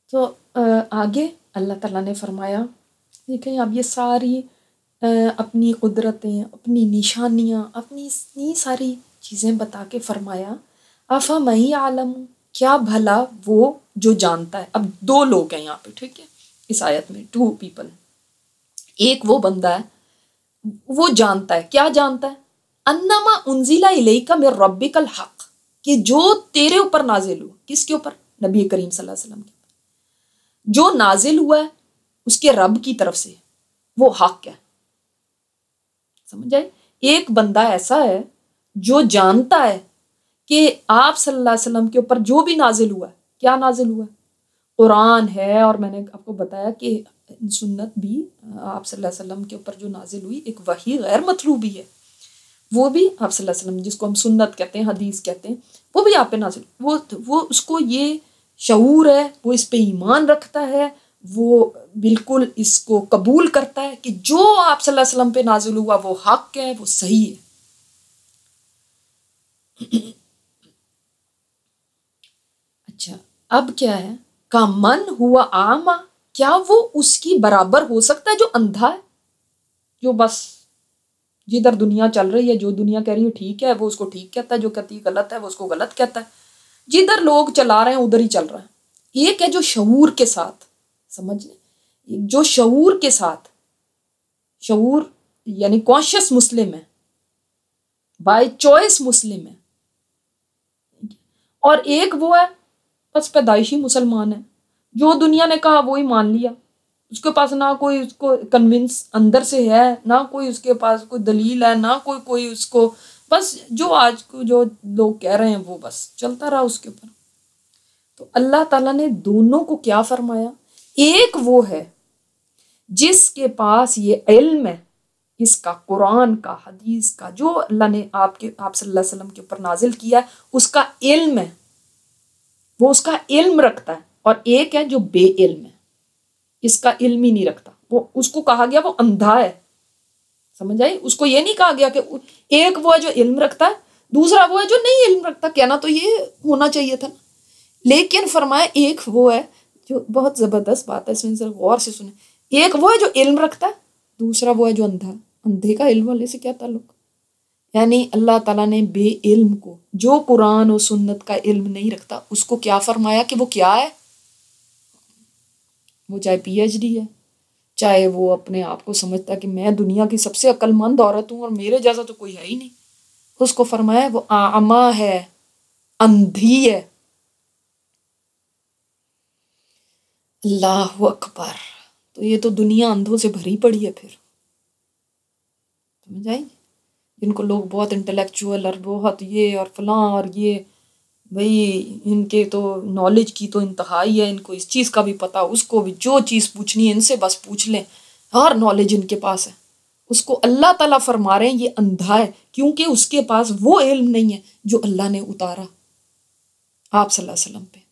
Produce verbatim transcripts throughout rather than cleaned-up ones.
تو آگے اللہ تعالیٰ نے فرمایا، دیکھیں اب یہ ساری اپنی قدرتیں، اپنی نشانیاں، اپنی اتنی ساری چیزیں بتا کے فرمایا افمن یعلم، کیا بھلا وہ جو جانتا ہے۔ اب دو لوگ ہیں یہاں پہ، ٹھیک ہے، اس آیت میں ٹو پیپل۔ ایک وہ بندہ ہے وہ جانتا ہے، کیا جانتا ہے؟ انما انزل الیک من ربک الحق، کہ جو تیرے اوپر نازل ہوا، کس کے اوپر؟ نبی کریم صلی اللہ علیہ وسلم کے اوپر، جو نازل ہوا ہے اس کے رب کی طرف سے وہ حق ہے۔ سمجھ آئے؟ ایک بندہ ایسا ہے جو جانتا ہے کہ آپ صلی اللہ علیہ وسلم کے اوپر جو بھی نازل ہوا ہے، کیا نازل ہوا ہے؟ قرآن ہے، اور میں نے آپ کو بتایا کہ سنت بھی آپ صلی اللہ علیہ وسلم کے اوپر جو نازل ہوئی ایک وحی غیر مطلوبی ہے، وہ بھی آپ صلی اللہ علیہ وسلم، جس کو ہم سنت کہتے ہیں، حدیث کہتے ہیں، وہ بھی آپ پہ نازل، وہ وہ اس کو یہ شعور ہے، وہ اس پہ ایمان رکھتا ہے، وہ بالکل اس کو قبول کرتا ہے کہ جو آپ صلی اللہ علیہ وسلم پہ نازل ہوا وہ حق ہے، وہ صحیح ہے۔ اچھا اب کیا ہے؟ کا من ہوا اعمیٰ، کیا وہ اس کی برابر ہو سکتا ہے جو اندھا ہے، جو بس جدھر دنیا چل رہی ہے، جو دنیا کہہ رہی ہے ٹھیک ہے وہ اس کو ٹھیک کہتا ہے، جو کہتی ہے غلط ہے وہ اس کو غلط کہتا ہے، جدھر لوگ چلا رہے ہیں ادھر ہی چل رہا ہے۔ ایک ہے جو شعور کے ساتھ، سمجھ لیں، جو شعور کے ساتھ، شعور یعنی کانشیس مسلم ہے، بائی چوائس مسلم ہے، اور ایک وہ ہے بس پیدائشی مسلمان ہے، جو دنیا نے کہا وہی مان لیا، اس کے پاس نہ کوئی اس کو کنونس اندر سے ہے، نہ کوئی اس کے پاس کوئی دلیل ہے، نہ کوئی کوئی اس کو، بس جو آج کو جو لوگ کہہ رہے ہیں وہ بس چلتا رہا اس کے اوپر۔ تو اللہ تعالیٰ نے دونوں کو کیا فرمایا؟ ایک وہ ہے جس کے پاس یہ علم ہے، اس کا قرآن کا، حدیث کا، جو اللہ نے آپ کے آپ صلی اللہ علیہ وسلم کے اوپر نازل کیا ہے اس کا علم ہے، وہ اس کا علم رکھتا ہے، اور ایک ہے جو بے علم ہے، اس کا علم ہی نہیں رکھتا، وہ اس کو کہا گیا وہ اندھا ہے۔ سمجھ آئی؟ اس کو یہ نہیں کہا گیا کہ ایک وہ ہے جو علم رکھتا ہے، دوسرا وہ ہے جو نہیں علم رکھتا، کہنا تو یہ ہونا چاہیے تھا، لیکن فرمایا ایک وہ ہے جو، بہت زبردست بات ہے اس میں ذرا غور سے سنیں، ایک وہ ہے جو علم رکھتا ہے، دوسرا وہ ہے جو اندھا۔ اندھے کا علم والے سے کیا تعلق؟ یعنی اللہ تعالیٰ نے بے علم کو، جو قرآن و سنت کا علم نہیں رکھتا، اس کو کیا فرمایا کہ وہ کیا ہے؟ وہ چاہے پی ایچ ڈی ہے، چاہے وہ اپنے آپ کو سمجھتا ہے کہ میں دنیا کی سب سے عقل مند عورت ہوں اور میرے جیسا تو کوئی ہے ہی نہیں، اس کو فرمایا وہ اعمیٰ ہے، اندھی ہے۔ اللہ اکبر! تو یہ تو دنیا اندھوں سے بھری پڑی ہے پھر، سمجھ آئی؟ جن کو لوگ بہت انٹلیکچوئل اور بہت یہ اور فلاں اور یہ، بھئی ان کے تو نالج کی تو انتہائی ہے، ان کو اس چیز کا بھی پتہ، اس کو بھی، جو چیز پوچھنی ہے ان سے بس پوچھ لیں، ہر نالج ان کے پاس ہے۔ اس کو اللہ تعالیٰ فرما رہے ہیں یہ اندھا ہے، کیونکہ اس کے پاس وہ علم نہیں ہے جو اللہ نے اتارا آپ صلی اللہ علیہ وسلم پہ۔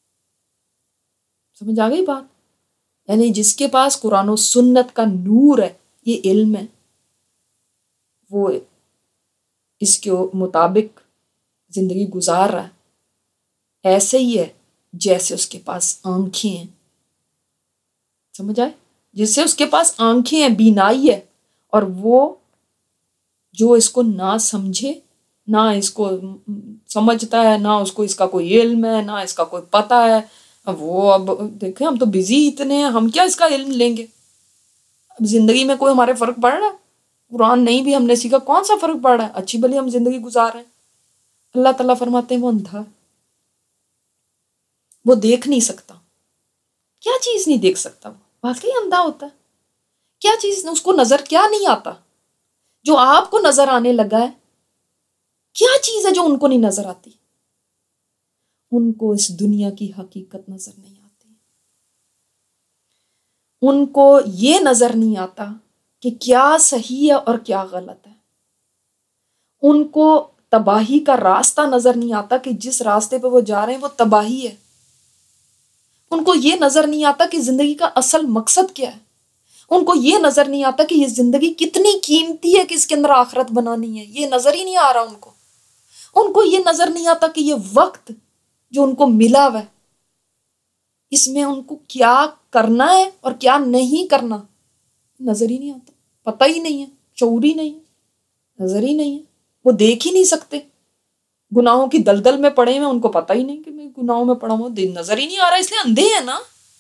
سمجھ آ گئی بات؟ یعنی جس کے پاس قرآن و سنت کا نور ہے، یہ علم ہے، وہ اس کے مطابق زندگی گزار رہا ہے، ایسے ہی ہے جیسے اس کے پاس آنکھیں ہیں۔ سمجھ آئے؟ جیسے اس کے پاس آنکھیں ہیں، بینائی ہے، اور وہ جو اس کو نہ سمجھے، نہ اس کو سمجھتا ہے، نہ اس کو اس کا کوئی علم ہے، نہ اس کا کوئی پتہ ہے، وہ اب دیکھیں ہم تو بزی اتنے ہیں، ہم کیا اس کا علم لیں گے؟ اب زندگی میں کوئی ہمارے فرق پڑ رہا ہے؟ قرآن نہیں بھی ہم نے سیکھا، کون سا فرق پڑ رہا ہے؟ اچھی بلی ہم زندگی گزار رہے ہیں۔ اللہ تعالیٰ فرماتے ہیں وہ اندھا، وہ دیکھ نہیں سکتا۔ کیا چیز نہیں دیکھ سکتا؟ وہ واقعی اندھا ہوتا ہے؟ کیا چیز اس کو نظر کیا نہیں آتا جو آپ کو نظر آنے لگا ہے؟ کیا چیز ہے جو ان کو نہیں نظر آتی؟ ان کو اس دنیا کی حقیقت نظر نہیں آتی، ان کو یہ نظر نہیں آتا کہ کیا صحیح ہے اور کیا غلط ہے، ان کو تباہی کا راستہ نظر نہیں آتا کہ جس راستے پہ وہ جا رہے ہیں وہ تباہی ہے، ان کو یہ نظر نہیں آتا کہ زندگی کا اصل مقصد کیا ہے، ان کو یہ نظر نہیں آتا کہ یہ زندگی کتنی قیمتی ہے کہ اس کے اندر آخرت بنانی ہے، یہ نظر ہی نہیں آ رہا ان کو۔ ان کو یہ نظر نہیں آتا کہ یہ وقت جو ان کو ملا ہوا ہے اس میں ان کو کیا کرنا ہے اور کیا نہیں کرنا نظر ہی نہیں آتا، پتہ ہی نہیں ہے، شعور ہی نہیں ہے، نظر ہی نہیں ہے، وہ دیکھ ہی نہیں سکتے، گناہوں کی دلدل میں پڑے ہیں، ان کو پتہ ہی نہیں کہ میں گناہوں میں پڑا ہوں، نظر ہی نہیں آ رہا، اس لیے اندھے ہیں نا۔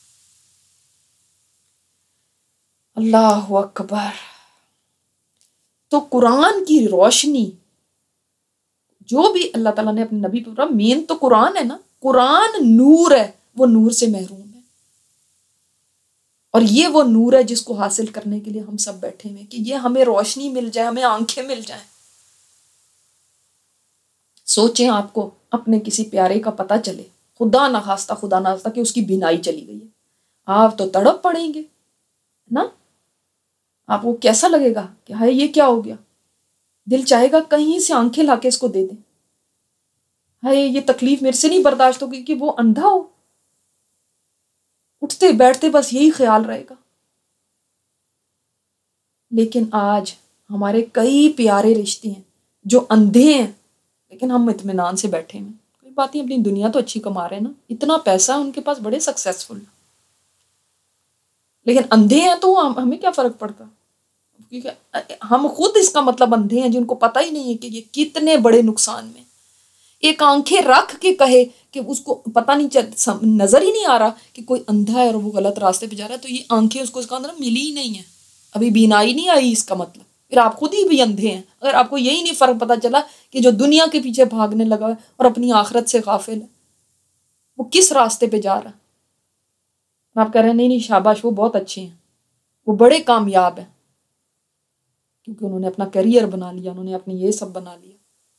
اللہ اکبر۔ تو قرآن کی روشنی جو بھی اللہ تعالیٰ نے اپنے نبی پہ، مین تو قرآن ہے نا، قرآن نور ہے، وہ نور سے محروم ہے، اور یہ وہ نور ہے جس کو حاصل کرنے کے لیے ہم سب بیٹھے ہوئے کہ یہ ہمیں روشنی مل جائے، ہمیں آنکھیں مل جائیں۔ سوچیں آپ کو اپنے کسی پیارے کا پتہ چلے، خدا نہ خواستہ خدا نہ خواستہ کہ اس کی بینائی چلی گئی ہے، آپ تو تڑپ پڑیں گے نا، آپ کو کیسا لگے گا کہ ہائے یہ کیا ہو گیا، دل چاہے گا کہیں سے آنکھیں لا کے اس کو دے دیں، ہائے یہ تکلیف میرے سے نہیں برداشت ہوگی کہ وہ اندھا ہو، اٹھتے بیٹھتے بس یہی خیال رہے گا۔ لیکن آج ہمارے کئی پیارے رشتے ہیں جو اندھے ہیں، لیکن ہم اطمینان سے بیٹھے ہیں، کوئی بات نہیں، اپنی دنیا تو اچھی کما رہے ہیں نا، اتنا پیسہ ان کے پاس، بڑے سکسیسفل، لیکن اندھے ہیں تو ہمیں کیا فرق پڑتا، کیونکہ ہم خود اس کا مطلب اندھے ہیں جن کو پتہ ہی نہیں ہے کہ یہ کتنے بڑے نقصان میں۔ ایک آنکھیں رکھ کے کہے کہ اس کو پتہ نہیں چل، نظر ہی نہیں آ رہا کہ کوئی اندھا ہے اور وہ غلط راستے پہ جا رہا ہے، تو یہ آنکھیں اس کو اس کا اندر ملی ہی نہیں ہے، ابھی بینائی نہیں آئی، اس کا مطلب پھر آپ خود ہی بھی اندھے ہیں اگر آپ کو یہی نہیں فرق پتہ چلا کہ جو دنیا کے پیچھے بھاگنے لگا ہے اور اپنی آخرت سے غافل ہے وہ کس راستے پہ جا رہا ہے۔ آپ کہہ رہے ہیں نہیں نہیں شاباش، وہ بہت اچھے ہیں، وہ بڑے کامیاب ہیں، کیونکہ انہوں نے اپنا کیریئر بنا لیا، انہوں نے اپنی یہ سب بنا لیا۔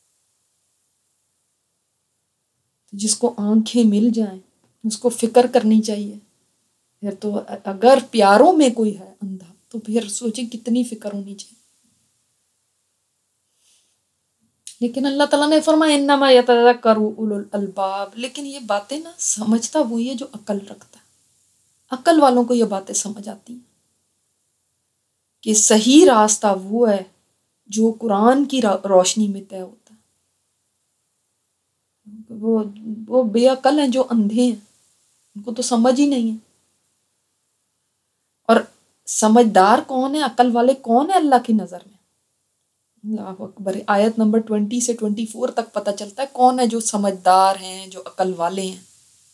جس کو آنکھیں مل جائیں اس کو فکر کرنی چاہیے، پھر تو اگر پیاروں میں کوئی ہے اندھا تو پھر سوچیں کتنی فکر ہونی چاہیے۔ لیکن اللہ تعالیٰ نے فرمایا انما یتذکر اولو الالباب، لیکن یہ باتیں نا سمجھتا وہی ہے جو عقل رکھتا ہے، عقل والوں کو یہ باتیں سمجھ آتی ہیں کہ صحیح راستہ وہ ہے جو قرآن کی روشنی میں طے ہوتا ہے۔ وہ وہ بے عقل ہیں جو اندھے ہیں، ان کو تو سمجھ ہی نہیں ہے۔ اور سمجھدار کون ہے، عقل والے کون ہے اللہ کی نظر میں؟ اللہ اکبر۔ آیت نمبر ٹوینٹی سے ٹوینٹی فور تک پتہ چلتا ہے کون ہے جو سمجھدار ہیں، جو عقل والے ہیں۔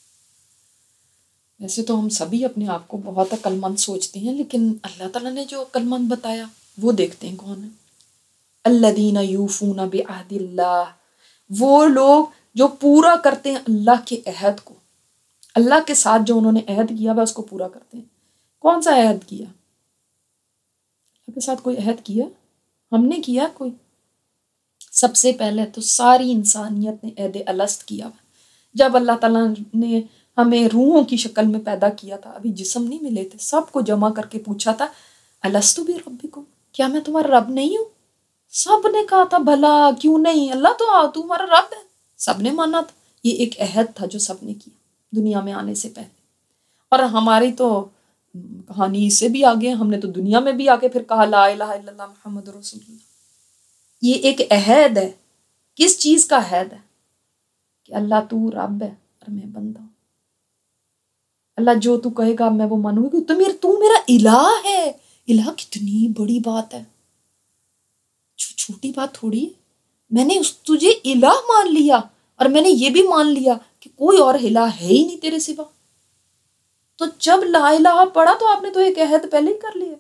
ویسے تو ہم سبھی اپنے آپ کو بہت عقل مند سوچتے ہیں، لیکن اللہ تعالیٰ نے جو عقل مند بتایا وہ دیکھتے ہیں کون ہے۔ الذین یوفون بعہد اللہ، وہ لوگ جو پورا کرتے ہیں اللہ کے عہد کو، اللہ کے ساتھ جو انہوں نے عہد کیا وہ اس کو پورا کرتے ہیں۔ کون سا عہد کیا؟ اللہ کے ساتھ کوئی عہد کیا؟ ہم نے کیا کوئی؟ سب سے پہلے تو ساری انسانیت نے عہد الست کیا، جب اللہ تعالیٰ نے ہمیں روحوں کی شکل میں پیدا کیا تھا، ابھی جسم نہیں ملے تھے، سب کو جمع کر کے پوچھا تھا الستُ بربکم، کیا میں تمہارا رب نہیں ہوں؟ سب نے کہا تھا بھلا کیوں نہیں، اللہ تو تمہارا رب ہے، سب نے مانا تھا۔ یہ ایک عہد تھا جو سب نے کیا دنیا میں آنے سے پہلے۔ اور ہماری تو کہانی اس سے بھی آگے، ہم نے تو دنیا میں بھی آگے پھر کہا لا الہ الا اللہ محمد رسول اللہ۔ یہ ایک عہد ہے، کس چیز کا عہد ہے؟ کہ اللہ تو رب ہے اور میں بندہ ہوں، اللہ جو تو کہے گا میں وہ مانوں گی، تو میرا تو میرا الہ ہے۔ الہ کتنی بڑی بات ہے، چھوٹی بات تھوڑی ہے۔ میں نے اس تجھے الہ مان لیا اور میں نے یہ بھی مان لیا کہ کوئی اور الہ ہے ہی نہیں تیرے سوا، تو جب لا الہ پڑھا تو آپ نے تو ایک عہد پہلے ہی کر لیا۔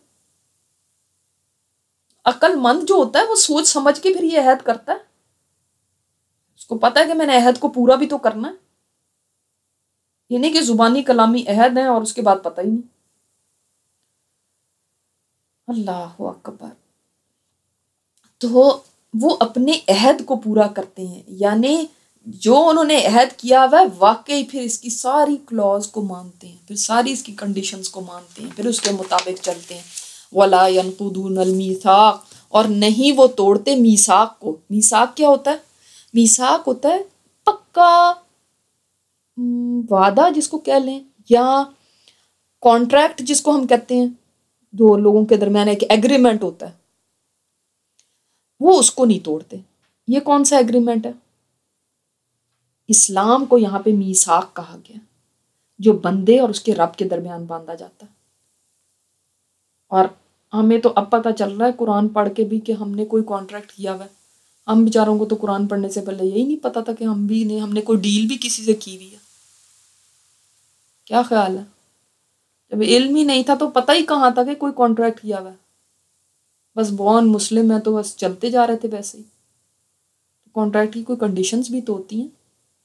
عقل مند جو ہوتا ہے وہ سوچ سمجھ کے پھر یہ عہد کرتا ہے، اس کو پتا ہے کہ میں نے عہد کو پورا بھی تو کرنا ہے، یہ نہیں کہ زبانی کلامی عہد ہے اور اس کے بعد پتہ ہی نہیں۔ اللہ اکبر۔ تو وہ اپنے عہد کو پورا کرتے ہیں، یعنی جو انہوں نے عہد کیا ہوا ہے واقعی پھر اس کی ساری کلوز کو مانتے ہیں، پھر ساری اس کی کنڈیشنز کو مانتے ہیں، پھر اس کے مطابق چلتے ہیں۔ وَلَا يَنقُضُونَ الْمِيثَاقَ، اور نہیں وہ توڑتے میثاق کو۔ میثاق کیا ہوتا ہے؟ میثاق ہوتا ہے پکا وعدہ جس کو کہہ لیں، یا کانٹریکٹ جس کو ہم کہتے ہیں، دو لوگوں کے درمیان ایک ایگریمنٹ ہوتا ہے، وہ اس کو نہیں توڑتے۔ یہ کون سا ایگریمنٹ ہے؟ اسلام کو یہاں پہ میثاق کہا گیا۔ جو بندے اور اس کے رب کے درمیان باندھا جاتا ہے۔ اور ہمیں تو اب پتہ چل رہا ہے قرآن پڑھ کے بھی کہ ہم نے کوئی کانٹریکٹ کیا ہوا ہے۔ ہم بیچاروں کو تو قرآن پڑھنے سے پہلے یہی نہیں پتا تھا کہ ہم بھی نے ہم نے کوئی ڈیل بھی کسی سے کی ہوئی ہے۔ کیا خیال ہے؟ جب علم ہی نہیں تھا تو پتہ ہی کہاں تھا کہ کوئی کانٹریکٹ کیا ہوا ہے؟ بس بورن مسلم ہے تو بس چلتے جا رہے تھے ویسے ہی۔ کانٹریکٹ کی کوئی کنڈیشنز بھی تو ہوتی ہیں۔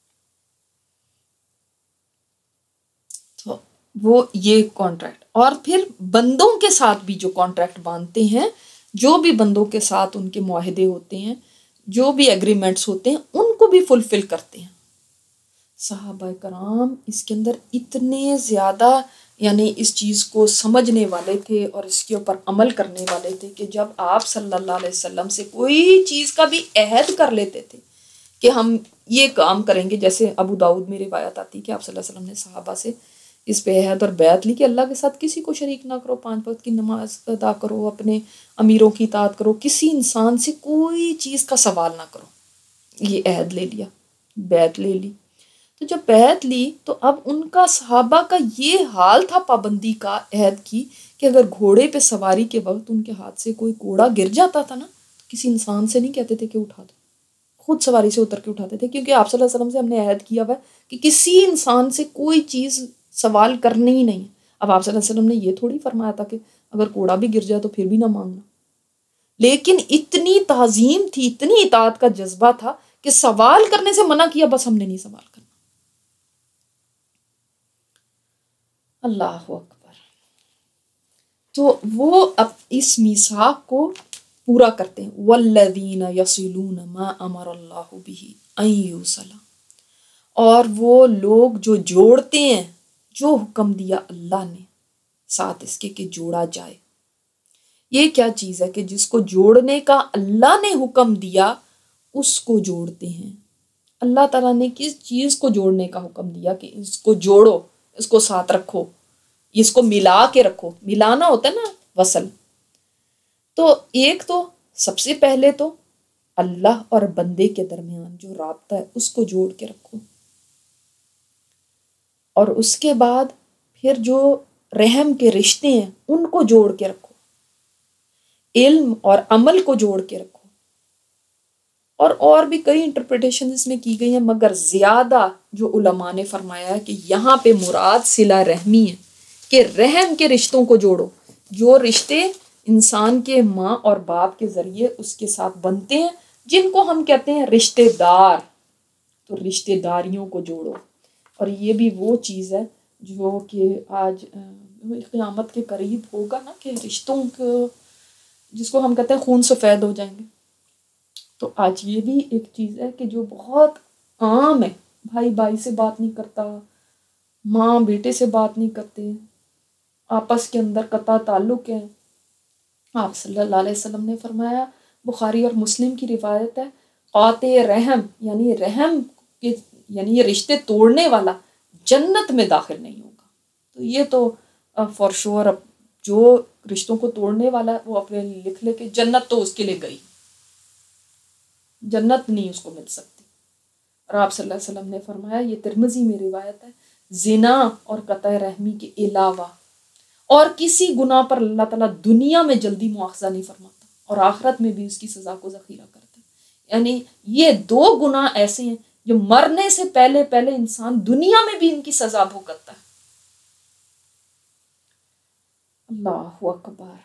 تو وہ یہ کانٹریکٹ، اور پھر بندوں کے ساتھ بھی جو کانٹریکٹ باندھتے ہیں، جو بھی بندوں کے ساتھ ان کے معاہدے ہوتے ہیں، جو بھی ایگریمنٹس ہوتے ہیں، ان کو بھی فلفل کرتے ہیں۔ صحابہ کرام اس کے اندر اتنے زیادہ یعنی اس چیز کو سمجھنے والے تھے اور اس کے اوپر عمل کرنے والے تھے کہ جب آپ صلی اللہ علیہ وسلم سے کوئی چیز کا بھی عہد کر لیتے تھے کہ ہم یہ کام کریں گے، جیسے ابو داؤد میں روایت آتی کہ آپ صلی اللہ علیہ وسلم نے صحابہ سے اس پہ عہد اور بیعت لی کہ اللہ کے ساتھ کسی کو شریک نہ کرو، پانچ وقت کی نماز ادا کرو، اپنے امیروں کی اطاعت کرو، کسی انسان سے کوئی چیز کا سوال نہ کرو۔ یہ عہد لے لیا، بیعت لے لی۔ تو جب بیعت لی تو اب ان کا صحابہ کا یہ حال تھا پابندی کا عہد کی کہ اگر گھوڑے پہ سواری کے وقت ان کے ہاتھ سے کوئی کوڑا گر جاتا تھا نا، تو کسی انسان سے نہیں کہتے تھے کہ اٹھا دو، خود سواری سے اتر کے اٹھاتے تھے، کیونکہ آپ صلی اللہ علیہ وسلم سے ہم نے عہد کیا ہوا ہے کہ کسی انسان سے کوئی چیز سوال کرنی ہی نہیں۔ اب آپ صلی اللہ علیہ وسلم نے یہ تھوڑی فرمایا تھا کہ اگر کوڑا بھی گر جائے تو پھر بھی نہ مانگنا، لیکن اتنی تعظیم تھی، اتنی اطاعت کا جذبہ تھا کہ سوال کرنے سے منع کیا، بس ہم نے نہیں سوال کرنا۔ اللہ اکبر۔ تو وہ اب اس میثاق کو پورا کرتے ہیں۔ والذین یصلون ما امر اللہ بہ ان یوصل، اور وہ لوگ جو جوڑتے ہیں جو حکم دیا اللہ نے ساتھ اس کے کہ جوڑا جائے۔ یہ کیا چیز ہے کہ جس کو جوڑنے کا اللہ نے حکم دیا اس کو جوڑتے ہیں۔ اللہ تعالیٰ نے کس چیز کو جوڑنے کا حکم دیا کہ اس کو جوڑو، اس کو ساتھ رکھو، اس کو ملا کے رکھو۔ ملانا ہوتا ہے نا، وصل۔ تو ایک تو سب سے پہلے تو اللہ اور بندے کے درمیان جو رابطہ ہے اس کو جوڑ کے رکھو، اور اس کے بعد پھر جو رحم کے رشتے ہیں ان کو جوڑ کے رکھو، علم اور عمل کو جوڑ کے رکھو، اور اور بھی کئی انٹرپریٹیشن اس میں کی گئی ہیں، مگر زیادہ جو علماء نے فرمایا ہے کہ یہاں پہ مراد صلہ رحمی ہے، کہ رحم کے رشتوں کو جوڑو۔ جو رشتے انسان کے ماں اور باپ کے ذریعے اس کے ساتھ بنتے ہیں، جن کو ہم کہتے ہیں رشتے دار، تو رشتے داریوں کو جوڑو۔ اور یہ بھی وہ چیز ہے جو کہ آج قیامت کے قریب ہوگا نا، کہ رشتوں کو جس کو ہم کہتے ہیں خون سفید ہو جائیں گے۔ تو آج یہ بھی ایک چیز ہے کہ جو بہت عام ہے، بھائی بھائی سے بات نہیں کرتا، ماں بیٹے سے بات نہیں کرتے، آپس کے اندر قطع تعلق ہے۔ آپ صلی اللہ علیہ وسلم نے فرمایا، بخاری اور مسلم کی روایت ہے، قاطع رحم یعنی رحم کے یعنی یہ رشتے توڑنے والا جنت میں داخل نہیں ہوگا۔ تو یہ تو فور شور اب جو رشتوں کو توڑنے والا ہے وہ اپنے لکھ لے کہ جنت تو اس کے لیے گئی، جنت نہیں اس کو مل سکتی۔ اور آپ صلی اللہ علیہ وسلم نے فرمایا، یہ ترمذی میں روایت ہے، زنا اور قطع رحمی کے علاوہ اور کسی گناہ پر اللہ تعالیٰ دنیا میں جلدی مواخذہ نہیں فرماتا اور آخرت میں بھی اس کی سزا کو ذخیرہ کرتا ہے۔ یعنی یہ دو گناہ ایسے ہیں جو مرنے سے پہلے پہلے انسان دنیا میں بھی ان کی سزا بھگتتا ہے۔ اللہ اکبر۔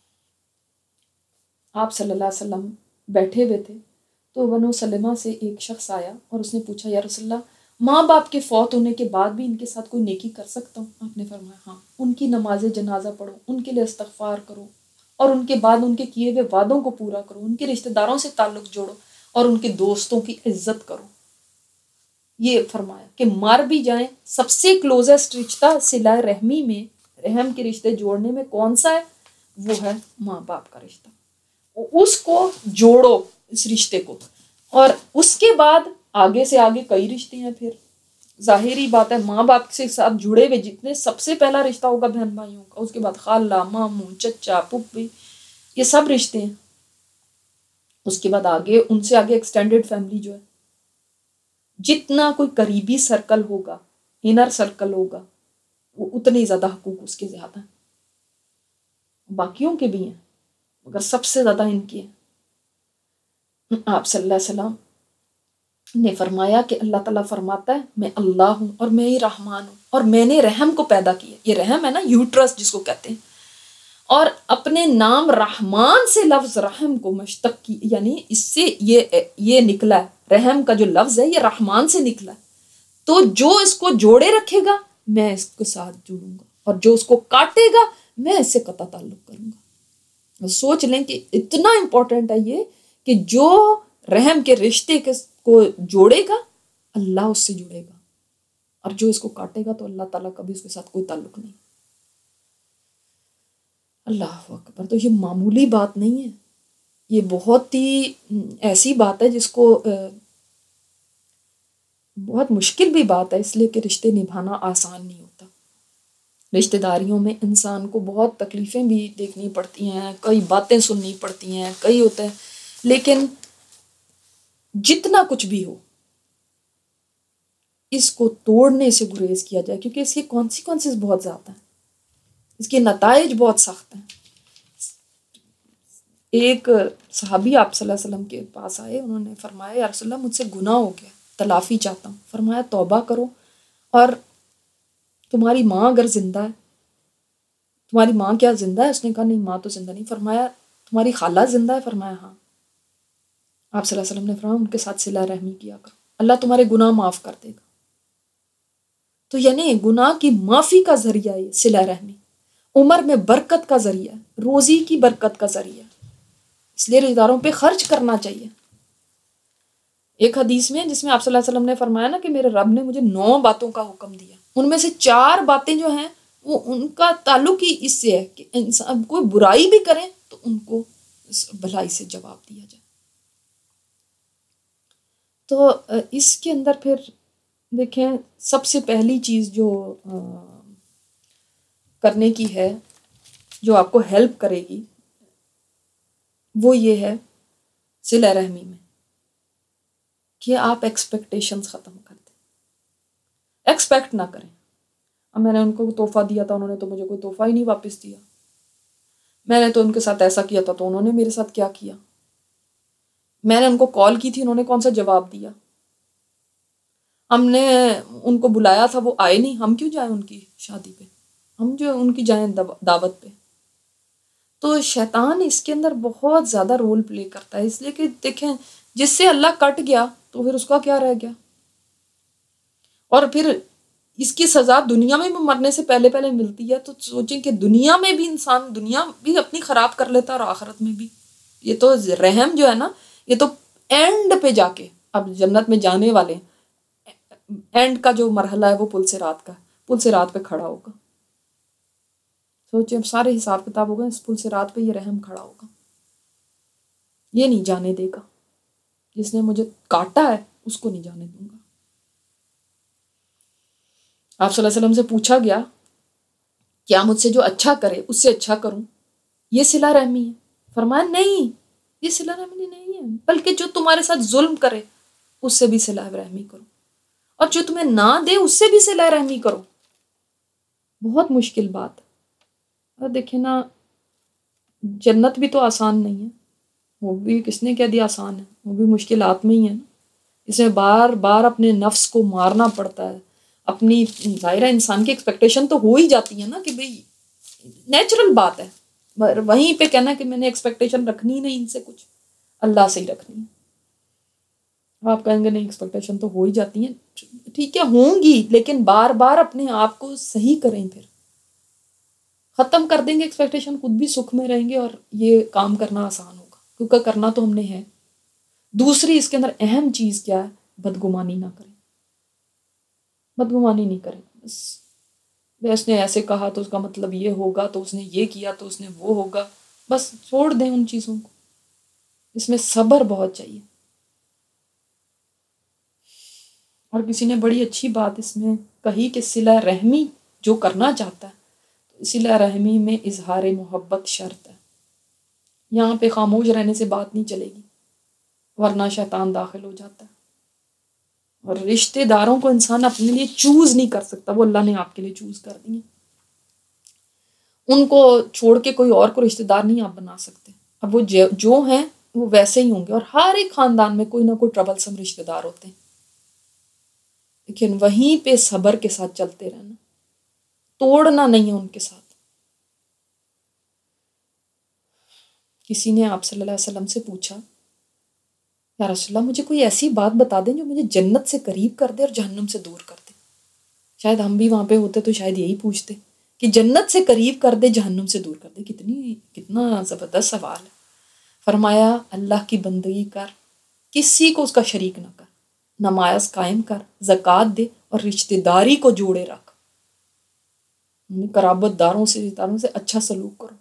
آپ صلی اللہ علیہ وسلم بیٹھے ہوئے تھے تو بنو سلمہ سے ایک شخص آیا اور اس نے پوچھا، یا رسول اللہ، ماں باپ کے فوت ہونے کے بعد بھی ان کے ساتھ کوئی نیکی کر سکتا ہوں؟ آپ نے فرمایا ہاں، ان کی نماز جنازہ پڑھو، ان کے لیے استغفار کرو، اور ان کے بعد ان کے کیے ہوئے وعدوں کو پورا کرو، ان کے رشتہ داروں سے تعلق جوڑو اور ان کے دوستوں کی عزت کرو۔ یہ فرمایا کہ مر بھی جائیں، سب سے کلوزسٹ رشتہ صلہ رحمی میں، رحم کے رشتے جوڑنے میں کون سا ہے؟ وہ ہے ماں باپ کا رشتہ۔ اس کو جوڑو، اس رشتے کو، اور اس کے بعد آگے سے آگے کئی رشتے ہیں۔ پھر ظاہری بات ہے ماں باپ سے ساتھ جڑے ہوئے جتنے سب سے پہلا رشتہ ہوگا بہن بھائیوں کا، اس کے بعد خالہ، ماموں، چچا، پھپھی، یہ سب رشتے ہیں۔ اس کے بعد آگے ان سے آگے ایکسٹینڈڈ فیملی جو ہے، جتنا کوئی قریبی سرکل ہوگا، انر سرکل ہوگا، وہ اتنے ہی زیادہ حقوق اس کے زیادہ ہیں، باقیوں کے بھی ہیں مگر سب سے زیادہ ان کی ہیں۔ آپ صلی اللہ علیہ وسلم نے فرمایا کہ اللہ تعالیٰ فرماتا ہے میں اللہ ہوں اور میں ہی رحمان ہوں، اور میں نے رحم کو پیدا کیا، یہ رحم ہے نا، یوٹرس جس کو کہتے ہیں، اور اپنے نام رحمان سے لفظ رحم کو مشتق کی، یعنی اس سے یہ یہ نکلا ہے، رحم کا جو لفظ ہے یہ رحمان سے نکلا ہے، تو جو اس کو جوڑے رکھے گا میں اس کے ساتھ جڑوں گا، اور جو اس کو کاٹے گا میں اس سے قطع تعلق کروں گا۔ سوچ لیں کہ اتنا امپورٹنٹ ہے یہ کہ جو رحم کے رشتے کو جوڑے گا اللہ اس سے جڑے گا، اور جو اس کو کاٹے گا تو اللہ تعالیٰ کا بھی اس کے ساتھ کوئی تعلق نہیں۔ اللہ اکبر! تو یہ معمولی بات نہیں ہے، یہ بہت ہی ایسی بات ہے جس کو بہت مشکل بھی بات ہے، اس لیے کہ رشتے نبھانا آسان نہیں ہوتا۔ رشتہ داریوں میں انسان کو بہت تکلیفیں بھی دیکھنی پڑتی ہیں، کئی باتیں سننی پڑتی ہیں، کئی ہوتا ہے، لیکن جتنا کچھ بھی ہو اس کو توڑنے سے گریز کیا جائے، کیونکہ اس کی کانسیکوینسز بہت زیادہ ہیں، اس کے نتائج بہت سخت ہیں۔ ایک صحابی آپ صلی اللہ علیہ وسلم کے پاس آئے، انہوں نے فرمایا یا رسول اللہ مجھ سے گناہ ہو گیا، تلافی چاہتا ہوں۔ فرمایا توبہ کرو، اور تمہاری ماں اگر زندہ ہے، تمہاری ماں کیا زندہ ہے؟ اس نے کہا نہیں ماں تو زندہ نہیں۔ فرمایا تمہاری خالہ زندہ ہے؟ فرمایا ہاں۔ آپ صلی اللہ علیہ وسلم نے فرمایا ان کے ساتھ صلہ رحمی کیا کرو، اللہ تمہارے گناہ معاف کر دے گا۔ تو یعنی گناہ کی معافی کا ذریعہ ہے صلہ رحمی، عمر میں برکت کا ذریعہ، روزی کی برکت کا ذریعہ، اس لیے رشتہ داروں پہ خرچ کرنا چاہیے۔ ایک حدیث میں جس میں آپ صلی اللہ علیہ وسلم نے فرمایا نا کہ میرے رب نے مجھے نو باتوں کا حکم دیا، ان میں سے چار باتیں جو ہیں وہ ان کا تعلق ہی اس سے ہے کہ انسان کوئی برائی بھی کرے تو ان کو بھلائی سے جواب دیا جائے۔ تو اس کے اندر پھر دیکھیں سب سے پہلی چیز جو کرنے کی ہے، جو آپ کو ہیلپ کرے گی، وہ یہ ہے صلہ رحمی میں کہ آپ ایکسپیکٹیشنز ختم کر دیں، ایکسپیکٹ نہ کریں۔ اب میں نے ان کو تحفہ دیا تھا، انہوں نے تو مجھے کوئی تحفہ ہی نہیں واپس دیا، میں نے تو ان کے ساتھ ایسا کیا تھا تو انہوں نے میرے ساتھ کیا کیا، میں نے ان کو کال کی تھی انہوں نے کون سا جواب دیا، ہم نے ان کو بلایا تھا وہ آئے نہیں، ہم کیوں جائیں ان کی شادی پہ، ہم جو ان کی جائیں دعوت پہ۔ تو شیطان اس کے اندر بہت زیادہ رول پلے کرتا ہے، اس لیے کہ دیکھیں جس سے اللہ کٹ گیا تو پھر اس کا کیا رہ گیا، اور پھر اس کی سزا دنیا میں بھی مرنے سے پہلے پہلے ملتی ہے، تو سوچیں کہ دنیا میں بھی انسان دنیا بھی اپنی خراب کر لیتا ہے اور آخرت میں بھی۔ یہ تو رحم جو ہے نا یہ تو اینڈ پہ جا کے، اب جنت میں جانے والے اینڈ کا جو مرحلہ ہے وہ پل سے رات کا، پل سے رات پہ کھڑا ہوگا۔ سوچیں سارے حساب کتاب ہوگا اس پل سے رات پہ یہ رحم کھڑا ہوگا، یہ نہیں جانے دے گا، جس نے مجھے کاٹا ہے اس کو نہیں جانے دوں گا۔ آپ صلی اللہ علیہ وسلم سے پوچھا گیا کیا مجھ سے جو اچھا کرے اس سے اچھا کروں، یہ صلہ رحمی ہے؟ فرمایا نہیں، یہ صلہ رحمی نہیں ہے، بلکہ جو تمہارے ساتھ ظلم کرے اس سے بھی صلہ رحمی کرو، اور جو تمہیں نہ دے اس سے بھی صلہ رحمی کرو۔ بہت مشکل بات ہے، اور دیکھیں نا جنت بھی تو آسان نہیں ہے، وہ بھی کس نے کہہ دیا آسان ہے، وہ بھی مشکلات میں ہی ہے نا، اس میں بار بار اپنے نفس کو مارنا پڑتا ہے، اپنی ظاہرہ انسان کی ایکسپیکٹیشن تو ہو ہی جاتی ہے نا کہ بھئی نیچرل بات ہے، وہیں پہ کہنا کہ میں نے ایکسپیکٹیشن رکھنی نہیں ان سے کچھ، اللہ سے ہی رکھنی ہے۔ آپ کہیں گے نہیں ایکسپیکٹیشن تو ہو ہی جاتی ہیں، ٹھیک ہے ہوں گی، لیکن بار بار اپنے آپ کو صحیح کریں، پھر ختم کر دیں گے ایکسپیکٹیشن، خود بھی سکھ میں رہیں گے اور یہ کام کرنا آسان ہوگا، کیونکہ کرنا تو ہم نے ہے۔ دوسری اس کے اندر اہم چیز کیا ہے، بدگمانی نہ کریں، بدگمانی نہیں کریں، بس اس نے ایسے کہا تو اس کا مطلب یہ ہوگا، تو اس نے یہ کیا تو اس نے وہ ہوگا، بس چھوڑ دیں ان چیزوں کو۔ اس میں صبر بہت چاہیے، اور کسی نے بڑی اچھی بات اس میں کہی کہ صلہ رحمی جو کرنا چاہتا ہے تو صلہ رحمی میں اظہار محبت شرط ہے، یہاں پہ خاموش رہنے سے بات نہیں چلے گی ورنہ شیطان داخل ہو جاتا ہے۔ اور رشتے داروں کو انسان اپنے لیے چوز نہیں کر سکتا، وہ اللہ نے آپ کے لیے چوز کر دیے. ان کو چھوڑ کے کوئی اور کو رشتے دار نہیں آپ بنا سکتے. اب وہ جو ہیں وہ ویسے ہی ہوں گے، اور ہر ایک خاندان میں کوئی نہ کوئی ٹربل سم رشتے دار ہوتے ہیں، لیکن وہیں پہ صبر کے ساتھ چلتے رہنا، توڑنا نہیں ہے ان کے ساتھ. کسی نے آپ صلی اللہ علیہ وسلم سے پوچھا، یا رسول اللہ مجھے کوئی ایسی بات بتا دیں جو مجھے جنت سے قریب کر دے اور جہنم سے دور کر دے. شاید ہم بھی وہاں پہ ہوتے تو شاید یہی پوچھتے کہ جنت سے قریب کر دے، جہنم سے دور کر دے. کتنی کتنا زبردست سوال ہے. فرمایا اللہ کی بندگی کر، کسی کو اس کا شریک نہ کر، نماز قائم کر، زکوٰۃ دے، اور رشتہ داری کو جوڑے رکھ. قرابت داروں سے رشتہ داروں سے اچھا سلوک کرو.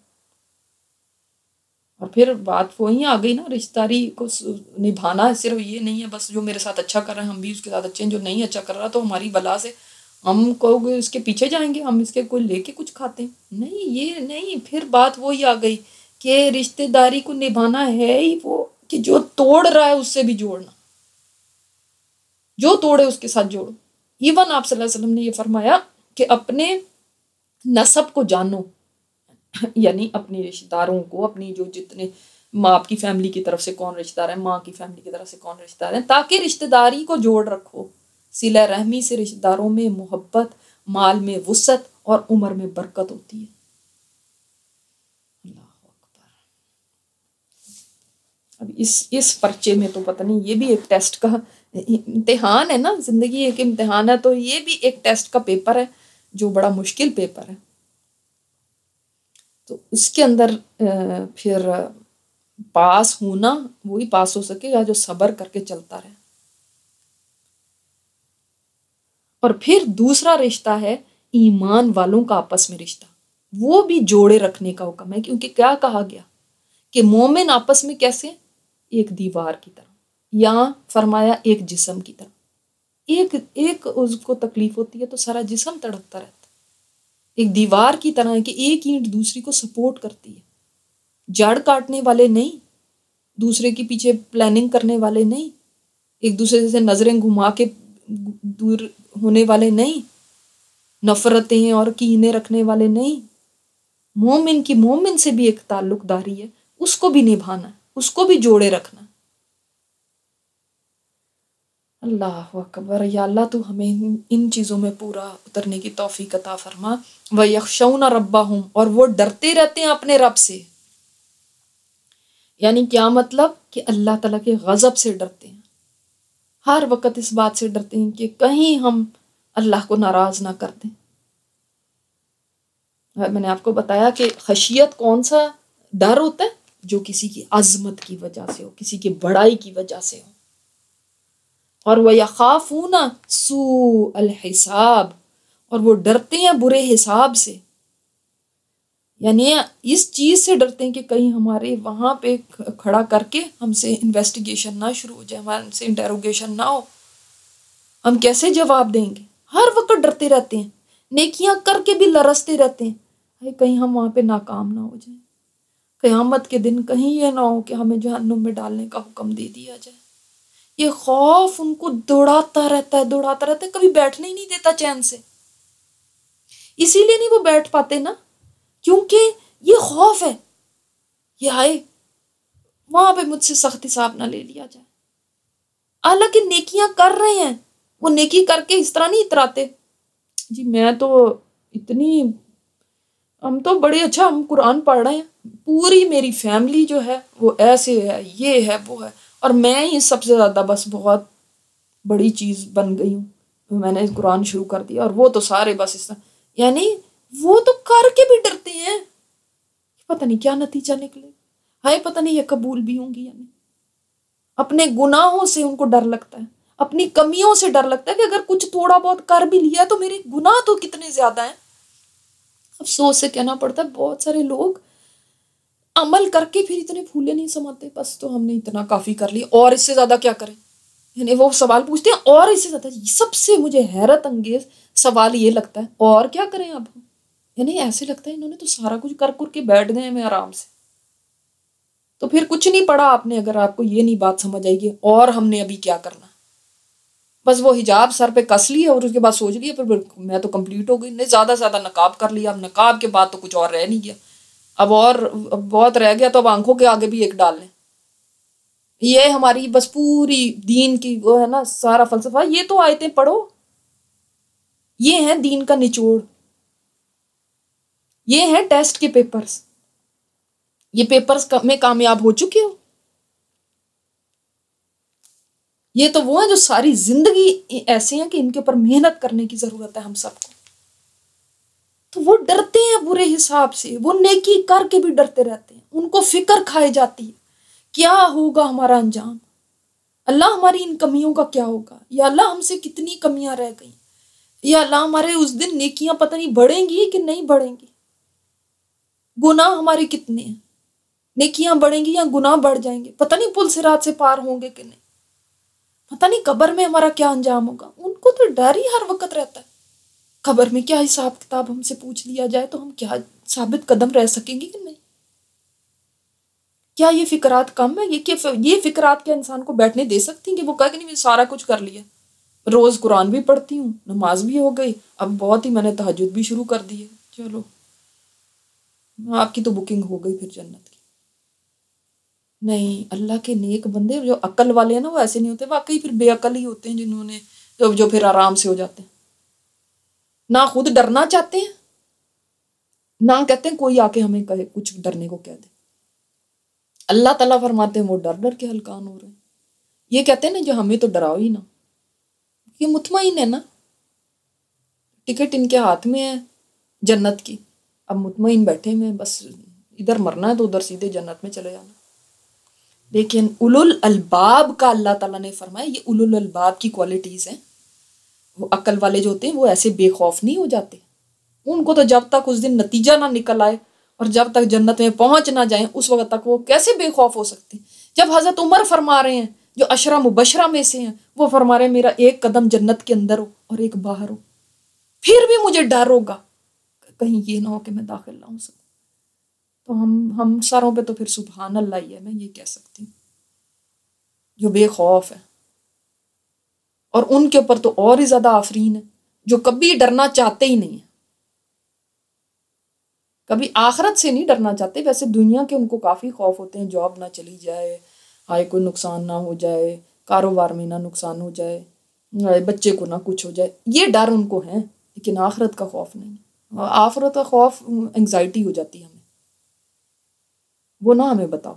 اور پھر بات وہی آ گئی نا، رشتہ داری کو نبھانا صرف یہ نہیں ہے بس جو میرے ساتھ اچھا کر رہے ہیں ہم بھی اس کے ساتھ اچھے ہیں، جو نہیں اچھا کر رہا تو ہماری بلا سے ہم کو اس کے پیچھے جائیں گے، ہم اس کے کوئی لے کے کچھ کھاتے ہیں. نہیں، یہ نہیں. پھر بات وہی آ گئی کہ رشتہ داری کو نبھانا ہے ہی وہ کہ جو توڑ رہا ہے اس سے بھی جوڑنا، جو توڑے اس کے ساتھ جوڑو. ایون آپ صلی اللہ علیہ وسلم نے یہ فرمایا کہ اپنے نسب کو جانو، یعنی اپنے رشتہ داروں کو، اپنی جو جتنے ماں کی فیملی کی طرف سے کون رشتہ دار ہیں، ماں کی فیملی کی طرف سے کون رشتہ دار ہیں، تاکہ رشتہ داری کو جوڑ رکھو. صلہ رحمی سے رشتہ داروں میں محبت، مال میں وسعت اور عمر میں برکت ہوتی ہے. اللہ اکبر. اب اس اس پرچے میں تو پتہ نہیں، یہ بھی ایک ٹیسٹ کا امتحان ہے نا، زندگی ایک امتحان ہے، تو یہ بھی ایک ٹیسٹ کا پیپر ہے جو بڑا مشکل پیپر ہے. تو اس کے اندر پھر پاس ہونا وہی پاس ہو سکے گا جو صبر کر کے چلتا رہے. اور پھر دوسرا رشتہ ہے ایمان والوں کا آپس میں رشتہ، وہ بھی جوڑے رکھنے کا حکم ہے. کیونکہ کیا کہا گیا کہ مومن آپس میں کیسے، ایک دیوار کی طرح، یا فرمایا ایک جسم کی طرح. ایک ایک اس کو تکلیف ہوتی ہے تو سارا جسم تڑپتا رہتا ہے. ایک دیوار کی طرح ہے کہ ایک اینٹ دوسری کو سپورٹ کرتی ہے. جڑ کاٹنے والے نہیں، دوسرے کے پیچھے پلاننگ کرنے والے نہیں، ایک دوسرے سے نظریں گھما کے دور ہونے والے نہیں، نفرتیں اور کینے رکھنے والے نہیں. مومن کی مومن سے بھی ایک تعلق داری ہے، اس کو بھی نبھانا ہے، اس کو بھی جوڑے رکھنا. اللہ اکبر. یا اللہ تو ہمیں ان چیزوں میں پورا اترنے کی توفیق عطا فرما. وَيَخْشَوْنَ رَبَّهُمْ، اور وہ ڈرتے رہتے ہیں اپنے رب سے. یعنی کیا مطلب کہ اللہ تعالیٰ کے غضب سے ڈرتے ہیں، ہر وقت اس بات سے ڈرتے ہیں کہ کہیں ہم اللہ کو ناراض نہ کر دیں. میں نے آپ کو بتایا کہ خشیت کون سا ڈر ہوتا ہے، جو کسی کی عظمت کی وجہ سے ہو، کسی کی بڑائی کی وجہ سے ہو. اور وَيَخَافُونَ سُوءَ الْحِسَابِ، اور وہ ڈرتے ہیں برے حساب سے. یعنی اس چیز سے ڈرتے ہیں کہ کہیں ہمارے وہاں پہ کھڑا کر کے ہم سے انویسٹیگیشن نہ شروع ہو جائے، ہم سے انٹیروگیشن نہ ہو، ہم کیسے جواب دیں گے. ہر وقت ڈرتے رہتے ہیں، نیکیاں کر کے بھی لرزتے رہتے ہیں کہیں ہم وہاں پہ ناکام نہ ہو جائیں. قیامت کے دن کہیں یہ نہ ہو کہ ہمیں جہنم میں ڈالنے کا حکم دے دیا جائے. یہ خوف ان کو دوڑاتا رہتا ہے دوڑاتا رہتا ہے کبھی بیٹھنے ہی نہیں دیتا چین سے. اسی لیے نہیں وہ بیٹھ پاتے نا، کیونکہ یہ خوف ہے، یہ آئے وہاں پہ مجھ سے سخت حساب نہ لے لیا جائے. حالانکہ نیکیاں کر رہے ہیں، وہ نیکی کر کے اس طرح نہیں اتراتے جی میں تو اتنی، ہم تو بڑے اچھا ہم قرآن پڑھ رہے ہیں، پوری میری فیملی جو ہے وہ ایسے ہے، یہ ہے وہ ہے، اور میں ہی سب سے زیادہ بس بہت بڑی چیز بن گئی ہوں، میں نے قرآن شروع کر دیا اور وہ تو سارے بس اس طرح. یعنی وہ تو کر کے بھی ڈرتے ہیں، پتہ نہیں کیا نتیجہ نکلے، ہائے پتہ نہیں یہ قبول بھی ہوں گی. یعنی اپنے گناہوں سے ان کو ڈر لگتا ہے، اپنی کمیوں سے ڈر لگتا ہے کہ اگر کچھ تھوڑا بہت کر بھی لیا تو میرے گناہ تو کتنے زیادہ ہیں. افسوس سے کہنا پڑتا ہے بہت سارے لوگ عمل کر کے پھر اتنے پھولے نہیں سماتے، بس تو ہم نے اتنا کافی کر لیا اور اس سے زیادہ کیا کریں. یعنی وہ سوال پوچھتے ہیں اور اس سے زیادہ، سب سے مجھے حیرت انگیز سوال یہ لگتا ہے اور کیا کریں اب. یعنی ایسے لگتا ہے انہوں نے تو سارا کچھ کر کر کے بیٹھ گئے میں آرام سے، تو پھر کچھ نہیں پڑا آپ نے اگر آپ کو یہ نہیں بات سمجھ آئے گی اور ہم نے ابھی کیا کرنا. بس وہ حجاب سر پہ کس لیے اور اس کے بعد سوچ لیا پھر میں تو کمپلیٹ ہو گئی، نہیں زیادہ سے زیادہ نقاب کر لیا، اب نقاب کے بعد تو کچھ اور رہ نہیں گیا، اب اور بہت رہ گیا تو اب آنکھوں کے آگے بھی ایک ڈال لیں۔ یہ ہماری بس پوری دین کی وہ ہے نا سارا فلسفہ، یہ تو آیتیں پڑھو، یہ ہیں دین کا نچوڑ، یہ ہیں ٹیسٹ کے پیپرز، یہ پیپرز میں کامیاب ہو چکے ہو، یہ تو وہ ہیں جو ساری زندگی ایسے ہیں کہ ان کے اوپر محنت کرنے کی ضرورت ہے ہم سب کو، تو وہ ڈرتے ہیں برے حساب سے، وہ نیکی کر کے بھی ڈرتے رہتے ہیں، ان کو فکر کھائے جاتی ہے کیا ہوگا ہمارا انجام، اللہ ہماری ان کمیوں کا کیا ہوگا، یا اللہ ہم سے کتنی کمیاں رہ گئیں، یا اللہ ہمارے اس دن نیکیاں پتہ نہیں بڑھیں گی کہ نہیں بڑھیں گی، گناہ ہمارے کتنے ہیں، نیکیاں بڑھیں گی یا گناہ بڑھ جائیں گے، پتہ نہیں پل صراط سے پار ہوں گے کہ نہیں، پتہ نہیں قبر میں ہمارا کیا انجام ہوگا، ان کو تو ڈر ہی ہر وقت رہتا ہے، قبر میں کیا حساب کتاب ہم سے پوچھ لیا جائے تو ہم کیا ثابت قدم رہ سکیں گے کہ نہیں، کیا یہ فکرات کم ہے، یہ کہ یہ فکرات کیا انسان کو بیٹھنے دے سکتی ہیں کہ وہ کہا کہ نہیں میں سارا کچھ کر لیا، روز قرآن بھی پڑھتی ہوں، نماز بھی ہو گئی، اب بہت ہی میں نے تہجد بھی شروع کر دی ہے، چلو آپ کی تو بکنگ ہو گئی پھر جنت کی۔ نہیں، اللہ کے نیک بندے جو عقل والے ہیں نا وہ ایسے نہیں ہوتے، واقعی پھر بے عقل ہی ہوتے ہیں جنہوں نے جو, جو پھر آرام سے ہو جاتے ہیں، نہ خود ڈرنا چاہتے ہیں، نہ کہتے ہیں کوئی آ کے ہمیں کہے کچھ ڈرنے کو کہہ دے، اللہ تعالیٰ فرماتے ہیں وہ ڈر ڈر کے ہلکان ہو رہے ہیں، یہ کہتے ہیں نا جو ہمیں تو ڈراؤ ہی نہ، یہ مطمئن ہے نا، ٹکٹ ان کے ہاتھ میں ہے جنت کی، اب مطمئن بیٹھے میں بس ادھر مرنا ہے تو ادھر سیدھے جنت میں چلے جانا۔ لیکن اولو الالباب کا اللہ تعالیٰ نے فرمایا یہ اولو الالباب کی کوالٹیز ہیں، وہ عقل والے جو ہوتے ہیں وہ ایسے بے خوف نہیں ہو جاتے، ان کو تو جب تک اس دن نتیجہ نہ نکل آئے اور جب تک جنت میں پہنچ نہ جائیں اس وقت تک وہ کیسے بے خوف ہو سکتے ہیں۔ جب حضرت عمر فرما رہے ہیں جو عشرہ مبشرہ میں سے ہیں، وہ فرما رہے ہیں میرا ایک قدم جنت کے اندر ہو اور ایک باہر ہو، پھر بھی مجھے ڈر ہوگا کہیں یہ نہ ہو کہ میں داخل نہ ہو سکوں، تو ہم ہم ساروں پہ تو پھر سبحان اللہ ہی ہے، میں یہ کہہ سکتی ہوں جو بے خوف ہے، اور ان کے اوپر تو اور ہی زیادہ آفرین ہے جو کبھی ڈرنا چاہتے ہی نہیں ہیں، کبھی آخرت سے نہیں ڈرنا چاہتے، ویسے دنیا کے ان کو کافی خوف ہوتے ہیں، جاب نہ چلی جائے، ہائے کوئی نقصان نہ ہو جائے، کاروبار میں نہ نقصان ہو جائے، بچے کو نہ کچھ ہو جائے، یہ ڈر ان کو ہے، لیکن آخرت کا خوف نہیں، آخرت کا خوف انگزائٹی ہو جاتی ہے ہمیں، وہ نہ ہمیں بتاؤ۔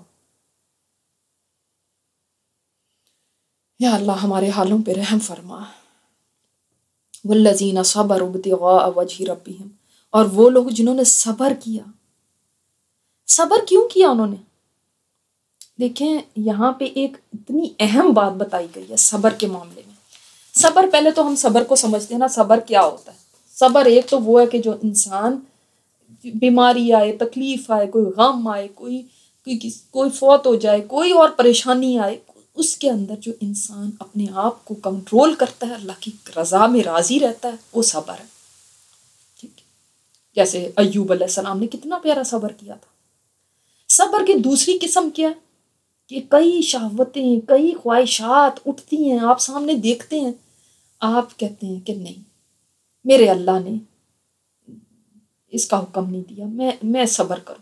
یا اللہ ہمارے حالوں پہ رحم فرما۔ والذین صبروا ابتغاء وجہ ربہم، اور وہ لوگ جنہوں نے صبر کیا، صبر کیوں کیا انہوں نے؟ دیکھیں یہاں پہ ایک اتنی اہم بات بتائی گئی ہے صبر کے معاملے میں۔ صبر، پہلے تو ہم صبر کو سمجھتے ہیں نا، صبر کیا ہوتا ہے؟ صبر ایک تو وہ ہے کہ جو انسان بیماری آئے، تکلیف آئے، کوئی غم آئے، کوئی کوئی کوئی فوت ہو جائے، کوئی اور پریشانی آئے، اس کے اندر جو انسان اپنے آپ کو کنٹرول کرتا ہے، اللہ کی رضا میں راضی رہتا ہے، وہ صبر ہے۔ ٹھیک ہے، جیسے ایوب علیہ السلام نے کتنا پیارا صبر کیا تھا۔ صبر کی دوسری قسم کیا ہے کہ کئی شہوتیں، کئی خواہشات اٹھتی ہیں، آپ سامنے دیکھتے ہیں، آپ کہتے ہیں کہ نہیں، میرے اللہ نے اس کا حکم نہیں دیا، میں میں صبر کروں،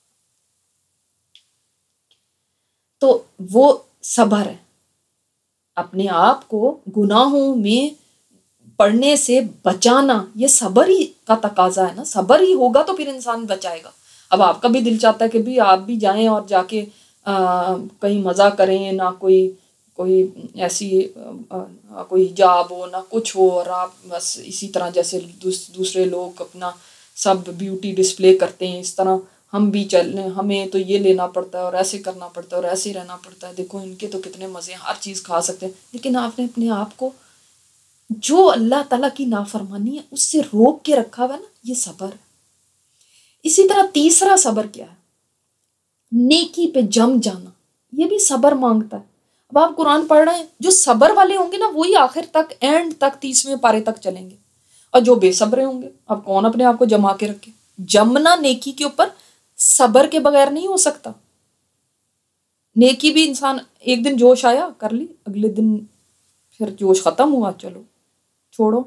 تو وہ صبر ہے، اپنے آپ کو گناہوں میں پڑنے سے بچانا، یہ صبر ہی کا تقاضا ہے نا، صبر ہی ہوگا تو پھر انسان بچائے گا۔ اب آپ کا بھی دل چاہتا ہے کہ بھی آپ بھی جائیں اور جا کے کہیں مزہ کریں، نہ کوئی کوئی ایسی کوئی حجاب ہو نہ کچھ ہو، اور آپ بس اسی طرح جیسے دوسرے لوگ اپنا سب بیوٹی ڈسپلے کرتے ہیں اس طرح ہم بھی چل، ہمیں تو یہ لینا پڑتا ہے اور ایسے کرنا پڑتا ہے اور ایسے رہنا پڑتا ہے، دیکھو ان کے تو کتنے مزے ہیں، ہر چیز کھا سکتے ہیں، لیکن آپ نے اپنے آپ کو جو اللہ تعالیٰ کی نافرمانی ہے اس سے روک کے رکھا ہوا ہے نا، یہ صبر ہے۔ اسی طرح تیسرا صبر کیا ہے؟ نیکی پہ جم جانا، یہ بھی صبر مانگتا ہے۔ اب آپ قرآن پڑھ رہے ہیں، جو صبر والے ہوں گے نا وہی آخر تک، اینڈ تک، تیسویں پارے تک چلیں گے، اور جو بے صبرے ہوں گے، اب کون اپنے آپ کو جما کے رکھے؟ جمنا نیکی کے اوپر صبر کے بغیر نہیں ہو سکتا۔ نیکی بھی انسان ایک دن جوش آیا کر لی، اگلے دن پھر جوش ختم ہوا، چلو چھوڑو.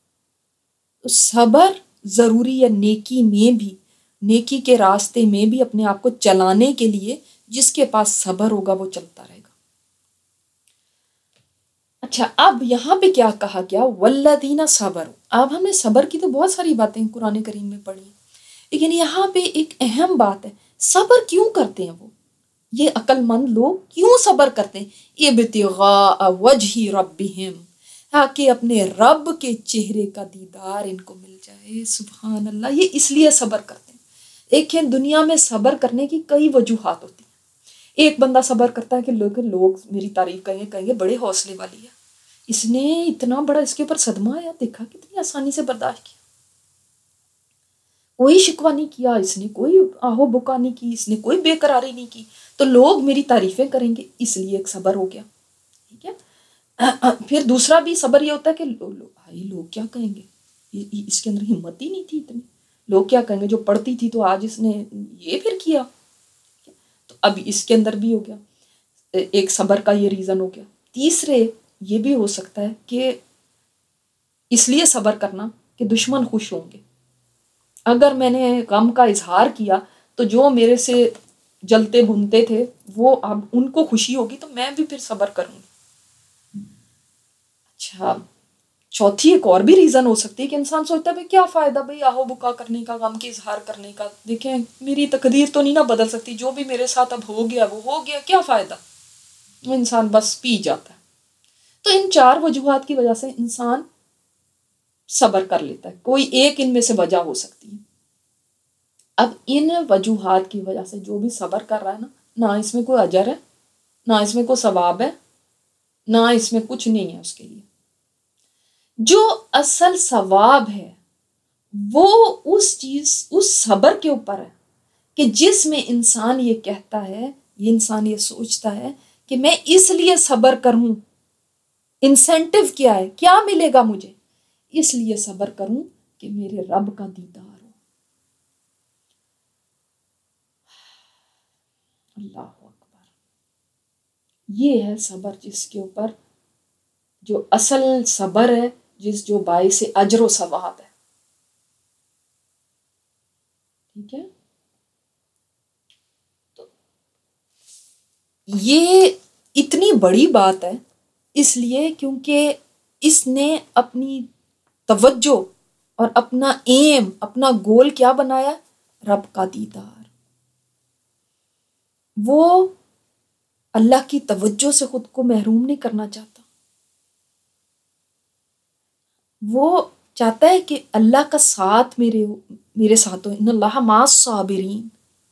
صبر ضروری ہے نیکی میں بھی، نیکی کے راستے میں بھی اپنے آپ کو چلانے کے لیے. جس کے پاس صبر ہوگا وہ چلتا رہے گا. اچھا، اب یہاں پہ کیا کہا گیا؟ والذین صبروا. اب ہم نے صبر کی تو بہت ساری باتیں قرآن کریم میں پڑھی ہیں، لیکن یہاں پہ ایک اہم بات ہے، صبر کیوں کرتے ہیں وہ؟ یہ عقل مند لوگ کیوں صبر کرتے ہیں؟ ابتغاء وجہ ربہم، تاکہ اپنے رب کے چہرے کا دیدار ان کو مل جائے. سبحان اللہ. یہ اس لیے صبر کرتے ہیں. دیکھیں، دنیا میں صبر کرنے کی کئی وجوہات ہوتی ہیں. ایک بندہ صبر کرتا ہے کہ لوگ لوگ میری تعریف کریں گے، کہیں گے بڑے حوصلے والی ہے، اس نے اتنا بڑا اس کے اوپر صدمہ آیا، دیکھا کتنی آسانی سے برداشت کیا، کوئی شکوہ نہیں کیا، اس نے کوئی آہو بکا نہیں کی، اس نے کوئی بے قراری نہیں کی، تو لوگ میری تعریفیں کریں گے، اس لیے ایک صبر ہو گیا. ٹھیک ہے. پھر دوسرا بھی صبر یہ ہوتا ہے کہ بھائی لوگ کیا کہیں گے، اس کے اندر ہمت ہی نہیں تھی اتنی، لوگ کیا کہیں گے، جو پڑھتی تھی تو آج اس نے یہ پھر کیا. تو اب اس کے اندر بھی ہو گیا ایک صبر کا یہ ریزن ہو گیا. تیسرے یہ بھی ہو سکتا ہے کہ اس لیے صبر کرنا کہ دشمن خوش ہوں گے. اگر میں نے غم کا اظہار کیا تو جو میرے سے جلتے بھنتے تھے وہ اب ان کو خوشی ہوگی تو میں بھی پھر صبر کروں گی. اچھا، چوتھی ایک اور بھی ریزن ہو سکتی ہے کہ انسان سوچتا ہے بھائی کیا فائدہ بھائی آہو بکا کرنے کا، غم کے اظہار کرنے کا، دیکھیں میری تقدیر تو نہیں نہ بدل سکتی، جو بھی میرے ساتھ اب ہو گیا وہ ہو گیا، کیا فائدہ. انسان بس پی جاتا ہے. تو ان چار وجوہات کی وجہ سے انسان صبر کر لیتا ہے. کوئی ایک ان میں سے وجہ ہو سکتی ہے. اب ان وجوہات کی وجہ سے جو بھی صبر کر رہا ہے نا، نہ اس میں کوئی اجر ہے، نہ اس میں کوئی ثواب ہے، نہ اس میں کچھ نہیں ہے اس کے لیے. جو اصل ثواب ہے وہ اس چیز اس صبر کے اوپر ہے کہ جس میں انسان یہ کہتا ہے، یہ انسان یہ سوچتا ہے کہ میں اس لیے صبر کروں، انسینٹو کیا ہے، کیا ملے گا مجھے، اس لیے صبر کروں کہ میرے رب کا دیدار ہو. اللہ اکبر. یہ ہے صبر جس کے اوپر، جو اصل صبر ہے، جس جو باعث اجر و ثواب ہے. ٹھیک ہے. تو یہ اتنی بڑی بات ہے اس لیے کیونکہ اس نے اپنی توجہ اور اپنا ایم، اپنا گول کیا بنایا؟ رب کا دیدار. وہ اللہ کی توجہ سے خود کو محروم نہیں کرنا چاہتا. وہ چاہتا ہے کہ اللہ کا ساتھ میرے میرے ساتھ ہو. ان اللہ مع الصابرین.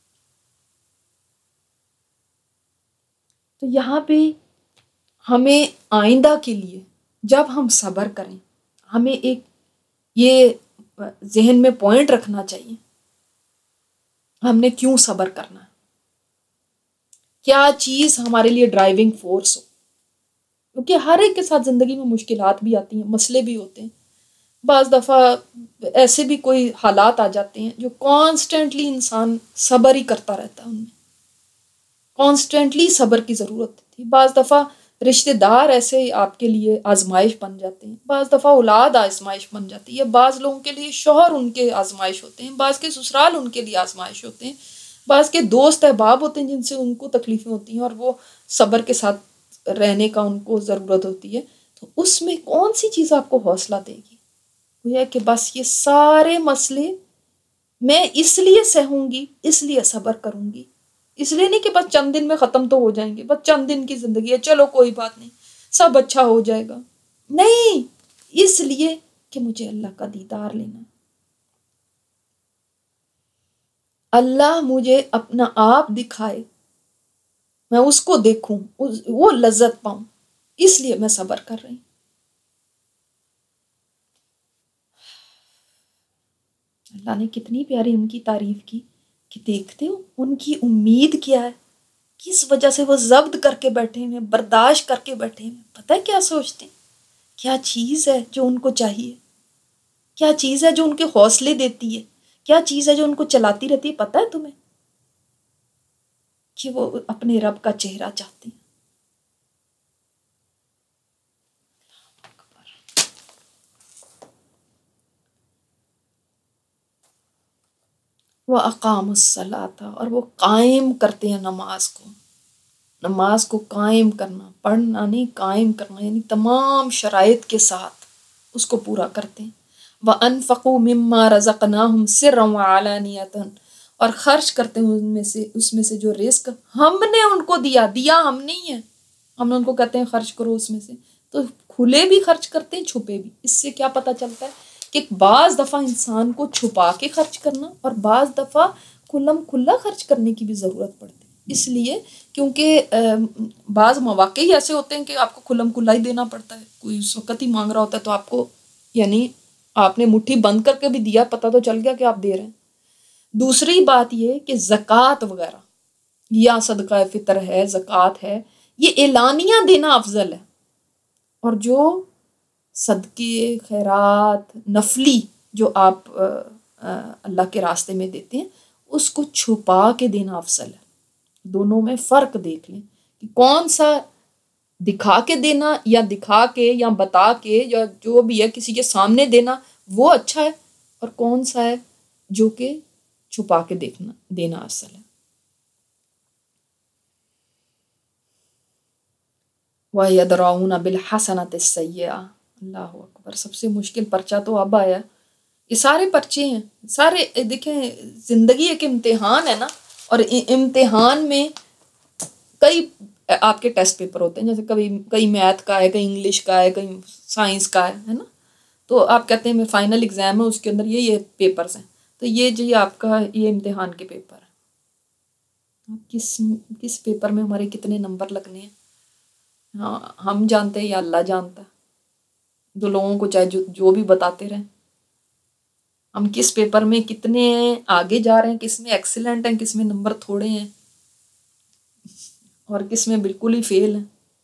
تو یہاں پہ ہمیں آئندہ کے لیے جب ہم صبر کریں ہمیں ایک یہ ذہن میں پوائنٹ رکھنا چاہیے، ہم نے کیوں صبر کرنا ہے، کیا چیز ہمارے لیے ڈرائیونگ فورس ہو. کیونکہ ہر ایک کے ساتھ زندگی میں مشکلات بھی آتی ہیں، مسئلے بھی ہوتے ہیں، بعض دفعہ ایسے بھی کوئی حالات آ جاتے ہیں جو کانسٹنٹلی انسان صبر ہی کرتا رہتا ہے، ان میں کانسٹنٹلی صبر کی ضرورت تھی. بعض دفعہ رشتہ دار ایسے آپ کے لیے آزمائش بن جاتے ہیں، بعض دفعہ اولاد آزمائش بن جاتی ہے، بعض لوگوں کے لیے شوہر ان کے آزمائش ہوتے ہیں، بعض کے سسرال ان کے لیے آزمائش ہوتے ہیں، بعض کے دوست احباب ہوتے ہیں جن سے ان کو تکلیفیں ہوتی ہیں اور وہ صبر کے ساتھ رہنے کا ان کو ضرورت ہوتی ہے. تو اس میں کون سی چیز آپ کو حوصلہ دے گی؟ وہ ہے کہ بس یہ سارے مسئلے میں اس لیے سہوں گی، اس لیے صبر کروں گی، اس لیے نہیں کہ بس چند دن میں ختم تو ہو جائیں گے، بس چند دن کی زندگی ہے چلو کوئی بات نہیں سب اچھا ہو جائے گا. نہیں، اس لیے کہ مجھے اللہ کا دیدار لینا، اللہ مجھے اپنا آپ دکھائے، میں اس کو دیکھوں، وہ لذت پاؤں، اس لیے میں صبر کر رہی ہوں. اللہ نے کتنی پیاری ان کی تعریف کی کہ دیکھتے ہو ان کی امید کیا ہے، کس وجہ سے وہ ضبط کر کے بیٹھے ہیں، برداشت کر کے بیٹھے ہیں. پتہ ہے کیا سوچتے ہیں؟ کیا چیز ہے جو ان کو چاہیے، کیا چیز ہے جو ان کے حوصلے دیتی ہے، کیا چیز ہے جو ان کو چلاتی رہتی ہے؟ پتہ ہے تمہیں کہ وہ اپنے رب کا چہرہ چاہتے ہیں. وَأَقَامُوا الصَّلَاةَ، اور وہ قائم کرتے ہیں نماز کو. نماز کو قائم کرنا، پڑھنا نہیں، قائم کرنا، یعنی تمام شرائط کے ساتھ اس کو پورا کرتے ہیں. وَأَنفَقُوا مِمَّا رَزَقْنَاهُمْ سِرًّا وَعَلَانِيَةً، اور خرچ کرتے ہیں ان میں سے اس میں سے جو رزق ہم نے ان کو دیا دیا ہم نہیں ہے، ہم ان کو کہتے ہیں خرچ کرو اس میں سے، تو کھلے بھی خرچ کرتے ہیں، چھپے بھی. اس سے کیا پتہ چلتا ہے کہ بعض دفعہ انسان کو چھپا کے خرچ کرنا اور بعض دفعہ کھلم کھلا خرچ کرنے کی بھی ضرورت پڑتی ہے. اس لیے کیونکہ بعض مواقع ہی ایسے ہوتے ہیں کہ آپ کو کھلم کھلا ہی دینا پڑتا ہے. کوئی اس وقت ہی مانگ رہا ہوتا ہے تو آپ کو، یعنی آپ نے مٹھی بند کر کے بھی دیا، پتہ تو چل گیا کہ آپ دے رہے ہیں. دوسری بات یہ کہ زکوٰۃ وغیرہ یا صدقہ فطر ہے، زکوٰۃ ہے، یہ اعلانیہ دینا افضل ہے. اور جو صدقے خیرات نفلی جو آپ اللہ کے راستے میں دیتے ہیں اس کو چھپا کے دینا افضل ہے. دونوں میں فرق دیکھ لیں کہ کون سا دکھا کے دینا یا دکھا کے یا بتا کے یا جو بھی ہے کسی کے سامنے دینا وہ اچھا ہے، اور کون سا ہے جو کہ چھپا کے دیکھنا دینا افضل ہے. وَيَدْرَؤُونَ بِالْحَسَنَةِ السَّيِّئَةَ. اللہ اکبر، سب سے مشکل پرچہ تو اب آیا. یہ سارے پرچے ہیں، سارے دیکھیں زندگی ایک امتحان ہے نا، اور امتحان میں کئی آپ کے ٹیسٹ پیپر ہوتے ہیں، جیسے کبھی کئی میتھ کا ہے، کئی انگلش کا ہے، کئی سائنس کا ہے ہے نا. تو آپ کہتے ہیں میں فائنل ایگزام ہے اس کے اندر یہ یہ پیپرز ہیں، تو یہ جو یہ آپ کا یہ امتحان کے پیپر ہے. کس کس پیپر میں ہمارے کتنے نمبر لگنے ہیں ہاں ہم جانتے ہیں یا اللہ جانتا ہے. دو لوگوں کو چاہے جو جو بھی بتاتے رہیں، ہم کس پیپر میں کتنے آگے جا رہے ہیں، کس میں ایکسیلنٹ ہیں، کس میں نمبر تھوڑے ہیں، اور کس میں بالکل ہی فیل ہیں.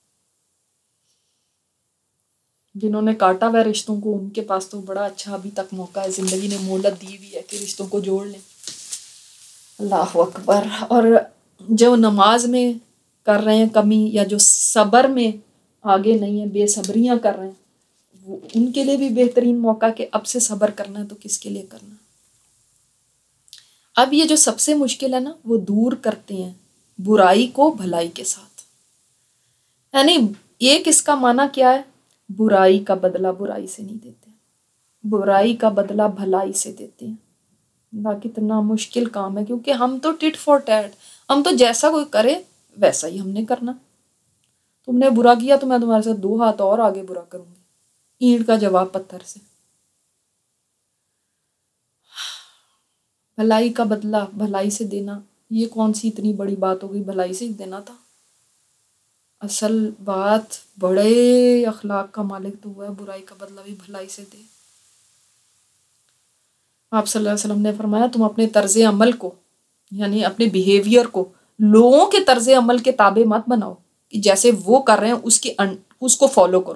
جنہوں نے کاٹا ہوا رشتوں کو ان کے پاس تو بڑا اچھا ابھی تک موقع ہے، زندگی نے مہلت دی ہوئی ہے کہ رشتوں کو جوڑ لیں. اللہ اکبر. اور جو نماز میں کر رہے ہیں کمی، یا جو صبر میں آگے نہیں ہیں، بے صبریاں کر رہے ہیں، وہ ان کے لیے بھی بہترین موقع کہ اب سے صبر کرنا ہے تو کس کے لیے کرنا. اب یہ جو سب سے مشکل ہے نا، وہ دور کرتے ہیں برائی کو بھلائی کے ساتھ. یعنی ایک اس کا معنی کیا ہے، برائی کا بدلہ برائی سے نہیں دیتے، برائی کا بدلہ بھلائی سے دیتے ہیں. اللہ کتنا مشکل کام ہے، کیونکہ ہم تو ٹٹ فور ٹیٹ، ہم تو جیسا کوئی کرے ویسا ہی ہم نے کرنا. تم نے برا کیا تو میں تمہارے ساتھ دو ہاتھ اور آگے برا کروں گی، اینٹ کا جواب پتھر سے. بھلائی کا بدلہ بھلائی سے دینا، یہ کون سی اتنی بڑی بات ہو گئی، بھلائی سے ہی دینا تھا. اصل بات بڑے اخلاق کا مالک تو ہوا ہے، برائی کا بدلہ بھی بھلائی سے دے. آپ صلی اللہ علیہ وسلم نے فرمایا تم اپنے طرز عمل کو، یعنی اپنے بیہیویئر کو لوگوں کے طرز عمل کے تابع مت بناؤ کہ جیسے وہ کر رہے ہیں اس کے اس کو فالو کرو.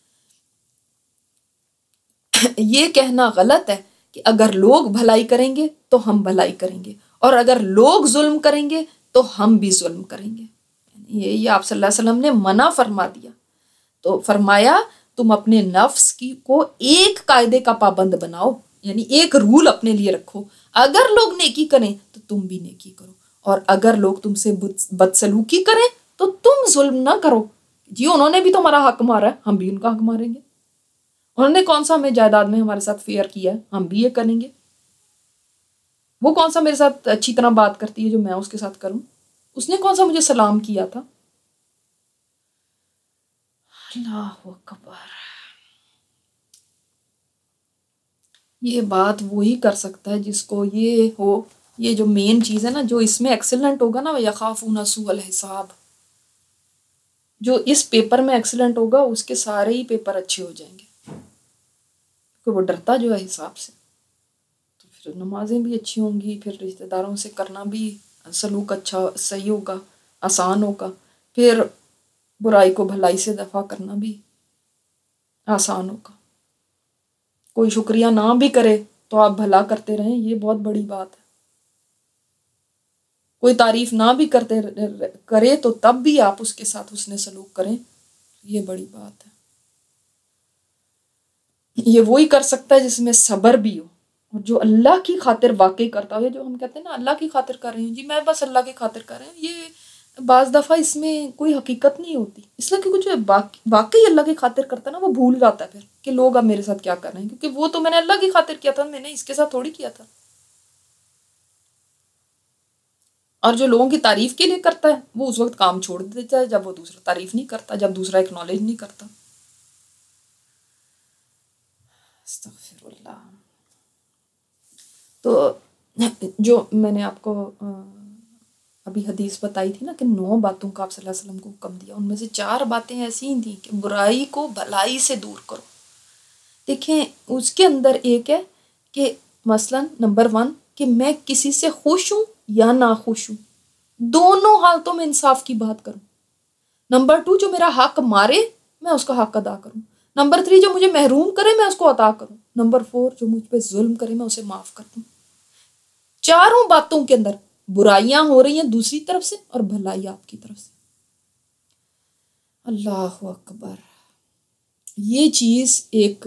یہ کہنا غلط ہے کہ اگر لوگ بھلائی کریں گے تو ہم بھلائی کریں گے، اور اگر لوگ ظلم کریں گے تو ہم بھی ظلم کریں گے. یہ یہ آپ صلی اللہ علیہ وسلم نے منع فرما دیا. تو فرمایا تم اپنے نفس کی کو ایک قاعدے کا پابند بناؤ، یعنی ایک رول اپنے لیے رکھو. اگر لوگ نیکی کریں تو تم بھی نیکی کرو، اور اگر لوگ تم سے بدسلوکی کریں تو تم ظلم نہ کرو. جی انہوں نے بھی تو ہمارا حق مارا ہے، ہم بھی ان کا حق ماریں گے. انہوں نے کون سا ہمیں جائیداد میں ہمارے ساتھ فیئر کیا ہے، ہم بھی یہ کریں گے. وہ کون سا میرے ساتھ اچھی طرح بات کرتی ہے جو میں اس کے ساتھ کروں. اس نے کون سا مجھے سلام کیا تھا. اللہ اکبر. یہ بات وہی کر سکتا ہے جس کو یہ ہو، یہ جو مین چیز ہے نا، جو اس میں ایکسیلنٹ ہوگا نا، یخافون سوء الحساب، جو اس پیپر میں ایکسیلنٹ ہوگا اس کے سارے ہی پیپر اچھے ہو جائیں گے، کہ وہ ڈرتا جو ہے حساب سے. تو پھر نمازیں بھی اچھی ہوں گی، پھر رشتہ داروں سے کرنا بھی سلوک اچھا صحیح ہوگا، آسان ہوگا، پھر برائی کو بھلائی سے دفع کرنا بھی آسان ہوگا. کوئی شکریہ نہ بھی کرے تو آپ بھلا کرتے رہیں، یہ بہت بڑی بات ہے. کوئی تعریف نہ بھی کرتے کرے تو تب بھی آپ اس کے ساتھ حسن سلوک کریں، یہ بڑی بات ہے. یہ وہی کر سکتا ہے جس میں صبر بھی ہو اور جو اللہ کی خاطر واقعی کرتا ہو، جو ہم کہتے ہیں نا اللہ کی خاطر کر رہی ہوں جی، میں بس اللہ کی خاطر کر رہی ہوں، یہ بعض دفعہ اس میں کوئی حقیقت نہیں ہوتی، اس لیے کہ جو واقعی اللہ کی خاطر کرتا ہے نا وہ بھول جاتا ہے پھر کہ لوگ اب میرے ساتھ کیا کر رہے ہیں، کیونکہ وہ تو میں نے اللہ کی خاطر کیا تھا، میں نے اس کے ساتھ تھوڑی کیا تھا۔ اور جو لوگوں کی تعریف کے لیے کرتا ہے وہ اس وقت کام چھوڑ دیتا ہے جب وہ دوسرا تعریف نہیں کرتا، جب دوسرا اکنالج نہیں کرتا۔ استغفر اللہ۔ تو جو میں نے آپ کو ابھی حدیث بتائی تھی نا کہ نو باتوں کا آپ صلی اللہ علیہ وسلم کو حکم دیا، ان میں سے چار باتیں ایسی ہی تھیں کہ برائی کو بھلائی سے دور کرو۔ دیکھیں اس کے اندر ایک ہے کہ مثلاً نمبر ون کہ میں کسی سے خوش ہوں یا ناخوش ہوں، دونوں حالتوں میں انصاف کی بات کروں۔ نمبر ٹو جو میرا حق مارے میں اس کا حق ادا کروں۔ نمبر تھری جو مجھے محروم کرے میں اس کو عطا کروں۔ نمبر فور جو مجھ پہ ظلم کرے میں اسے معاف کر دوں۔ چاروں باتوں کے اندر برائیاں ہو رہی ہیں دوسری طرف سے اور بھلائی آپ کی طرف سے۔ اللہ اکبر۔ یہ چیز ایک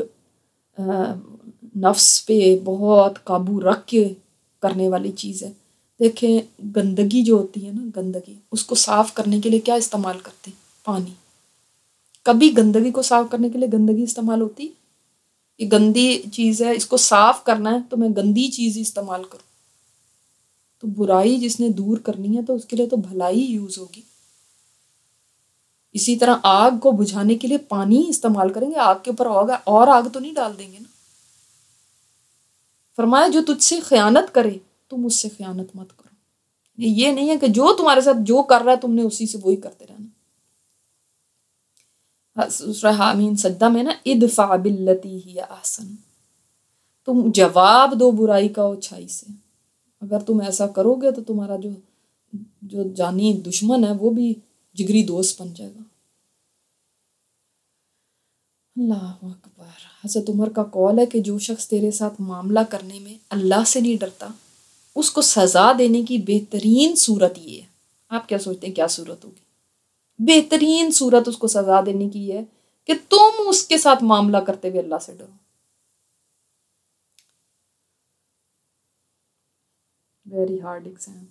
نفس پہ بہت قابو رکھ کے کرنے والی چیز ہے۔ دیکھیں گندگی جو ہوتی ہے نا، گندگی اس کو صاف کرنے کے لیے کیا استعمال کرتے ہیں؟ پانی۔ کبھی گندگی کو صاف کرنے کے لیے گندگی استعمال ہوتی؟ یہ گندی چیز ہے، اس کو صاف کرنا ہے تو میں گندی چیز ہی استعمال کروں۔ تو برائی جس نے دور کرنی ہے تو اس کے لیے تو بھلائی یوز ہوگی۔ اسی طرح آگ کو بجھانے کے لیے پانی استعمال کریں گے، آگ کے اوپر ہوگا اور آگ تو نہیں ڈال دیں گے نا۔ فرمایا جو تجھ سے خیانت کرے تم اس سے خیانت مت کرو۔ یہ نہیں ہے کہ جو تمہارے ساتھ جو کر رہا ہے تم نے اسی سے وہی کرتے رہنا۔ سورہ حامیم سجدہ میں نا ادفع باللتی ہی احسن، تم جواب دو برائی کا اچھائی سے۔ اگر تم ایسا کرو گے تو تمہارا جو جو جانی دشمن ہے وہ بھی جگری دوست بن جائے گا۔ اللہ اکبر۔ حضرت عمر کا قول ہے کہ جو شخص تیرے ساتھ معاملہ کرنے میں اللہ سے نہیں ڈرتا اس کو سزا دینے کی بہترین صورت یہ ہے۔ آپ کیا سوچتے ہیں کیا صورت ہوگی؟ بہترین صورت اس کو سزا دینے کی ہے کہ تم اس کے ساتھ معاملہ کرتے ہوئے اللہ سے ڈرو۔ Very hard exam.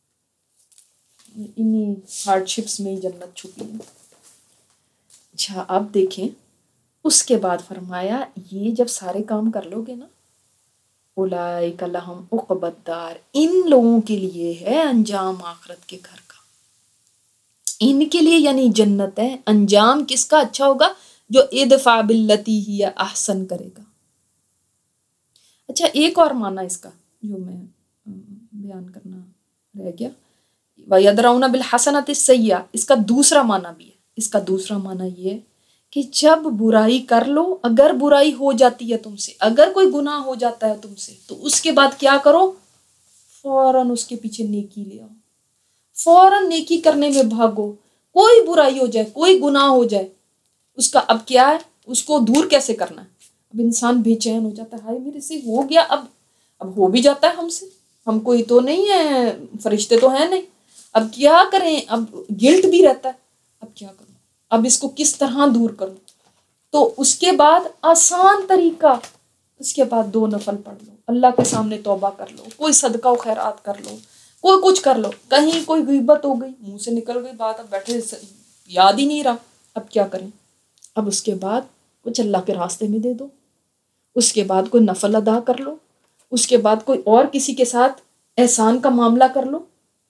انہی ہارڈ شپس میں ہی جنت چھپی ہے۔ اچھا اب دیکھیں اس کے بعد فرمایا یہ جب سارے کام کر لو گے نا، اولئک لہم عقبی الدار، ان لوگوں کے لیے ہے انجام آخرت کے گھر کا۔ ان کے لیے یعنی جنت ہے۔ انجام کس کا اچھا ہوگا؟ جو ادفع باللتی ہی احسن کرے گا۔ اچھا ایک اور معنی اس کا جو میں بیان کرنا رہ گیا، وَيَدْرَؤْنَ بِالْحَسَنَةِ السَّيِّئَةَ، اس کا دوسرا معنی بھی ہے۔ اس کا دوسرا معنی یہ ہے کہ جب برائی کر لو، اگر برائی ہو جاتی ہے تم سے، اگر کوئی گناہ ہو جاتا ہے تم سے، تو اس کے بعد کیا کرو؟ فوراً اس کے پیچھے نیکی لے آؤ، فوراً نیکی کرنے میں بھاگو۔ کوئی برائی ہو جائے، کوئی گناہ ہو جائے، اس کا اب کیا ہے؟ اس کو دور کیسے کرنا ہے؟ اب انسان بے چین ہو جاتا ہے، ہائے میرے سے ہو گیا، اب اب ہو بھی جاتا ہے ہم سے، ہم کوئی تو نہیں ہے، فرشتے تو ہیں نہیں، اب کیا کریں؟ اب گلٹ بھی رہتا ہے، اب کیا کروں؟ اب اس کو کس طرح دور کروں؟ تو اس کے بعد آسان طریقہ، اس کے بعد دو نفل پڑھ لو، اللہ کے سامنے توبہ کر لو، کوئی صدقہ و خیرات کر لو، کوئی کچھ کر لو۔ کہیں کوئی غیبت ہو گئی، منہ سے نکل گئی بات، اب بیٹھے یاد ہی نہیں رہا، اب کیا کریں؟ اب اس کے بعد کچھ اللہ کے راستے میں دے دو، اس کے بعد کوئی نفل ادا کر لو، اس کے بعد کوئی اور کسی کے ساتھ احسان کا معاملہ کر لو۔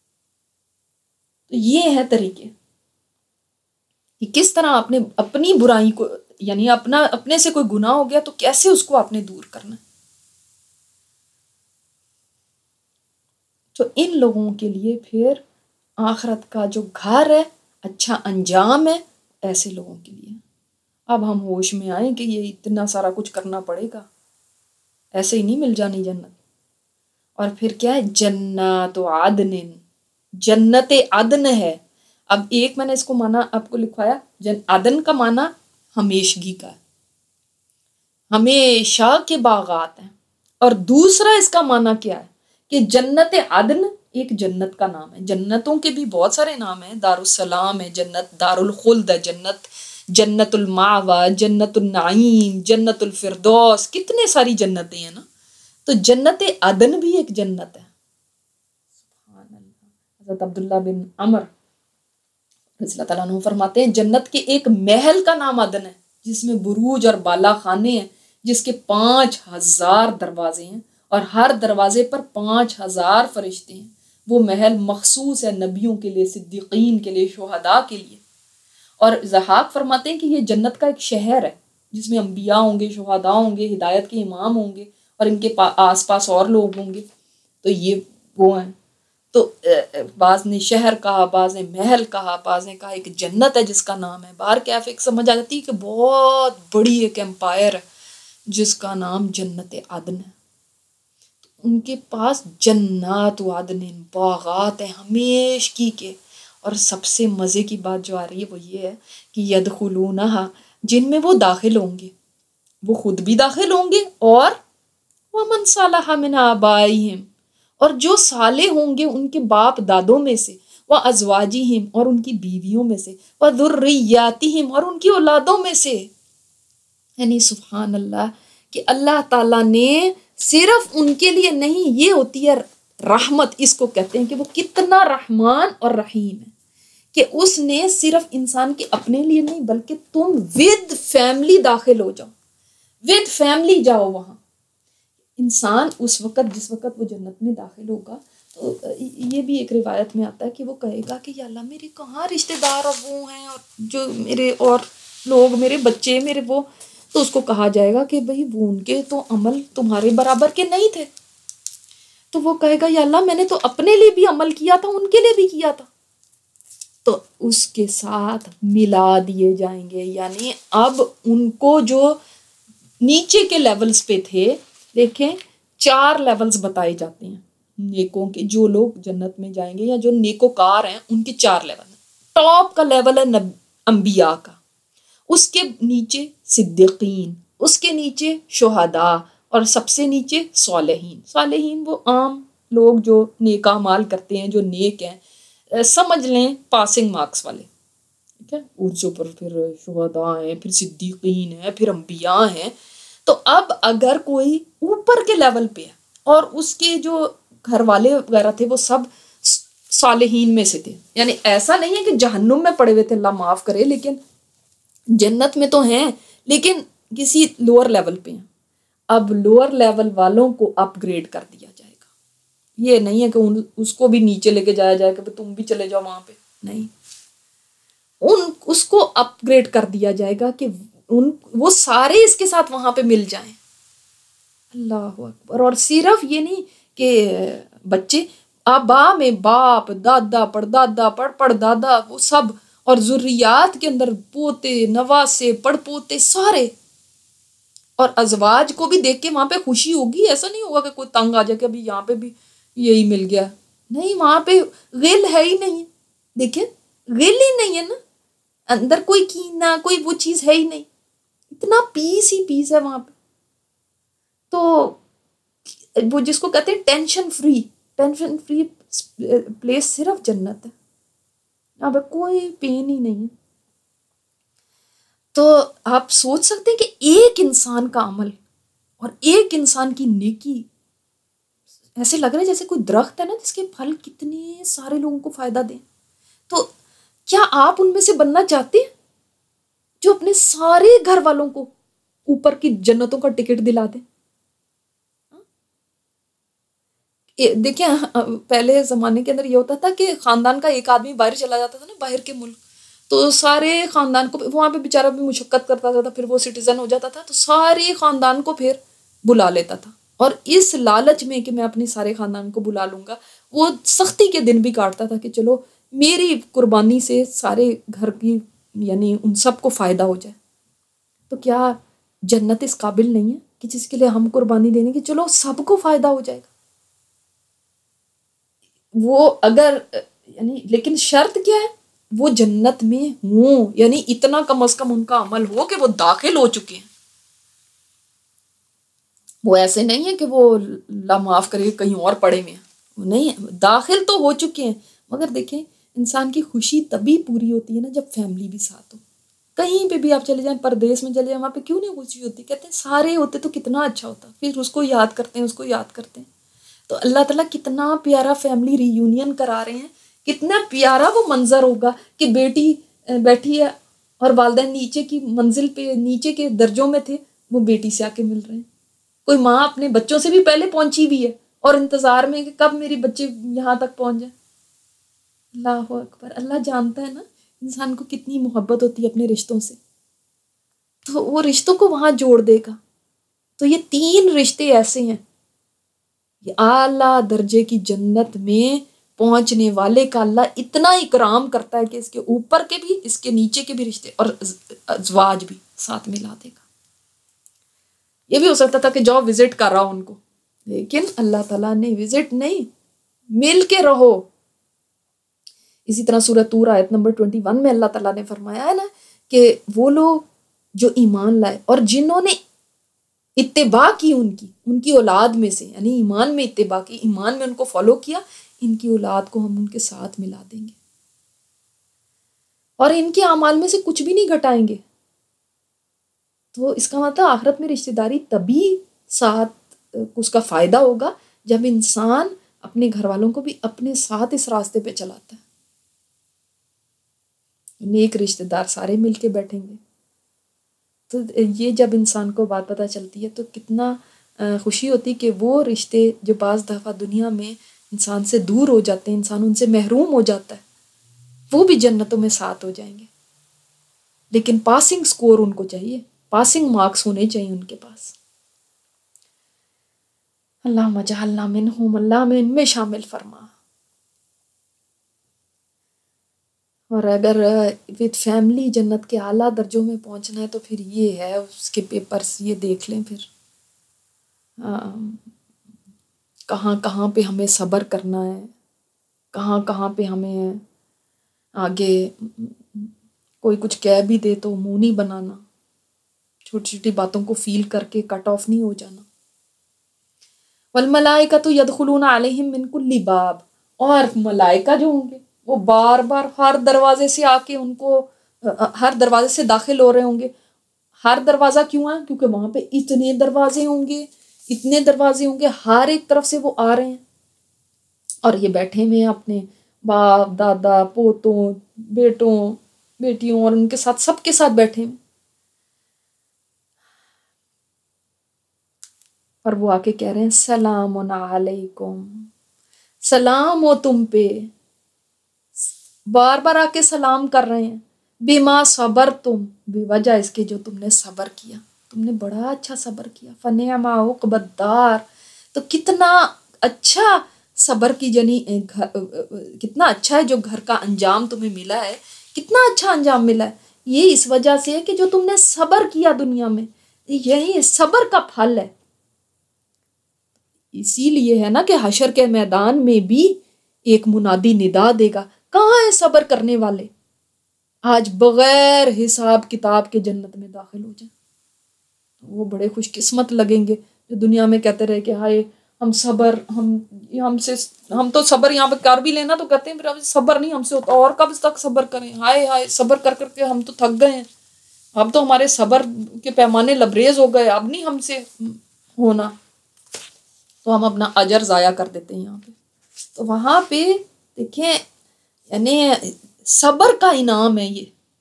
تو یہ ہے طریقے کہ کس طرح اپنے اپنی برائی کو، یعنی اپنا اپنے سے کوئی گناہ ہو گیا تو کیسے اس کو آپ نے دور کرنا ہے۔ تو ان لوگوں کے لیے پھر آخرت کا جو گھر ہے، اچھا انجام ہے ایسے لوگوں کے لیے۔ اب ہم ہوش میں آئیں کہ یہ اتنا سارا کچھ کرنا پڑے گا، ایسے ہی نہیں مل جانی جنت۔ اور پھر کیا ہے؟ جنات عدن، جنت عدن ہے۔ اب ایک میں نے اس کو معنی آپ کو لکھوایا، جن عدن کا معنی ہمیشگی کا ہے، ہمیشہ کے باغات ہیں۔ اور دوسرا اس کا معنی کیا ہے کہ جنت عدن ایک جنت کا نام ہے۔ جنتوں کے بھی بہت سارے نام ہیں، دار السلام ہے جنت، دار الخلد ہے جنت، جنت المأوى، جنت النعیم، جنت الفردوس، کتنے ساری جنتیں ہیں نا۔ تو جنت عدن بھی ایک جنت ہے. سبحان اللہ. حضرت عبداللہ بن عمر رضی اللہ تعالیٰ عنہ فرماتے ہیں جنت کے ایک محل کا نام عدن ہے جس میں بروج اور بالا خانے ہیں، جس کے پانچ ہزار دروازے ہیں اور ہر دروازے پر پانچ ہزار فرشتے ہیں. وہ محل مخصوص ہے نبیوں کے لیے، صدیقین کے لیے، شہداء کے لیے. اور ضحاک فرماتے ہیں کہ یہ جنت کا ایک شہر ہے جس میں انبیاء ہوں گے، شہداء ہوں گے، ہدایت کے امام ہوں گے اور ان کے آس پاس اور لوگ ہوں گے. تو یہ وہ ہیں. تو بعض نے شہر کہا، بعض نے محل کہا، بعض نے کہا ایک جنت ہے جس کا نام ہے. باہر کیف ایک سمجھ آ جاتی ہے کہ بہت بڑی ایک امپائر ہے جس کا نام جنت عدن ہے. ان کے پاس جنات و عدن، باغات ہیں ہمیشگی کے. اور سب سے مزے کی بات جو آ رہی ہے وہ یہ ہے کہ یدخلونہا، جن میں وہ داخل ہوں گے، وہ خود بھی داخل ہوں گے، اور ومن صالح من آبائہم، اور جو صالح ہوں گے ان کے باپ دادوں میں سے، وازواجہم، اور ان کی بیویوں میں سے، وذریاتہم، اور ان کی اولادوں میں سے. یعنی سبحان اللہ کہ اللہ تعالیٰ نے صرف ان کے لیے نہیں، یہ ہوتی ہے رحمت، اس کو کہتے ہیں کہ وہ کتنا رحمان اور رحیم ہے کہ اس نے صرف انسان کے اپنے لیے نہیں بلکہ تم ود فیملی داخل ہو جاؤ، ود فیملی جاؤ وہاں. انسان اس وقت جس وقت وہ جنت میں داخل ہوگا تو یہ بھی ایک روایت میں آتا ہے کہ وہ کہے گا کہ یا اللہ میرے کہاں رشتہ دار اور وہ ہیں اور جو میرے اور لوگ، میرے بچے، میرے وہ. تو اس کو کہا جائے گا کہ بھئی وہ ان کے تو عمل تمہارے برابر کے نہیں تھے. تو وہ کہے گا یا اللہ میں نے تو اپنے لیے بھی عمل کیا تھا، ان کے لیے بھی کیا تھا. تو اس کے ساتھ ملا دیے جائیں گے. یعنی اب ان کو جو نیچے کے لیولز پہ تھے، دیکھیں چار لیولز بتائے جاتے ہیں نیکوں کے، جو لوگ جنت میں جائیں گے یا جو نیکوکار ہیں ان کے چار لیول ہیں. ٹاپ کا لیول ہے انبیاء کا، اس کے نیچے صدیقین، اس کے نیچے شہداء، اور سب سے نیچے صالحین. صالحین وہ عام لوگ جو نیک اعمال کرتے ہیں، جو نیک ہیں، سمجھ لیں پاسنگ مارکس والے. ٹھیک ہے، اس پر پھر شہداء ہیں، پھر صدیقین ہیں، پھر انبیاء ہیں. تو اب اگر کوئی اوپر کے لیول پہ ہے اور اس کے جو گھر والے وغیرہ تھے وہ سب صالحین میں سے تھے، یعنی ایسا نہیں ہے کہ جہنم میں پڑے ہوئے تھے، اللہ معاف کرے، لیکن جنت میں تو ہیں لیکن کسی لوور لیول پہ ہیں. اب لوور لیول والوں کو اپ گریڈ کر دیا جائے گا. یہ نہیں ہے کہ اس کو بھی نیچے لے کے جایا جائے کہ تم بھی چلے جاؤ وہاں پہ، نہیں، ان اس کو اپ گریڈ کر دیا جائے گا کہ ان وہ سارے اس کے ساتھ وہاں پہ مل جائیں. اللہ اکبر. اور صرف یہ نہیں کہ بچے، آبا میں باپ، دادا پڑدادا پڑ پڑدادا، وہ سب، اور ذریات کے اندر پوتے، نواسے، پڑ پوتے، سارے. اور ازواج کو بھی دیکھ کے وہاں پہ خوشی ہوگی. ایسا نہیں ہوگا کہ کوئی تنگ آ جائے کہ ابھی یہاں پہ بھی یہی مل گیا. نہیں، وہاں پہ غل ہے ہی نہیں. دیکھیں غل ہی نہیں ہے نا، اندر کوئی کینہ، کوئی وہ چیز ہے ہی نہیں. اتنا پیس ہی پیس ہے وہاں پہ. تو وہ جس کو کہتے ہیں tension free, tension free place صرف جنت ہے. اب کوئی پین ہی نہیں ہے. تو آپ سوچ سکتے ہیں کہ ایک انسان کا عمل اور ایک انسان کی نیکی ایسے لگ رہا ہے جیسے کوئی درخت ہے نا جس کے پھل کتنے سارے لوگوں کو فائدہ دیں. تو کیا آپ ان میں سے بننا چاہتے ہیں جو اپنے سارے گھر والوں کو اوپر کی جنتوں کا ٹکٹ دلا دیں؟ دیکھیں پہلے زمانے کے اندر یہ ہوتا تھا کہ خاندان کا ایک آدمی باہر چلا جاتا تھا نا، باہر کے ملک، تو سارے خاندان کو وہاں پہ بیچارہ بھی مشقت کرتا تھا، پھر وہ سٹیزن ہو جاتا تھا تو سارے خاندان کو پھر بلا لیتا تھا. اور اس لالچ میں کہ میں اپنے سارے خاندان کو بلا لوں گا، وہ سختی کے دن بھی کاٹتا تھا کہ چلو میری قربانی سے سارے گھر کی، یعنی ان سب کو فائدہ ہو جائے. تو کیا جنت اس قابل نہیں ہے کہ جس کے لیے ہم قربانی دینے کی چلو سب کو فائدہ ہو جائے گا؟ وہ اگر یعنی لیکن شرط کیا ہے، وہ جنت میں ہوں، یعنی اتنا کم از کم ان کا عمل ہو کہ وہ داخل ہو چکے ہیں. وہ ایسے نہیں ہے کہ وہ اللہ معاف کرے کہیں اور پڑے ہوئے ہیں، وہ نہیں، داخل تو ہو چکے ہیں. مگر دیکھیں انسان کی خوشی تبھی پوری ہوتی ہے نا جب فیملی بھی ساتھ ہو. کہیں پہ بھی آپ چلے جائیں، پردیس میں چلے جائیں، وہاں پہ کیوں نہیں خوشی ہوتی؟ کہتے ہیں سارے ہوتے تو کتنا اچھا ہوتا، پھر اس کو یاد کرتے ہیں، اس کو یاد کرتے ہیں۔ تو اللہ تعالیٰ کتنا پیارا فیملی ری یونین کرا رہے ہیں، کتنا پیارا وہ منظر ہوگا کہ بیٹی بیٹھی ہے اور والدین نیچے کی منزل پہ، نیچے کے درجوں میں تھے، وہ بیٹی سے آ کے مل رہے ہیں۔ کوئی ماں اپنے بچوں سے بھی پہلے پہنچی ہوئی ہے اور انتظار میں کہ کب میری بچے یہاں تک پہنچ جائیں۔ اللہ اکبر! اللہ جانتا ہے نا انسان کو کتنی محبت ہوتی ہے اپنے رشتوں سے، تو وہ رشتوں کو وہاں جوڑ دے گا۔ تو یہ تین رشتے ایسے ہیں، یہ اعلیٰ درجے کی جنت میں پہنچنے والے کا اللہ اتنا اکرام کرتا ہے کہ اس کے اوپر کے بھی، اس کے نیچے کے بھی رشتے اور ازواج بھی ساتھ ملا دے گا۔ یہ بھی ہو سکتا تھا کہ جاؤ وزٹ کر رہا ہوں ان کو، لیکن اللہ تعالیٰ نے وزٹ نہیں، مل کے رہو۔ اسی طرح سورہ طور آیت نمبر اکیس میں اللہ تعالیٰ نے فرمایا ہے نا کہ وہ لوگ جو ایمان لائے اور جنہوں نے اتباع کی ان کی ان کی اولاد میں سے، یعنی ایمان میں اتباع کی، ایمان میں ان کو فالو کیا، ان کی اولاد کو ہم ان کے ساتھ ملا دیں گے اور ان کے اعمال میں سے کچھ بھی نہیں گھٹائیں گے۔ تو اس کا مطلب آخرت میں رشتہ داری تبھی ساتھ اس کا فائدہ ہوگا جب انسان اپنے گھر والوں کو بھی اپنے ساتھ اس راستے پہ چلاتا ہے۔ نیک رشتہ دار سارے مل کے بیٹھیں گے، تو یہ جب انسان کو بات پتہ چلتی ہے تو کتنا خوشی ہوتی کہ وہ رشتے جو بعض دفعہ دنیا میں انسان سے دور ہو جاتے ہیں، انسان ان سے محروم ہو جاتا ہے، وہ بھی جنتوں میں ساتھ ہو جائیں گے۔ لیکن پاسنگ سکور ان کو چاہیے، پاسنگ مارکس ہونے چاہیے ان کے پاس۔ اللہم اجعلنا منہم، اللہ میں ان میں شامل فرما۔ اور اگر وتھ فیملی جنت کے اعلیٰ درجوں میں پہنچنا ہے تو پھر یہ ہے، اس کے پیپرز یہ دیکھ لیں پھر کہاں کہاں پہ ہمیں صبر کرنا ہے، کہاں کہاں پہ ہمیں آگے کوئی کچھ کہہ بھی دے تو منہ نہیں بنانا، چھوٹی چھوٹی باتوں کو فیل کر کے کٹ آف نہیں ہو جانا۔ والملائکۃ یدخلون علیہم من کل باب، اور ملائکہ جو ہوں گے وہ بار بار ہر دروازے سے آ کے ان کو ہر دروازے سے داخل ہو رہے ہوں گے۔ ہر دروازہ کیوں ہے؟ کیونکہ وہاں پہ اتنے دروازے ہوں گے، اتنے دروازے ہوں گے، ہر ایک طرف سے وہ آ رہے ہیں اور یہ بیٹھے ہوئے ہیں اپنے باپ دادا پوتوں بیٹوں بیٹیوں اور ان کے ساتھ، سب کے ساتھ بیٹھے ہیں، اور وہ آ کے کہہ رہے ہیں سلام علیکم، سلام ہو تم پہ، بار بار آ کے سلام کر رہے ہیں۔ بما صبر تم، بے وجہ اس کے جو تم نے صبر کیا، تم نے بڑا اچھا صبر کیا۔ فنعم عقبی الدار، تو کتنا اچھا صبر کی جنی کتنا اچھا ہے جو گھر کا انجام تمہیں ملا ہے، کتنا اچھا انجام ملا ہے، یہ اس وجہ سے ہے کہ جو تم نے صبر کیا دنیا میں، یہی صبر کا پھل ہے۔ اسی لیے ہے نا کہ حشر کے میدان میں بھی ایک منادی ندا دے گا، کہاں ہے صبر کرنے والے؟ آج بغیر حساب کتاب کے جنت میں داخل ہو جائیں۔ وہ بڑے خوش قسمت لگیں گے جو دنیا میں کہتے رہے کہ ہائے ہم صبر ہم ہم سے ہم تو صبر یہاں پہ کر بھی لینا تو کہتے ہیں پھر صبر نہیں ہم سے ہوتا، اور کب تک صبر کریں، ہائے ہائے صبر کر کر کے ہم تو تھک گئے ہیں، اب تو ہمارے صبر کے پیمانے لبریز ہو گئے، اب نہیں ہم سے ہونا، تو ہم اپنا اجر ضائع کر دیتے ہیں یہاں پہ۔ تو وہاں پہ دیکھیں یعنی صبر کا انعام ہے یہ۔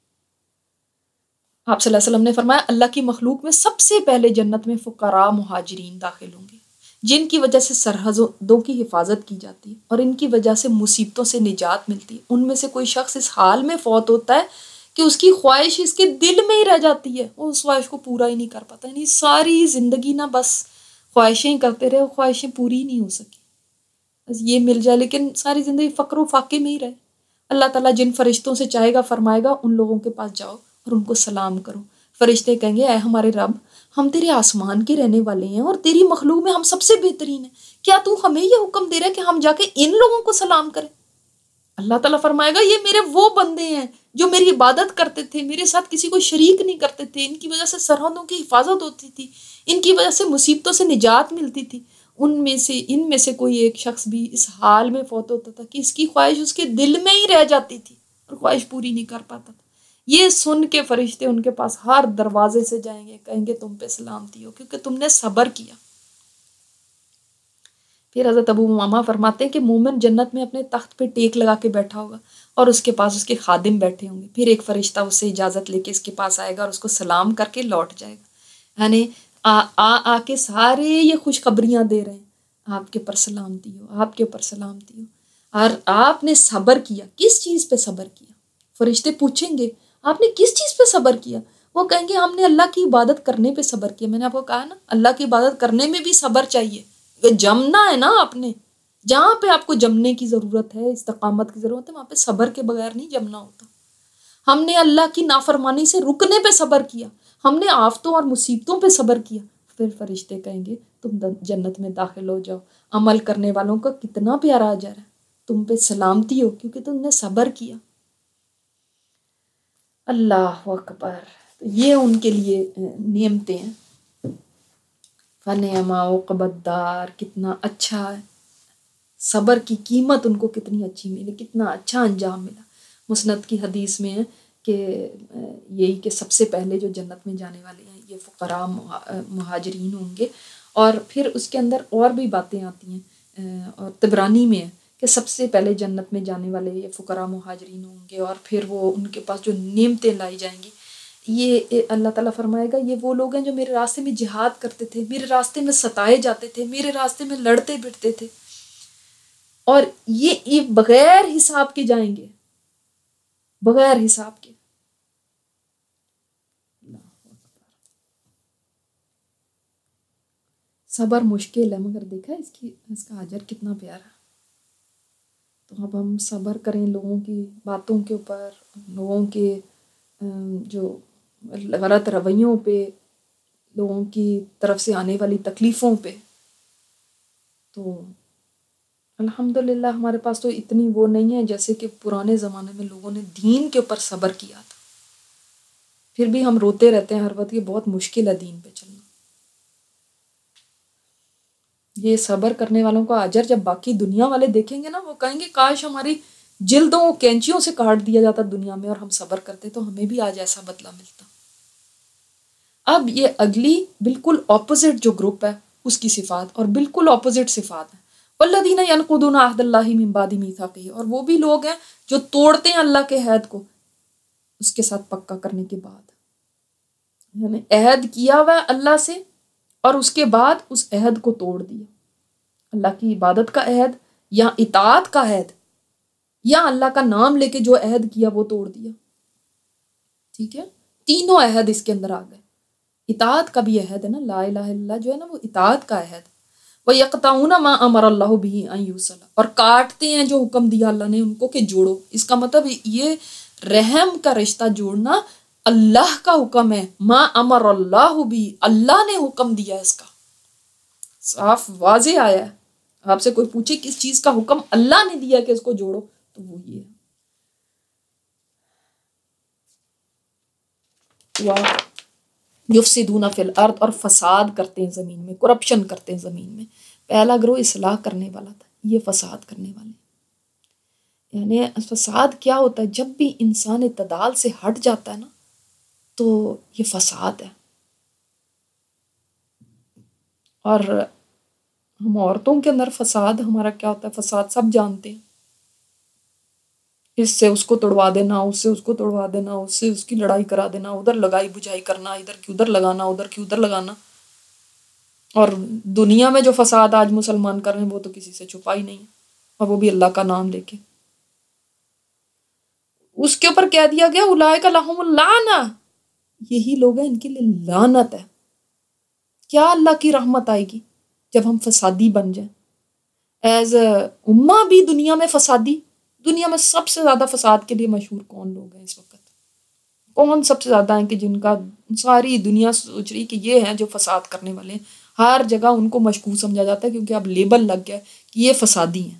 آپ صلی اللہ علیہ وسلم نے فرمایا اللہ کی مخلوق میں سب سے پہلے جنت میں فقراء مہاجرین داخل ہوں گے، جن کی وجہ سے سرحدوں کی حفاظت کی جاتی ہے اور ان کی وجہ سے مصیبتوں سے نجات ملتی ہے۔ ان میں سے کوئی شخص اس حال میں فوت ہوتا ہے کہ اس کی خواہش اس کے دل میں ہی رہ جاتی ہے، وہ اس خواہش کو پورا ہی نہیں کر پاتا، یعنی ساری زندگی نا بس خواہشیں ہی کرتے رہے، وہ خواہشیں پوری ہی نہیں ہو سکی، بس یہ مل جائے، لیکن ساری زندگی فقر و فاقے میں ہی رہے۔ اللہ تعالیٰ جن فرشتوں سے چاہے گا فرمائے گا ان لوگوں کے پاس جاؤ اور ان کو سلام کرو۔ فرشتے کہیں گے اے ہمارے رب، ہم تیرے آسمان کے رہنے والے ہیں اور تیری مخلوق میں ہم سب سے بہترین ہیں، کیا تو ہمیں یہ حکم دے رہا ہے کہ ہم جا کے ان لوگوں کو سلام کریں؟ اللہ تعالیٰ فرمائے گا یہ میرے وہ بندے ہیں جو میری عبادت کرتے تھے، میرے ساتھ کسی کو شریک نہیں کرتے تھے، ان کی وجہ سے سرحدوں کی حفاظت ہوتی تھی، ان کی وجہ سے مصیبتوں سے نجات ملتی تھی۔ ان میں سے ان میں سے کوئی ایک شخص بھی اس حال میں فوت ہوتا تھا کہ اس کی خواہش اس کے دل میں ہی رہ جاتی تھی اور خواہش پوری نہیں کر پاتا تھا، یہ سن کے فرشتے ان کے پاس ہر دروازے سے جائیں گے، کہیں گے تم پہ سلامتی ہو کیونکہ تم نے صبر کیا۔ پھر حضرت ابو امامہ فرماتے ہیں کہ مومن جنت میں اپنے تخت پہ ٹیک لگا کے بیٹھا ہوگا اور اس کے پاس اس کے خادم بیٹھے ہوں گے، پھر ایک فرشتہ اس سے اجازت لے کے اس کے پاس آئے گا اور اس کو سلام کر کے لوٹ جائے گا، یعنی آ آ آ کے سارے یہ خوشخبریاں دے رہے ہیں، آپ کے اوپر سلامتی ہو، آپ کے اوپر سلامتی ہو، اور آپ نے صبر کیا۔ کس چیز پہ صبر کیا؟ فرشتے پوچھیں گے آپ نے کس چیز پہ صبر کیا؟ وہ کہیں گے ہم نے اللہ کی عبادت کرنے پہ صبر کیا۔ میں نے آپ کو کہا نا، اللہ کی عبادت کرنے میں بھی صبر چاہیے، جمنا ہے نا آپ نے، جہاں پہ آپ کو جمنے کی ضرورت ہے، استقامت کی ضرورت ہے، وہاں پہ صبر کے بغیر نہیں جمنا ہوتا۔ ہم نے اللہ کی نافرمانی سے رکنے پہ صبر کیا، ہم نے آفتوں اور مصیبتوں پہ صبر کیا، پھر فرشتے کہیں گے تم جنت میں داخل ہو جاؤ، عمل کرنے والوں کا کتنا پیارا اجر ہے، تم پہ سلامتی ہو کیونکہ تم نے صبر کیا۔ اللہ اکبر، تو یہ ان کے لیے نعمتیں ہیں۔ فَنِعْمَ عُقْبَى الدَّارِ، کتنا اچھا ہے، صبر کی قیمت ان کو کتنی اچھی ملی، کتنا اچھا انجام ملا۔ مسند کی حدیث میں ہے کہ یہی کہ سب سے پہلے جو جنت میں جانے والے ہیں یہ فقراء مہاجرین ہوں گے، اور پھر اس کے اندر اور بھی باتیں آتی ہیں، اور طبرانی میں ہے کہ سب سے پہلے جنت میں جانے والے یہ فقراء مہاجرین ہوں گے، اور پھر وہ ان کے پاس جو نعمتیں لائی جائیں گی، یہ اللہ تعالیٰ فرمائے گا یہ وہ لوگ ہیں جو میرے راستے میں جہاد کرتے تھے، میرے راستے میں ستائے جاتے تھے، میرے راستے میں لڑتے بھٹتے تھے، اور یہ یہ بغیر حساب کے جائیں گے، بغیر حساب کے۔ صبر مشکل ہے مگر دیکھا اس کی اس کا اجر کتنا پیارا۔ تو اب ہم صبر کریں لوگوں کی باتوں کے اوپر، لوگوں کے جو غلط رویوں پہ، لوگوں کی طرف سے آنے والی تکلیفوں پہ۔ تو الحمدللہ ہمارے پاس تو اتنی وہ نہیں ہے جیسے کہ پرانے زمانے میں لوگوں نے دین کے اوپر صبر کیا تھا، پھر بھی ہم روتے رہتے ہیں ہر وقت کہ بہت مشکل ہے دین پہ چلنا۔ یہ صبر کرنے والوں کا اجر جب باقی دنیا والے دیکھیں گے نا، وہ کہیں گے کاش ہماری جلدوں کو کینچیوں سے کاٹ دیا جاتا دنیا میں اور ہم صبر کرتے تو ہمیں بھی آج ایسا بدلہ ملتا۔ اب یہ اگلی بالکل اپوزٹ جو گروپ ہے اس کی صفات، اور بالکل اپوزٹ صفات ہیں، والذین ینقضون عہد اللہ من بعد میثاقہ، اور وہ بھی لوگ ہیں جو توڑتے ہیں اللہ کے عہد کو اس کے ساتھ پکا کرنے کے بعد، یعنی عہد کیا ہوا ہے اللہ سے اور اس کے بعد اس عہد کو توڑ دیا، اللہ کی عبادت کا عہد یا اطاعت کا عہد یا اللہ کا نام لے کے جو عہد کیا وہ توڑ دیا۔ ٹھیک ہے، تینوں عہد اس کے اندر آ گئے۔ اطاعت کا بھی عہد ہے نا، لا الہ الا اللہ جو ہے نا وہ اطاعت کا عہد، وَيَقْطَعُونَ مَا أَمَرَ اللَّهُ بِهِ أَن يُوصَلَ، اور کاٹتے ہیں جو حکم دیا اللہ نے ان کو کہ جوڑو۔ اس کا مطلب یہ رحم کا رشتہ جوڑنا اللہ کا حکم ہے، ما امر اللہ بھی، اللہ نے حکم دیا اس کا، صاف واضح آیا ہے۔ آپ سے کوئی پوچھے کس چیز کا حکم اللہ نے دیا کہ اس کو جوڑو تو وہ یہ ہے۔ یفسدون فی الارض، اور فساد کرتے ہیں زمین میں، کرپشن کرتے ہیں زمین میں۔ پہلا گروہ اصلاح کرنے والا تھا، یہ فساد کرنے والے۔ یعنی فساد کیا ہوتا ہے؟ جب بھی انسان اعتدال سے ہٹ جاتا ہے نا تو یہ فساد ہے۔ اور ہم عورتوں کے اندر فساد ہمارا کیا ہوتا ہے؟ فساد سب جانتے ہیں، اس سے اس کو توڑوا دینا، اس سے اس کو توڑوا دینا، اس سے اس کی لڑائی کرا دینا، ادھر لگائی بجھائی کرنا، ادھر کی ادھر لگانا، ادھر کی ادھر لگانا۔ اور دنیا میں جو فساد آج مسلمان کر رہے ہیں وہ تو کسی سے چھپا ہی نہیں ہے، اور وہ بھی اللہ کا نام لے کے۔ اس کے اوپر کہہ دیا گیا اولئک لہم اللعنہ، یہی لوگ ہیں ان کے لیے لعنت ہے۔ کیا اللہ کی رحمت آئے گی جب ہم فسادی بن جائیں؟ ایز اے امہ بھی دنیا میں فسادی، دنیا میں سب سے زیادہ فساد کے لیے مشہور کون لوگ ہیں اس وقت؟ کون سب سے زیادہ ہیں کہ جن کا ساری دنیا سوچ رہی کہ یہ ہیں جو فساد کرنے والے ہیں؟ ہر جگہ ان کو مشکوک سمجھا جاتا ہے کیونکہ اب لیبل لگ گیا کہ یہ فسادی ہیں۔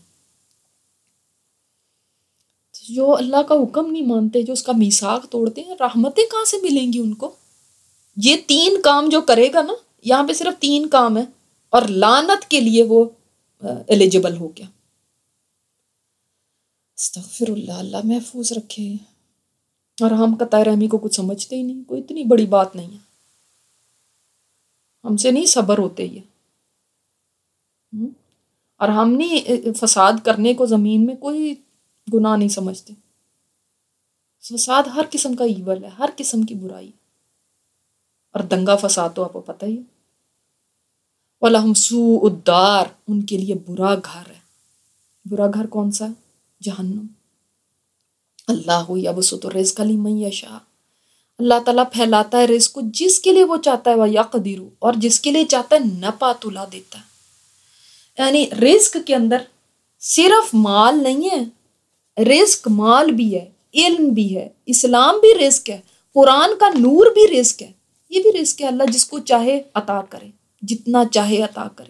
جو اللہ کا حکم نہیں مانتے، جو اس کا میثاق توڑتے ہیں، رحمتیں کہاں سے ملیں گی ان کو؟ یہ تین کام جو کرے گا نا، یہاں پہ صرف تین کام ہیں اور لعنت کے لیے وہ ایلیجبل ہو گیا۔ استغفر اللہ، اللہ محفوظ رکھے۔ اور ہم قطع رحمی کو کچھ سمجھتے ہی نہیں، کوئی اتنی بڑی بات نہیں ہے، ہم سے نہیں صبر ہوتے یہ۔ ہم؟ اور ہم نہیں فساد کرنے کو زمین میں کوئی گناہ نہیں سمجھتے، فساد ہر قسم کا ایول ہے، ہر قسم کی برائی، اور دنگا فساد تو آپ کو پتہ ہی ہے۔ وَلَهُمْ سُوءُ الدَّارِ، ان کے لیے برا گھر ہے۔ برا گھر کون سا؟ جہنم۔ اللہ یبسط الرزق لمن یشاء، اللہ تعالیٰ پھیلاتا ہے رزق کو جس کے لیے وہ چاہتا ہے، وَیَقْدِرُ، اور جس کے لیے چاہتا ہے نپا تلا دیتا ہے۔ یعنی رزق کے اندر صرف مال نہیں ہے، رزق مال بھی ہے، علم بھی ہے، اسلام بھی رزق ہے، قرآن کا نور بھی رزق ہے، یہ بھی رزق ہے۔ اللہ جس کو چاہے عطا کرے، جتنا چاہے عطا کرے۔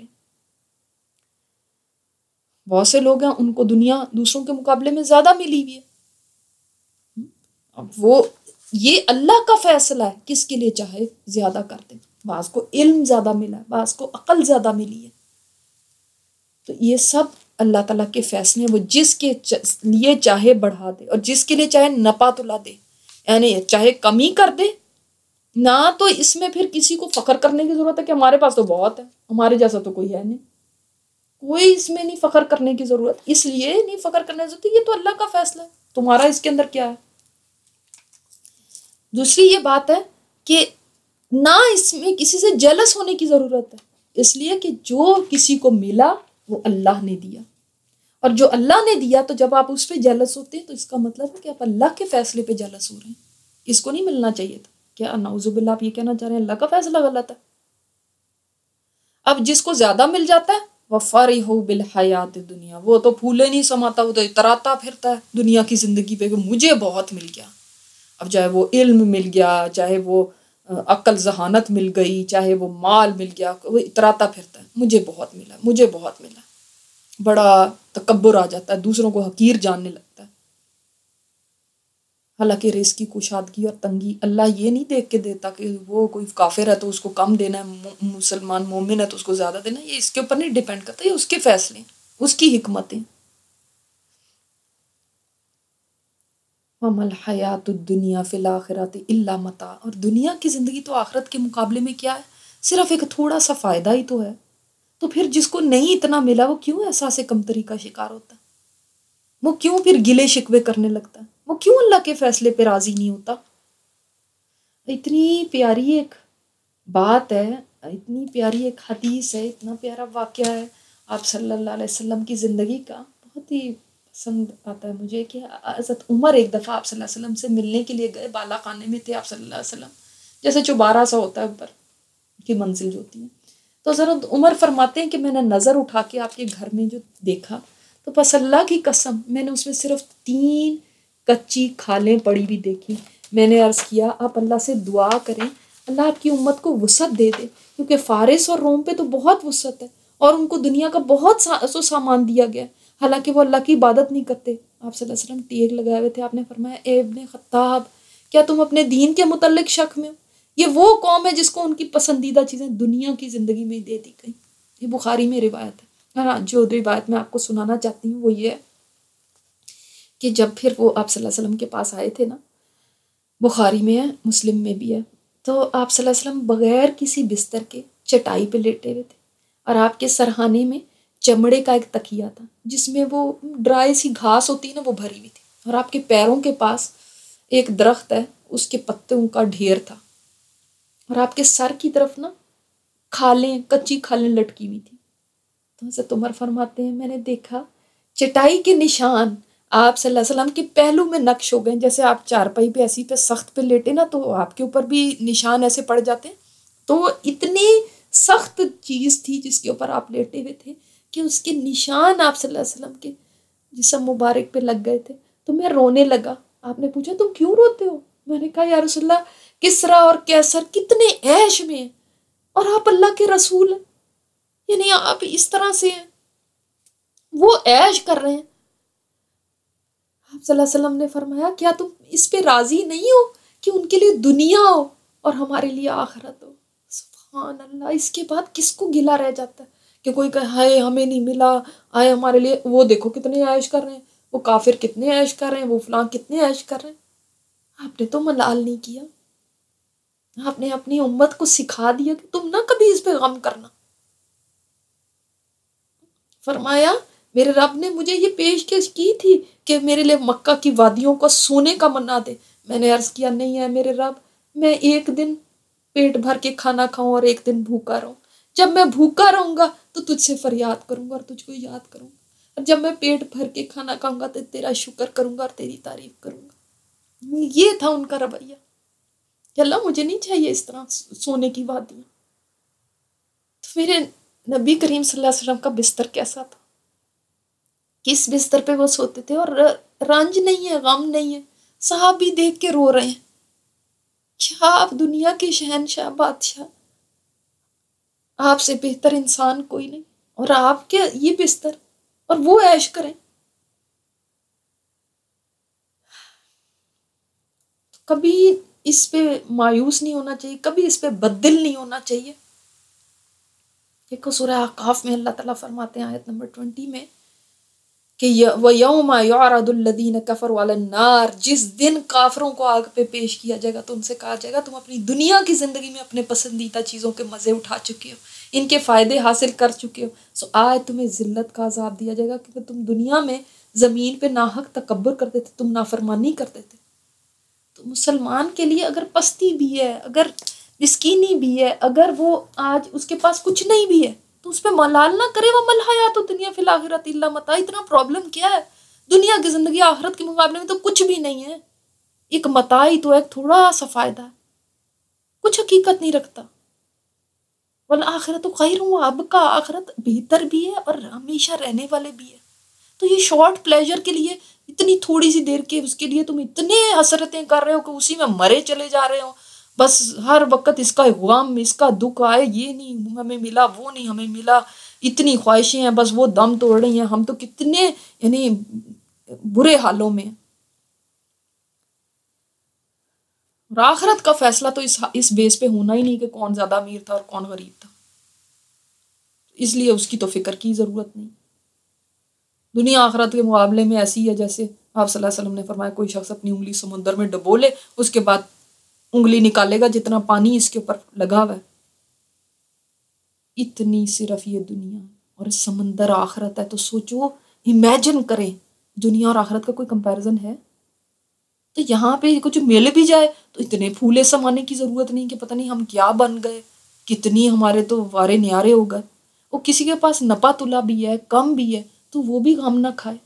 بہت سے لوگ ہیں ان کو دنیا دوسروں کے مقابلے میں زیادہ ملی ہوئی ہے، اب وہ یہ اللہ کا فیصلہ ہے، کس کے لیے چاہے زیادہ کر دے۔ بعض کو علم زیادہ ملا ہے، بعض کو عقل زیادہ ملی ہے، تو یہ سب اللہ تعالیٰ کے فیصلے ہیں، وہ جس کے لیے چاہے بڑھا دے اور جس کے لیے چاہے نپا تلا دے، یعنی چاہے کمی کر دے نہ، تو اس میں پھر کسی کو فخر کرنے کی ضرورت ہے کہ ہمارے پاس تو بہت ہے، ہمارے جیسا تو کوئی ہے نہیں، کوئی اس میں نہیں فخر کرنے کی ضرورت، اس لیے نہیں فخر کرنے کی ضرورت، یہ تو اللہ کا فیصلہ ہے، تمہارا اس کے اندر کیا ہے۔ دوسری یہ بات ہے کہ نہ اس میں کسی سے جیلس ہونے کی ضرورت ہے، اس لیے کہ جو کسی کو ملا وہ اللہ نے دیا، اور جو اللہ نے دیا تو جب آپ اس پہ جیلس ہوتے ہیں تو اس کا مطلب ہے کہ آپ اللہ کے فیصلے پہ جیلس ہو رہے ہیں، اس کو نہیں ملنا چاہیے تھا۔ کیا نعوذ باللہ آپ یہ کہنا چاہ رہے ہیں اللہ کا فیصلہ غلط ہے؟ اب جس کو زیادہ مل جاتا ہے وَفَرِحُوا بِالْحَيَاةِ الدُّنْيَا، وہ تو پھولے نہیں سماتا، وہ تو اتراتا پھرتا ہے دنیا کی زندگی پہ کہ مجھے بہت مل گیا۔ اب چاہے وہ علم مل گیا، چاہے وہ عقل ذہانت مل گئی، چاہے وہ مال مل گیا، وہ اتراتا پھرتا ہے مجھے بہت ملا، مجھے بہت ملا، بڑا تکبر آ جاتا ہے، دوسروں کو حقیر جاننے لگتا ہے۔ حالانکہ رزق کی کشادگی اور تنگی اللہ یہ نہیں دیکھ کے دیتا کہ وہ کوئی کافر ہے تو اس کو کم دینا ہے، مسلمان مومن ہے تو اس کو زیادہ دینا ہے، یہ اس کے اوپر نہیں ڈیپینڈ کرتا، یہ اس کے فیصلے ہیں، اس کی حکمتیں۔ وَمَا الْحَيَاةُ الدُّنْيَا فِي الْآخِرَةِ إِلَّا مَتَاعٌ، اور دنیا کی زندگی تو آخرت کے مقابلے میں کیا ہے؟ صرف ایک تھوڑا سا فائدہ ہی تو ہے، تو پھر جس کو نہیں اتنا ملا وہ کیوں احساس کمتری کا شکار ہوتا ہے؟ وہ کیوں پھر گلے شکوے کرنے لگتا ہے؟ وہ کیوں اللہ کے فیصلے پہ راضی نہیں ہوتا؟ اتنی پیاری ایک بات ہے، اتنی پیاری ایک حدیث ہے، اتنا پیارا واقعہ ہے آپ صلی اللہ علیہ وسلم کی زندگی کا، بہت ہی پسند آتا ہے مجھے کہ حضرت عمر ایک دفعہ آپ صلی اللہ علیہ وسلم سے ملنے کے لیے گئے، بالا خانے میں تھے آپ صلی اللہ علیہ وسلم، جیسے چوبارہ سا ہوتا ہے اوپر کی منزل جو ہوتی ہے، تو حضرت عمر فرماتے ہیں کہ میں نے نظر اٹھا کے آپ کے گھر میں جو دیکھا تو بس اللہ کی قسم میں نے اس میں صرف تین کچی کھالیں پڑی بھی دیکھی۔ میں نے عرض کیا آپ اللہ سے دعا کریں اللہ آپ کی امت کو وسعت دے دے، کیونکہ فارس اور روم پہ تو بہت وسعت ہے اور ان کو دنیا کا بہت سا سامان دیا گیا، حالانکہ وہ اللہ کی عبادت نہیں کرتے۔ آپ صلی اللہ علیہ وسلم ٹیک لگائے ہوئے تھے، آپ نے فرمایا اے ابن خطاب کیا تم اپنے دین کے متعلق شک میں ہو؟ یہ وہ قوم ہے جس کو ان کی پسندیدہ چیزیں دنیا کی زندگی میں دے دی گئی۔ یہ بخاری میں روایت ہے۔ ہاں، جو روایت میں آپ کو سنانا چاہتی ہوں وہ یہ ہے کہ جب پھر وہ آپ صلی اللہ علیہ وسلم کے پاس آئے تھے نا، بخاری میں ہے، مسلم میں بھی ہے، تو آپ صلی اللہ علیہ وسلم بغیر کسی بستر کے چٹائی پہ لیٹے ہوئے تھے، اور آپ کے سرہانے میں چمڑے کا ایک تکیہ تھا جس میں وہ ڈرائی سی گھاس ہوتی ہے نا وہ بھری ہوئی تھی، اور آپ کے پیروں کے پاس ایک درخت ہے اس کے پتوں کا ڈھیر تھا، اور آپ کے سر کی طرف نا کھالیں، کچی کھالیں لٹکی ہوئی تھی۔ تو حضرت عمر فرماتے ہیں میں نے دیکھا چٹائی کے نشان آپ صلی اللہ علیہ وسلم کے پہلو میں نقش ہو گئے، جیسے آپ چارپائی پہ ایسی پہ سخت پہ لیٹے نا تو آپ کے اوپر بھی نشان ایسے پڑ جاتے ہیں، تو وہ اتنی سخت چیز تھی جس کے اوپر آپ لیٹے ہوئے تھے کہ اس کے نشان آپ صلی اللہ علیہ وسلم کے جسم مبارک پہ لگ گئے تھے۔ تو میں رونے لگا، آپ نے پوچھا تم کیوں روتے ہو؟ میں نے کہا یا رسول اللہ کسریٰ اور کیسر کتنے عیش میں ہیں اور آپ اللہ کے رسول ہیں، یعنی آپ اس طرح سے ہیں، وہ عیش کر رہے ہیں۔ آپ صلی اللہ علیہ وسلم نے فرمایا کیا تم اس پہ راضی نہیں ہو کہ ان کے لیے دنیا ہو اور ہمارے لیے آخرت ہو؟ سبحان اللہ، اس کے بعد کس کو گلا رہ جاتا ہے کہ کوئی کہے ہائے ہمیں نہیں ملا، آئے ہمارے لیے، وہ دیکھو کتنے عیش کر رہے ہیں، وہ کافر کتنے عیش کر رہے ہیں، وہ فلاں کتنے عیش کر رہے ہیں۔ آپ نے تو ملال نہیں کیا. آپ نے اپنی امت کو سکھا دیا کہ تم نہ کبھی اس پہ غم کرنا. فرمایا میرے رب نے مجھے یہ پیشکش کی تھی کہ میرے لیے مکہ کی وادیوں کو سونے کا بنا دے. میں نے عرض کیا نہیں ہے میرے رب، میں ایک دن پیٹ بھر کے کھانا کھاؤں اور ایک دن بھوکا رہوں. جب میں بھوکا رہوں گا تو تجھ سے فریاد کروں گا اور تجھ کو یاد کروں گا، اور جب میں پیٹ بھر کے کھانا کھاؤں گا تو تیرا شکر کروں گا اور تیری تعریف کروں گا. یہ تھا ان کا رویہ کہ اللہ مجھے نہیں چاہیے اس طرح سونے کی وادیاں. تو میرے نبی کریم صلی اللہ علیہ وسلم کا بستر کیسا تھا، کس بستر پہ وہ سوتے تھے، اور رنج نہیں ہے، غم نہیں ہے. صحابی دیکھ کے رو رہے ہیں، کیا آپ دنیا کے شہنشاہ بادشاہ، آپ سے بہتر انسان کوئی نہیں، اور آپ کے یہ بستر اور وہ عیش کریں. کبھی اس پہ مایوس نہیں ہونا چاہیے، کبھی اس پہ بددل نہیں ہونا چاہیے. دیکھو سورہ احقاف میں اللہ تعالیٰ فرماتے ہیں آیت نمبر بیس میں کہ وَيَوْمَ يُعْرَضُ الَّذِينَ كَفَرُوا عَلَى النَّارِ، جس دن کافروں کو آگ پہ پیش کیا جائے گا تو ان سے کہا جائے گا تم اپنی دنیا کی زندگی میں اپنے پسندیدہ چیزوں کے مزے اٹھا چکے ہو، ان کے فائدے حاصل کر چکے ہو، سو آج تمہیں ذلت کا عذاب دیا جائے گا کیونکہ تم دنیا میں زمین پہ ناحق تکبر کرتے تھے، تم نافرمانی کرتے تھے. تو مسلمان کے لیے اگر پستی بھی ہے، اگر مسکینی بھی ہے، اگر وہ آج اس کے پاس کچھ نہیں بھی ہے تو اس پہ ملال نہ کرے. وہ ملحیات دنیا فی الآخرۃ الا متاع. اتنا پرابلم کیا ہے، دنیا کی زندگی آخرت کے مقابلے میں تو کچھ بھی نہیں ہے. ایک متاع ہی تو ایک تھوڑا سا فائدہ ہے، کچھ حقیقت نہیں رکھتا. والآخرۃ خیر وابقیٰ، آخرت بہتر بھی ہے اور ہمیشہ رہنے والے بھی ہے. تو یہ شارٹ پلیجر کے لیے اتنی تھوڑی سی دیر کے اس کے لیے تم اتنے حسرتیں کر رہے ہو کہ اسی میں مرے چلے جا رہے ہو. بس ہر وقت اس کا غم، اس کا دکھ آئے، یہ نہیں ہمیں ملا، وہ نہیں ہمیں ملا، اتنی خواہشیں ہیں، بس وہ دم توڑ رہی ہیں. ہم تو کتنے یعنی برے حالوں میں. اور آخرت کا فیصلہ تو اس اس بیس پہ ہونا ہی نہیں کہ کون زیادہ امیر تھا اور کون غریب تھا، اس لیے اس کی تو فکر کی ضرورت نہیں. دنیا آخرت کے مقابلے میں ایسی ہے جیسے آپ صلی اللہ علیہ وسلم نے فرمایا کوئی شخص اپنی انگلی سمندر میں ڈبو لے، اس کے بعد انگلی نکالے گا جتنا پانی اس کے اوپر لگا ہوا ہے. اتنی صرف یہ دنیا اور سمندر آخرت ہے. تو سوچو، امیجن کریں، دنیا اور آخرت کا کوئی کمپیریزن ہے؟ تو یہاں پہ کچھ مل بھی جائے تو اتنے پھولے سمانے کی ضرورت نہیں کہ پتہ نہیں ہم کیا بن گئے، کتنی ہمارے تو وارے نیارے ہو گئے. وہ کسی کے پاس نپا تلا بھی ہے، کم بھی ہے، تو وہ بھی غم نہ کھائے.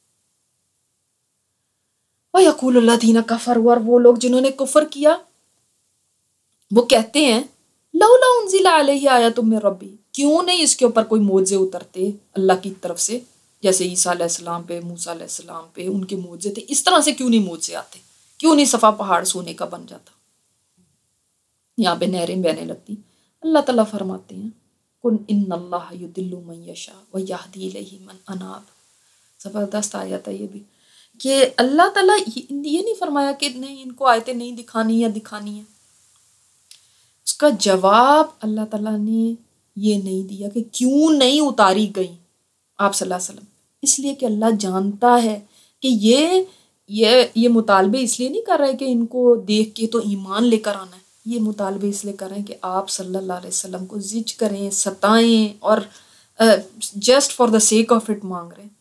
وَيَقُولُ الَّذِينَ كَفَرُوا، اور وہ لوگ جنہوں نے کفر کیا وہ کہتے ہیں لولا انزل علیہ آیۃ من ربی، کیوں نہیں اس کے اوپر کوئی معجزے اترتے اللہ کی طرف سے، جیسے عیسیٰ علیہ السلام پہ، موسیٰ علیہ السلام پہ ان کے معجزے تھے. اس طرح سے کیوں نہیں معجزے آتے، کیوں نہیں صفا پہاڑ سونے کا بن جاتا، یہاں پہ نہریں بہنے لگتی. اللہ تعالیٰ فرماتے ہیں کن ان اللہ یضل من یشاء ویہدی الیہ من اناب. زبردست آیت ہے یہ بھی، کہ اللہ تعالیٰ یہ نہیں فرمایا کہ نہیں ان کو آیتیں نہیں دکھانی یا دکھانی ہیں. اس کا جواب اللہ تعالیٰ نے یہ نہیں دیا کہ کیوں نہیں اتاری گئی آپ صلی اللہ علیہ وسلم، اس لیے کہ اللہ جانتا ہے کہ یہ یہ یہ مطالبے اس لیے نہیں کر رہے کہ ان کو دیکھ کے تو ایمان لے کر آنا ہے. یہ مطالبے اس لیے کر رہے ہیں کہ آپ صلی اللہ علیہ وسلم کو زج کریں، ستائیں، اور just for the sake of it مانگ رہے ہیں،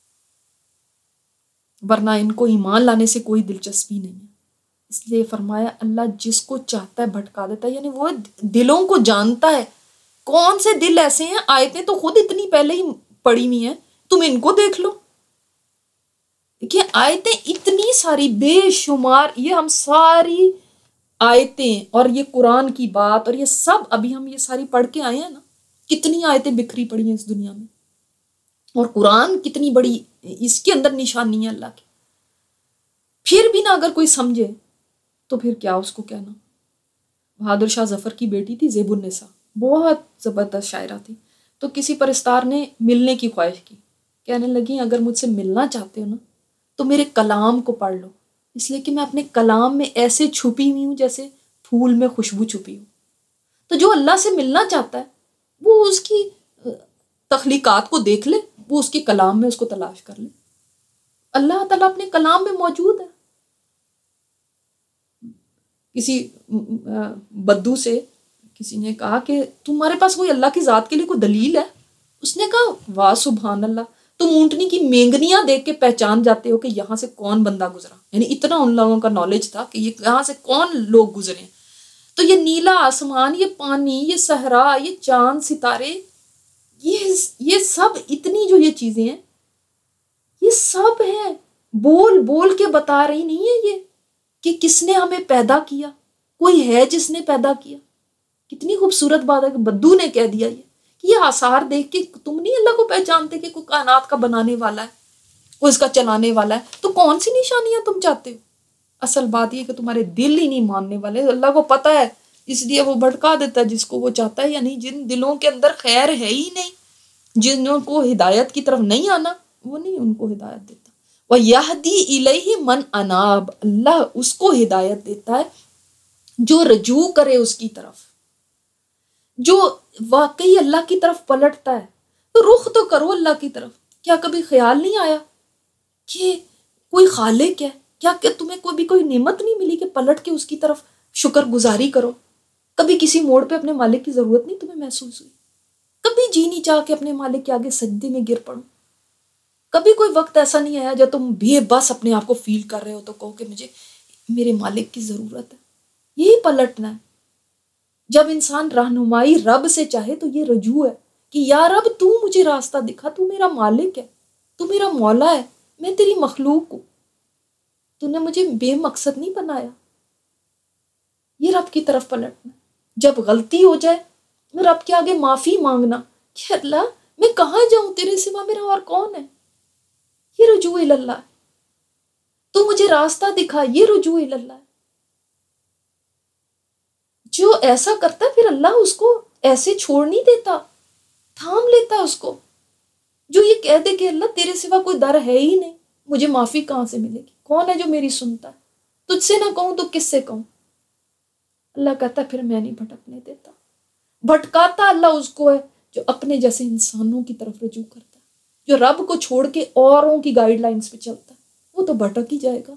ورنہ ان کو ایمان لانے سے کوئی دلچسپی نہیں ہے. اس لیے فرمایا اللہ جس کو چاہتا ہے بھٹکا دیتا ہے، یعنی وہ دلوں کو جانتا ہے. کون سے دل ایسے ہیں، آیتیں تو خود اتنی پہلے ہی پڑھی ہوئی ہیں، تم ان کو دیکھ لو. دیکھیے آیتیں اتنی ساری بے شمار، یہ ہم ساری آیتیں اور یہ قرآن کی بات اور یہ سب ابھی ہم یہ ساری پڑھ کے آئے ہیں نا، کتنی آیتیں بکھری پڑی ہیں اس دنیا میں، اور قرآن کتنی بڑی اس کے اندر نشانی ہے اللہ کی. پھر بھی نہ اگر کوئی سمجھے تو پھر کیا اس کو کہنا. بہادر شاہ ظفر کی بیٹی تھی زیب النساء، بہت زبردست شاعرہ تھی. تو کسی پرستار نے ملنے کی خواہش کی، کہنے لگی اگر مجھ سے ملنا چاہتے ہو نا تو میرے کلام کو پڑھ لو، اس لیے کہ میں اپنے کلام میں ایسے چھپی ہوئی ہوں جیسے پھول میں خوشبو چھپی ہوں. تو جو اللہ سے ملنا چاہتا ہے وہ اس کی تخلیقات کو دیکھ لے، وہ اس کے کلام میں اس کو تلاش کر لے. اللہ تعالیٰ اپنے کلام میں موجود ہے. کسی بدو سے کسی نے کہا کہ تمہارے پاس کوئی اللہ کی ذات کے لیے کوئی دلیل ہے؟ اس نے کہا واہ سبحان اللہ، تم اونٹنی کی مینگنیاں دیکھ کے پہچان جاتے ہو کہ یہاں سے کون بندہ گزرا. یعنی اتنا ان لوگوں کا نالج تھا کہ یہ یہاں سے کون لوگ گزرے. تو یہ نیلا آسمان، یہ پانی، یہ صحرا، یہ چاند ستارے، یہ یہ سب اتنی جو یہ چیزیں ہیں یہ سب ہیں، بول بول کے بتا رہی نہیں ہے یہ کہ کس نے ہمیں پیدا کیا. کوئی ہے جس نے پیدا کیا. کتنی خوبصورت بات ہے کہ بدو نے کہہ دیا یہ کہ یہ آثار دیکھ کے تم نہیں اللہ کو پہچانتے کہ کوئی کائنات کا بنانے والا ہے، کوئی اس کا چلانے والا ہے، تو کون سی نشانیاں تم چاہتے ہو؟ اصل بات یہ کہ تمہارے دل ہی نہیں ماننے والے. اللہ کو پتہ ہے، اس لیے وہ بھٹکا دیتا ہے جس کو وہ چاہتا ہے. یعنی جن دلوں کے اندر خیر ہے ہی نہیں، جنوں کو ہدایت کی طرف نہیں آنا، وہ نہیں ان کو ہدایت دیتا. وَيَهْدِي إِلَيْهِ مَنْ أَنَابَ، اللہ اس کو ہدایت دیتا ہے جو رجوع کرے اس کی طرف، جو واقعی اللہ کی طرف پلٹتا ہے. تو رخ تو کرو اللہ کی طرف. کیا کبھی خیال نہیں آیا کہ کوئی خالق ہے؟ کیا کہ تمہیں کوئی بھی کوئی نعمت نہیں ملی کہ پلٹ کے اس کی طرف شکر گزاری کرو؟ کبھی کسی موڑ پہ اپنے مالک کی ضرورت نہیں تمہیں محسوس ہوئی؟ کبھی جی نہیں چاہ کے اپنے مالک کے آگے سجدے میں گر پڑو؟ کبھی کوئی وقت ایسا نہیں آیا جب تم بے بس اپنے آپ کو فیل کر رہے ہو تو کہو کہ مجھے میرے مالک کی ضرورت ہے؟ یہی پلٹنا ہے. جب انسان رہنمائی رب سے چاہے تو یہ رجوع ہے کہ یا رب تو مجھے راستہ دکھا، تو میرا مالک ہے، تو میرا مولا ہے، میں تیری مخلوق ہوں، تو نے مجھے بے مقصد نہیں بنایا. یہ رب کی طرف پلٹنا. جب غلطی ہو جائے رب کے آگے معافی مانگنا کہ اللہ میں کہاں جاؤں، تیرے سوا میرا اور کون ہے. یہ رجوع اللہ. تو مجھے راستہ دکھا، یہ رجوع اللہ. جو ایسا کرتا ہے پھر اللہ اس کو ایسے چھوڑ نہیں دیتا، تھام لیتا اس کو. جو یہ کہہ دے کہ اللہ تیرے سوا کوئی در ہے ہی نہیں، مجھے معافی کہاں سے ملے گی؟ کون ہے جو میری سنتا ہے؟ تجھ سے نہ کہوں تو کس سے کہوں؟ اللہ کہتا ہے پھر میں نہیں بھٹکنے دیتا. بھٹکاتا اللہ اس کو ہے جو اپنے جیسے انسانوں کی طرف رجوع کرتا ہے. جو رب کو چھوڑ کے اوروں کی گائیڈ لائنز پہ چلتا ہے وہ تو بھٹک ہی جائے گا.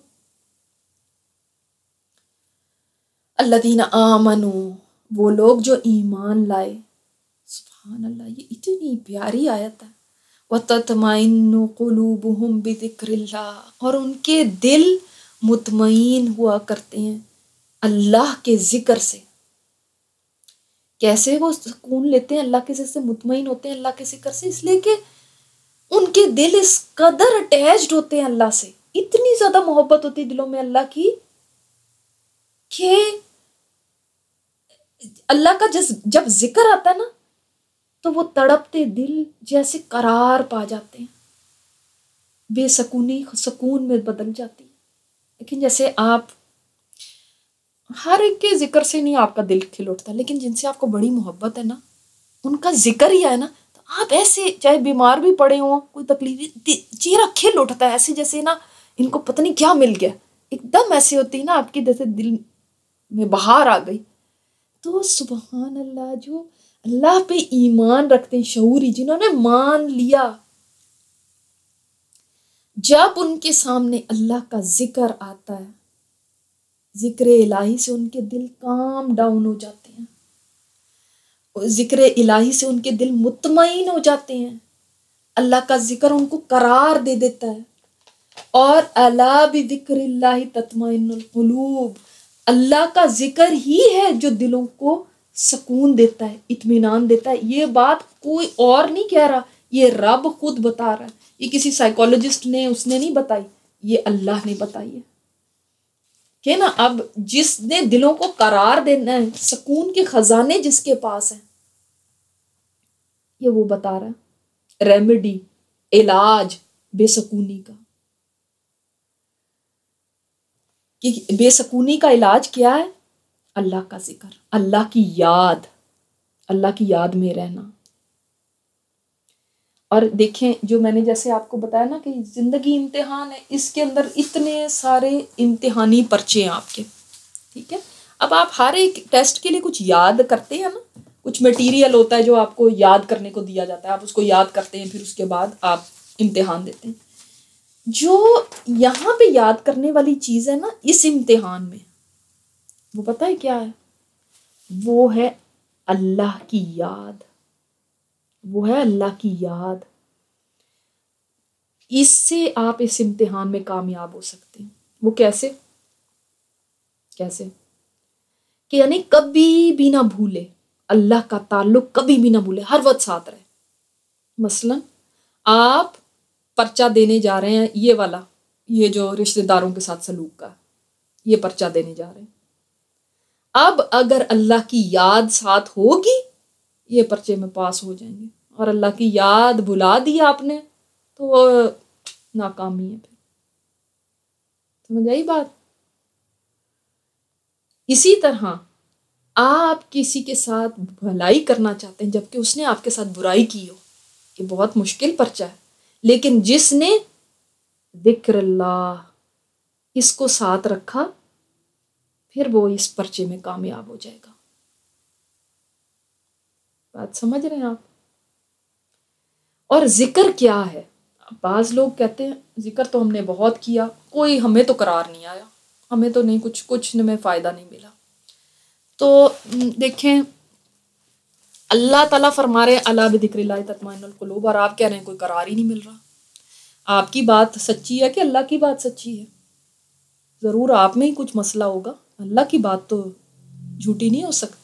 الذین آمنوا، وہ لوگ جو ایمان لائے. سبحان اللہ، یہ اتنی پیاری آیت ہے. وَتَطْمَئِنُّ قُلُوبُهُمْ بِذِكْرِ اللَّهِ، اور ان کے دل مطمئن ہوا کرتے ہیں اللہ کے ذکر سے. کیسے وہ سکون لیتے ہیں اللہ کے ذکر سے، مطمئن ہوتے ہیں اللہ کے ذکر سے؟ اس لیے کہ ان کے دل اس قدر اٹیچڈ ہوتے ہیں اللہ سے، اتنی زیادہ محبت ہوتی ہے دلوں میں اللہ کی کہ اللہ کا جب ذکر آتا ہے نا تو وہ تڑپتے دل جیسے قرار پا جاتے ہیں، بے سکونی سکون میں بدل جاتی ہے. لیکن جیسے آپ ہر ایک کے ذکر سے نہیں آپ کا دل کھل اٹھتا، لیکن جن سے آپ کو بڑی محبت ہے نا ان کا ذکر ہی ہے نا تو آپ ایسے چاہے بیمار بھی پڑے ہوں، کوئی تکلیف، چہرہ کھل اٹھتا ہے ایسے جیسے نا ان کو پتہ نہیں کیا مل گیا، ایک دم ایسے ہوتی نا آپ کی جیسے دل میں بہار آ گئی. تو سبحان اللہ، جو اللہ پہ ایمان رکھتے ہیں شعوری، جنہوں نے مان لیا، جب ان کے سامنے اللہ کا ذکر آتا ہے، ذکر الہی سے ان کے دل کام ڈاؤن ہو جاتے ہیں، ذکر الہی سے ان کے دل مطمئن ہو جاتے ہیں. اللہ کا ذکر ان کو قرار دے دیتا ہے. اور الا بذکر اللہ تطمئن القلوب، اللہ کا ذکر ہی ہے جو دلوں کو سکون دیتا ہے، اطمینان دیتا ہے. یہ بات کوئی اور نہیں کہہ رہا، یہ رب خود بتا رہا ہے. یہ کسی سائیکولوجسٹ نے اس نے نہیں بتائی، یہ اللہ نے بتائی ہے کہ نا. اب جس نے دلوں کو قرار دینا ہے، سکون کے خزانے جس کے پاس ہیں، یہ وہ بتا رہا ہے ریمیڈی، علاج بے سکونی کا. کہ بے سکونی کا علاج کیا ہے؟ اللہ کا ذکر، اللہ کی یاد، اللہ کی یاد میں رہنا. اور دیکھیں جو میں نے جیسے آپ کو بتایا نا کہ زندگی امتحان ہے، اس کے اندر اتنے سارے امتحانی پرچے ہیں آپ کے، ٹھیک ہے. اب آپ ہر ایک ٹیسٹ کے لیے کچھ یاد کرتے ہیں نا، کچھ میٹیریل ہوتا ہے جو آپ کو یاد کرنے کو دیا جاتا ہے، آپ اس کو یاد کرتے ہیں، پھر اس کے بعد آپ امتحان دیتے ہیں. جو یہاں پہ یاد کرنے والی چیز ہے نا اس امتحان میں، وہ پتہ ہے کیا ہے؟ وہ ہے اللہ کی یاد، وہ ہے اللہ کی یاد۔ اس سے آپ اس امتحان میں کامیاب ہو سکتے ہیں۔ وہ کیسے؟ کیسے کہ یعنی کبھی بھی نہ بھولے اللہ کا تعلق، کبھی بھی نہ بھولے، ہر وقت ساتھ رہے۔ مثلا آپ پرچہ دینے جا رہے ہیں، یہ والا، یہ جو رشتہ داروں کے ساتھ سلوک کا، یہ پرچہ دینے جا رہے ہیں، اب اگر اللہ کی یاد ساتھ ہوگی یہ پرچے میں پاس ہو جائیں گے، اور اللہ کی یاد بھلا دی آپ نے تو ناکامی ہے۔ پھر سمجھ آئی بات؟ اسی طرح آپ کسی کے ساتھ بھلائی کرنا چاہتے ہیں جبکہ اس نے آپ کے ساتھ برائی کی ہو، یہ بہت مشکل پرچہ ہے، لیکن جس نے ذکر اللہ اس کو ساتھ رکھا پھر وہ اس پرچے میں کامیاب ہو جائے گا۔ بات سمجھ رہے ہیں آپ؟ اور ذکر کیا ہے؟ بعض لوگ کہتے ہیں ذکر تو ہم نے بہت کیا، کوئی ہمیں تو قرار نہیں آیا، ہمیں تو نہیں کچھ کچھ میں فائدہ نہیں ملا۔ تو دیکھیں اللہ تعالیٰ فرما رہے الا بذکر اللہ تطمئن القلوب، اور آپ کہہ رہے ہیں کوئی قرار ہی نہیں مل رہا۔ آپ کی بات سچی ہے کہ اللہ کی بات سچی ہے؟ ضرور آپ میں ہی کچھ مسئلہ ہوگا، اللہ کی بات تو جھوٹی نہیں ہو سکتی۔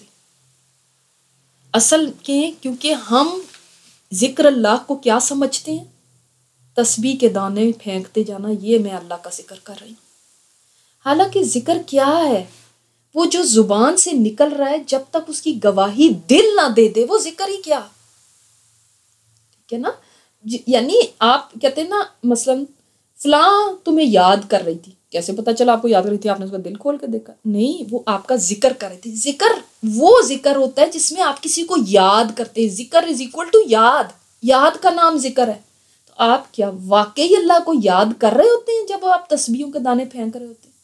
اصل کہ کیونکہ ہم ذکر اللہ کو کیا سمجھتے ہیں؟ تسبیح کے دانے پھینکتے جانا، یہ میں اللہ کا ذکر کر رہی ہوں۔ حالانکہ ذکر کیا ہے؟ وہ جو زبان سے نکل رہا ہے جب تک اس کی گواہی دل نہ دے دے وہ ذکر ہی کیا؟ ٹھیک ہے نا؟ یعنی آپ کہتے ہیں نا مثلا فلاں تمہیں یاد کر رہی تھی، کیسے پتا چلا آپ کو یاد کر رہی تھی؟ آپ نے اس کا دل کھول کے دیکھا؟ نہیں، وہ آپ کا ذکر کر رہی تھی۔ ذکر وہ ذکر ہوتا ہے جس میں آپ کسی کو یاد کرتے ہیں۔ ذکر از اکول ٹو یاد، یاد کا نام ذکر ہے۔ تو آپ کیا واقعی اللہ کو یاد کر رہے ہوتے ہیں جب آپ تسبیحوں کے دانے پھینک رہے ہوتے ہیں؟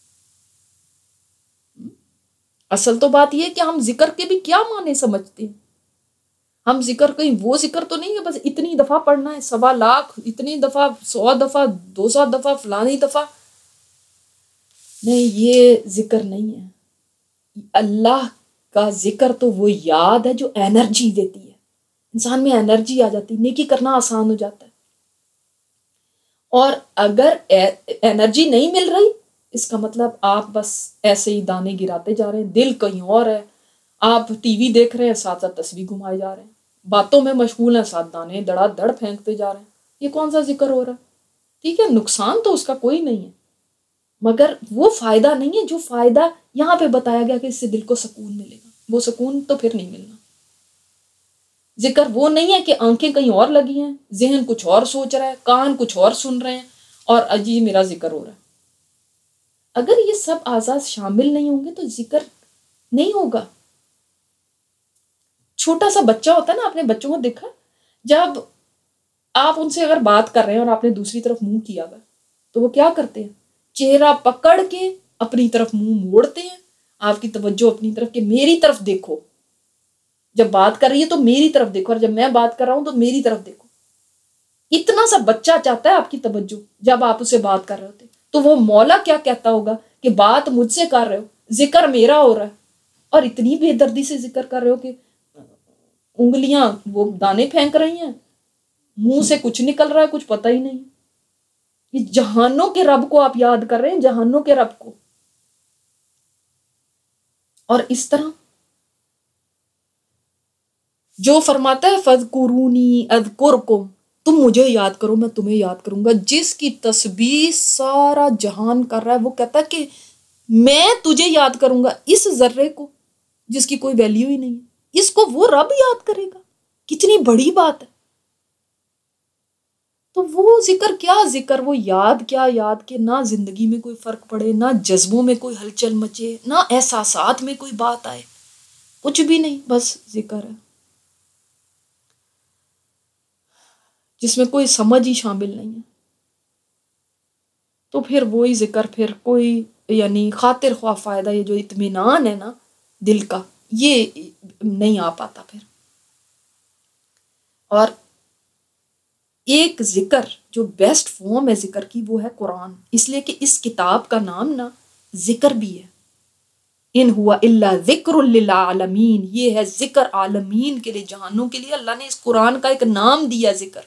اصل تو بات یہ ہے کہ ہم ذکر کے بھی کیا معنی سمجھتے ہیں۔ ہم ذکر کہیں وہ ذکر تو نہیں ہے بس اتنی دفعہ پڑھنا ہے، سوا لاکھ، اتنی دفعہ، سو دفعہ، دو سو دفعہ، فلانی دفعہ۔ نہیں، یہ ذکر نہیں ہے۔ اللہ کا ذکر تو وہ یاد ہے جو انرجی دیتی ہے، انسان میں انرجی آ جاتی ہے، نیکی کرنا آسان ہو جاتا ہے۔ اور اگر انرجی نہیں مل رہی اس کا مطلب آپ بس ایسے ہی دانے گراتے جا رہے ہیں، دل کہیں اور ہے، آپ ٹی وی دیکھ رہے ہیں ساتھ ساتھ تسبیح گھمائے جا رہے ہیں، باتوں میں مشغول ہیں ساتھ دانے دڑا دڑ پھینکتے جا رہے ہیں، یہ کون سا ذکر ہو رہا ہے؟ ٹھیک ہے، نقصان تو اس کا کوئی نہیں ہے مگر وہ فائدہ نہیں ہے جو فائدہ یہاں پہ بتایا گیا کہ اس سے دل کو سکون ملے گا، وہ سکون تو پھر نہیں ملنا۔ ذکر وہ نہیں ہے کہ آنکھیں کہیں اور لگی ہیں، ذہن کچھ اور سوچ رہا ہے، کان کچھ اور سن رہے ہیں اور اجی میرا ذکر ہو رہا ہے۔ اگر یہ سب اعضاء شامل نہیں ہوں گے تو ذکر نہیں ہوگا۔ چھوٹا سا بچہ ہوتا ہے نا، آپ نے بچوں کو دیکھا، جب آپ ان سے اگر بات کر رہے ہیں اور آپ نے دوسری طرف منہ کیا ہوا تو وہ کیا کرتے ہیں؟ چہرہ پکڑ کے اپنی طرف منہ موڑتے ہیں، آپ کی توجہ اپنی طرف کہ میری طرف دیکھو، جب بات کر رہی ہے تو میری طرف دیکھو، اور جب میں بات کر رہا ہوں تو میری طرف دیکھو۔ اتنا سا بچہ چاہتا ہے آپ کی توجہ جب آپ اسے بات کر رہے ہوتے، تو وہ مولا کیا کہتا ہوگا کہ بات مجھ سے کر رہے ہو، ذکر میرا ہو رہا ہے، اور اتنی بے دردی سے ذکر کر رہے ہو کہ انگلیاں وہ دانے پھینک رہی ہیں، منہ سے کچھ نکل رہا ہے کچھ پتہ ہی نہیں۔ یہ جہانوں کے رب کو آپ یاد کر رہے ہیں، جہانوں کے رب کو۔ اور اس طرح جو فرماتا ہے فَاذْكُرُونِی اذْکُرکم، تم مجھے یاد کرو میں تمہیں یاد کروں گا۔ جس کی تسبیح سارا جہان کر رہا ہے وہ کہتا ہے کہ میں تجھے یاد کروں گا، اس ذرے کو جس کی کوئی ویلیو ہی نہیں ہے، اس کو وہ رب یاد کرے گا، کتنی بڑی بات ہے۔ تو وہ ذکر کیا ذکر، وہ یاد کیا یاد کہ نہ زندگی میں کوئی فرق پڑے، نہ جذبوں میں کوئی ہلچل مچے، نہ احساسات میں کوئی بات آئے، کچھ بھی نہیں، بس ذکر ہے جس میں کوئی سمجھ ہی شامل نہیں ہے۔ تو پھر وہی ذکر پھر کوئی یعنی خاطر خواہ فائدہ، یہ جو اطمینان ہے نا دل کا، یہ نہیں آ پاتا پھر۔ اور ایک ذکر جو بیسٹ فارم ہے ذکر کی وہ ہے قرآن، اس لیے کہ اس کتاب کا نام نا ذکر بھی ہے۔ ان ہوا الا ذکر للعالمین، یہ ہے ذکر عالمین کے لیے، جہانوں کے لیے اللہ نے اس قرآن کا ایک نام دیا ذکر۔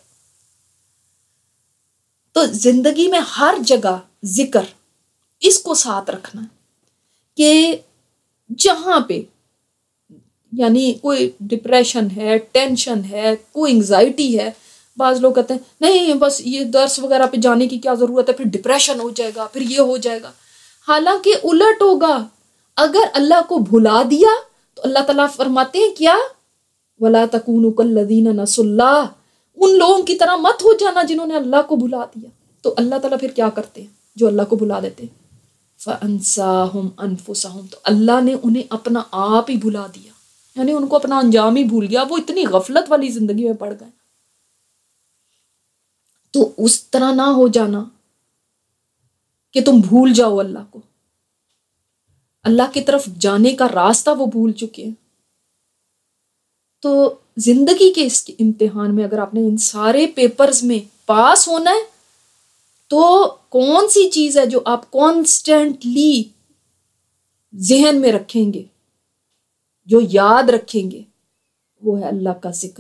تو زندگی میں ہر جگہ ذکر، اس کو ساتھ رکھنا کہ جہاں پہ یعنی کوئی ڈپریشن ہے، ٹینشن ہے، کوئی انگزائٹی ہے، بعض لوگ کہتے ہیں نہیں بس یہ درس وغیرہ پہ جانے کی کیا ضرورت ہے، پھر ڈپریشن ہو جائے گا، پھر یہ ہو جائے گا۔ حالانکہ الٹ ہوگا، اگر اللہ کو بھلا دیا تو اللہ تعالیٰ فرماتے ہیں کیا، وَلَا تَكُونُوا كَالَّذِينَ نَسُوا اللَّهَ، ان لوگوں کی طرح مت ہو جانا جنہوں نے اللہ کو بھلا دیا۔ تو اللہ تعالیٰ پھر کیا کرتے ہیں جو اللہ کو بھلا دیتے ہیں، فَأَنسَاهُمْ أَنفُسَهُمْ، تو اللہ نے انہیں اپنا آپ ہی بھلا دیا، یعنی ان کو اپنا انجام ہی بھول گیا، وہ اتنی غفلت والی زندگی میں پڑ گئے۔ تو اس طرح نہ ہو جانا کہ تم بھول جاؤ اللہ کو، اللہ کی طرف جانے کا راستہ وہ بھول چکے ہیں۔ تو زندگی کے اس امتحان میں اگر آپ نے ان سارے پیپرز میں پاس ہونا ہے تو کون سی چیز ہے جو آپ کانسٹنٹلی ذہن میں رکھیں گے، جو یاد رکھیں گے، وہ ہے اللہ کا ذکر۔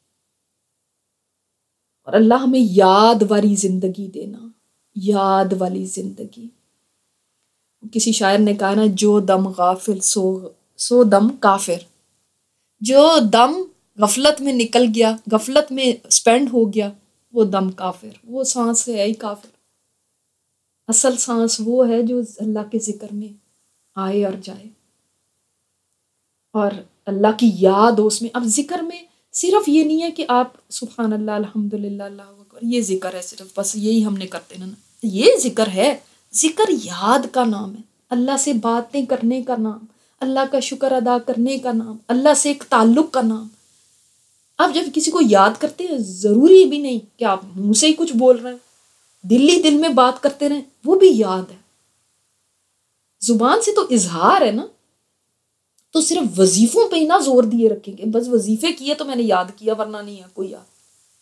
اور اللہ ہمیں یاد والی زندگی دینا، یاد والی زندگی۔ کسی شاعر نے کہا نا، جو دم غافل سو سو دم کافر، جو دم غفلت میں نکل گیا، غفلت میں سپینڈ ہو گیا، وہ دم کافر، وہ سانس ہے ہی کافر۔ اصل سانس وہ ہے جو اللہ کے ذکر میں آئے اور جائے، اور اللہ کی یاد ہو اس میں۔ اب ذکر میں صرف یہ نہیں ہے کہ آپ سبحان اللہ، الحمدللہ، اللہ اکبر، یہ ذکر ہے صرف، بس یہی ہم نے کرتے نا، یہ ذکر ہے۔ ذکر یاد کا نام ہے، اللہ سے باتیں کرنے کا نام، اللہ کا شکر ادا کرنے کا نام، اللہ سے ایک تعلق کا نام۔ آپ جب کسی کو یاد کرتے ہیں، ضروری بھی نہیں کہ آپ منہ سے ہی کچھ بول رہے ہیں، دل ہی دل میں بات کرتے رہیں، وہ بھی یاد ہے۔ زبان سے تو اظہار ہے نا، تو صرف وظیفوں پہ ہی نہ زور دیے رکھیں گے، بس وظیفے کیے تو میں نے یاد کیا، ورنہ نہیں ہے کوئی یاد۔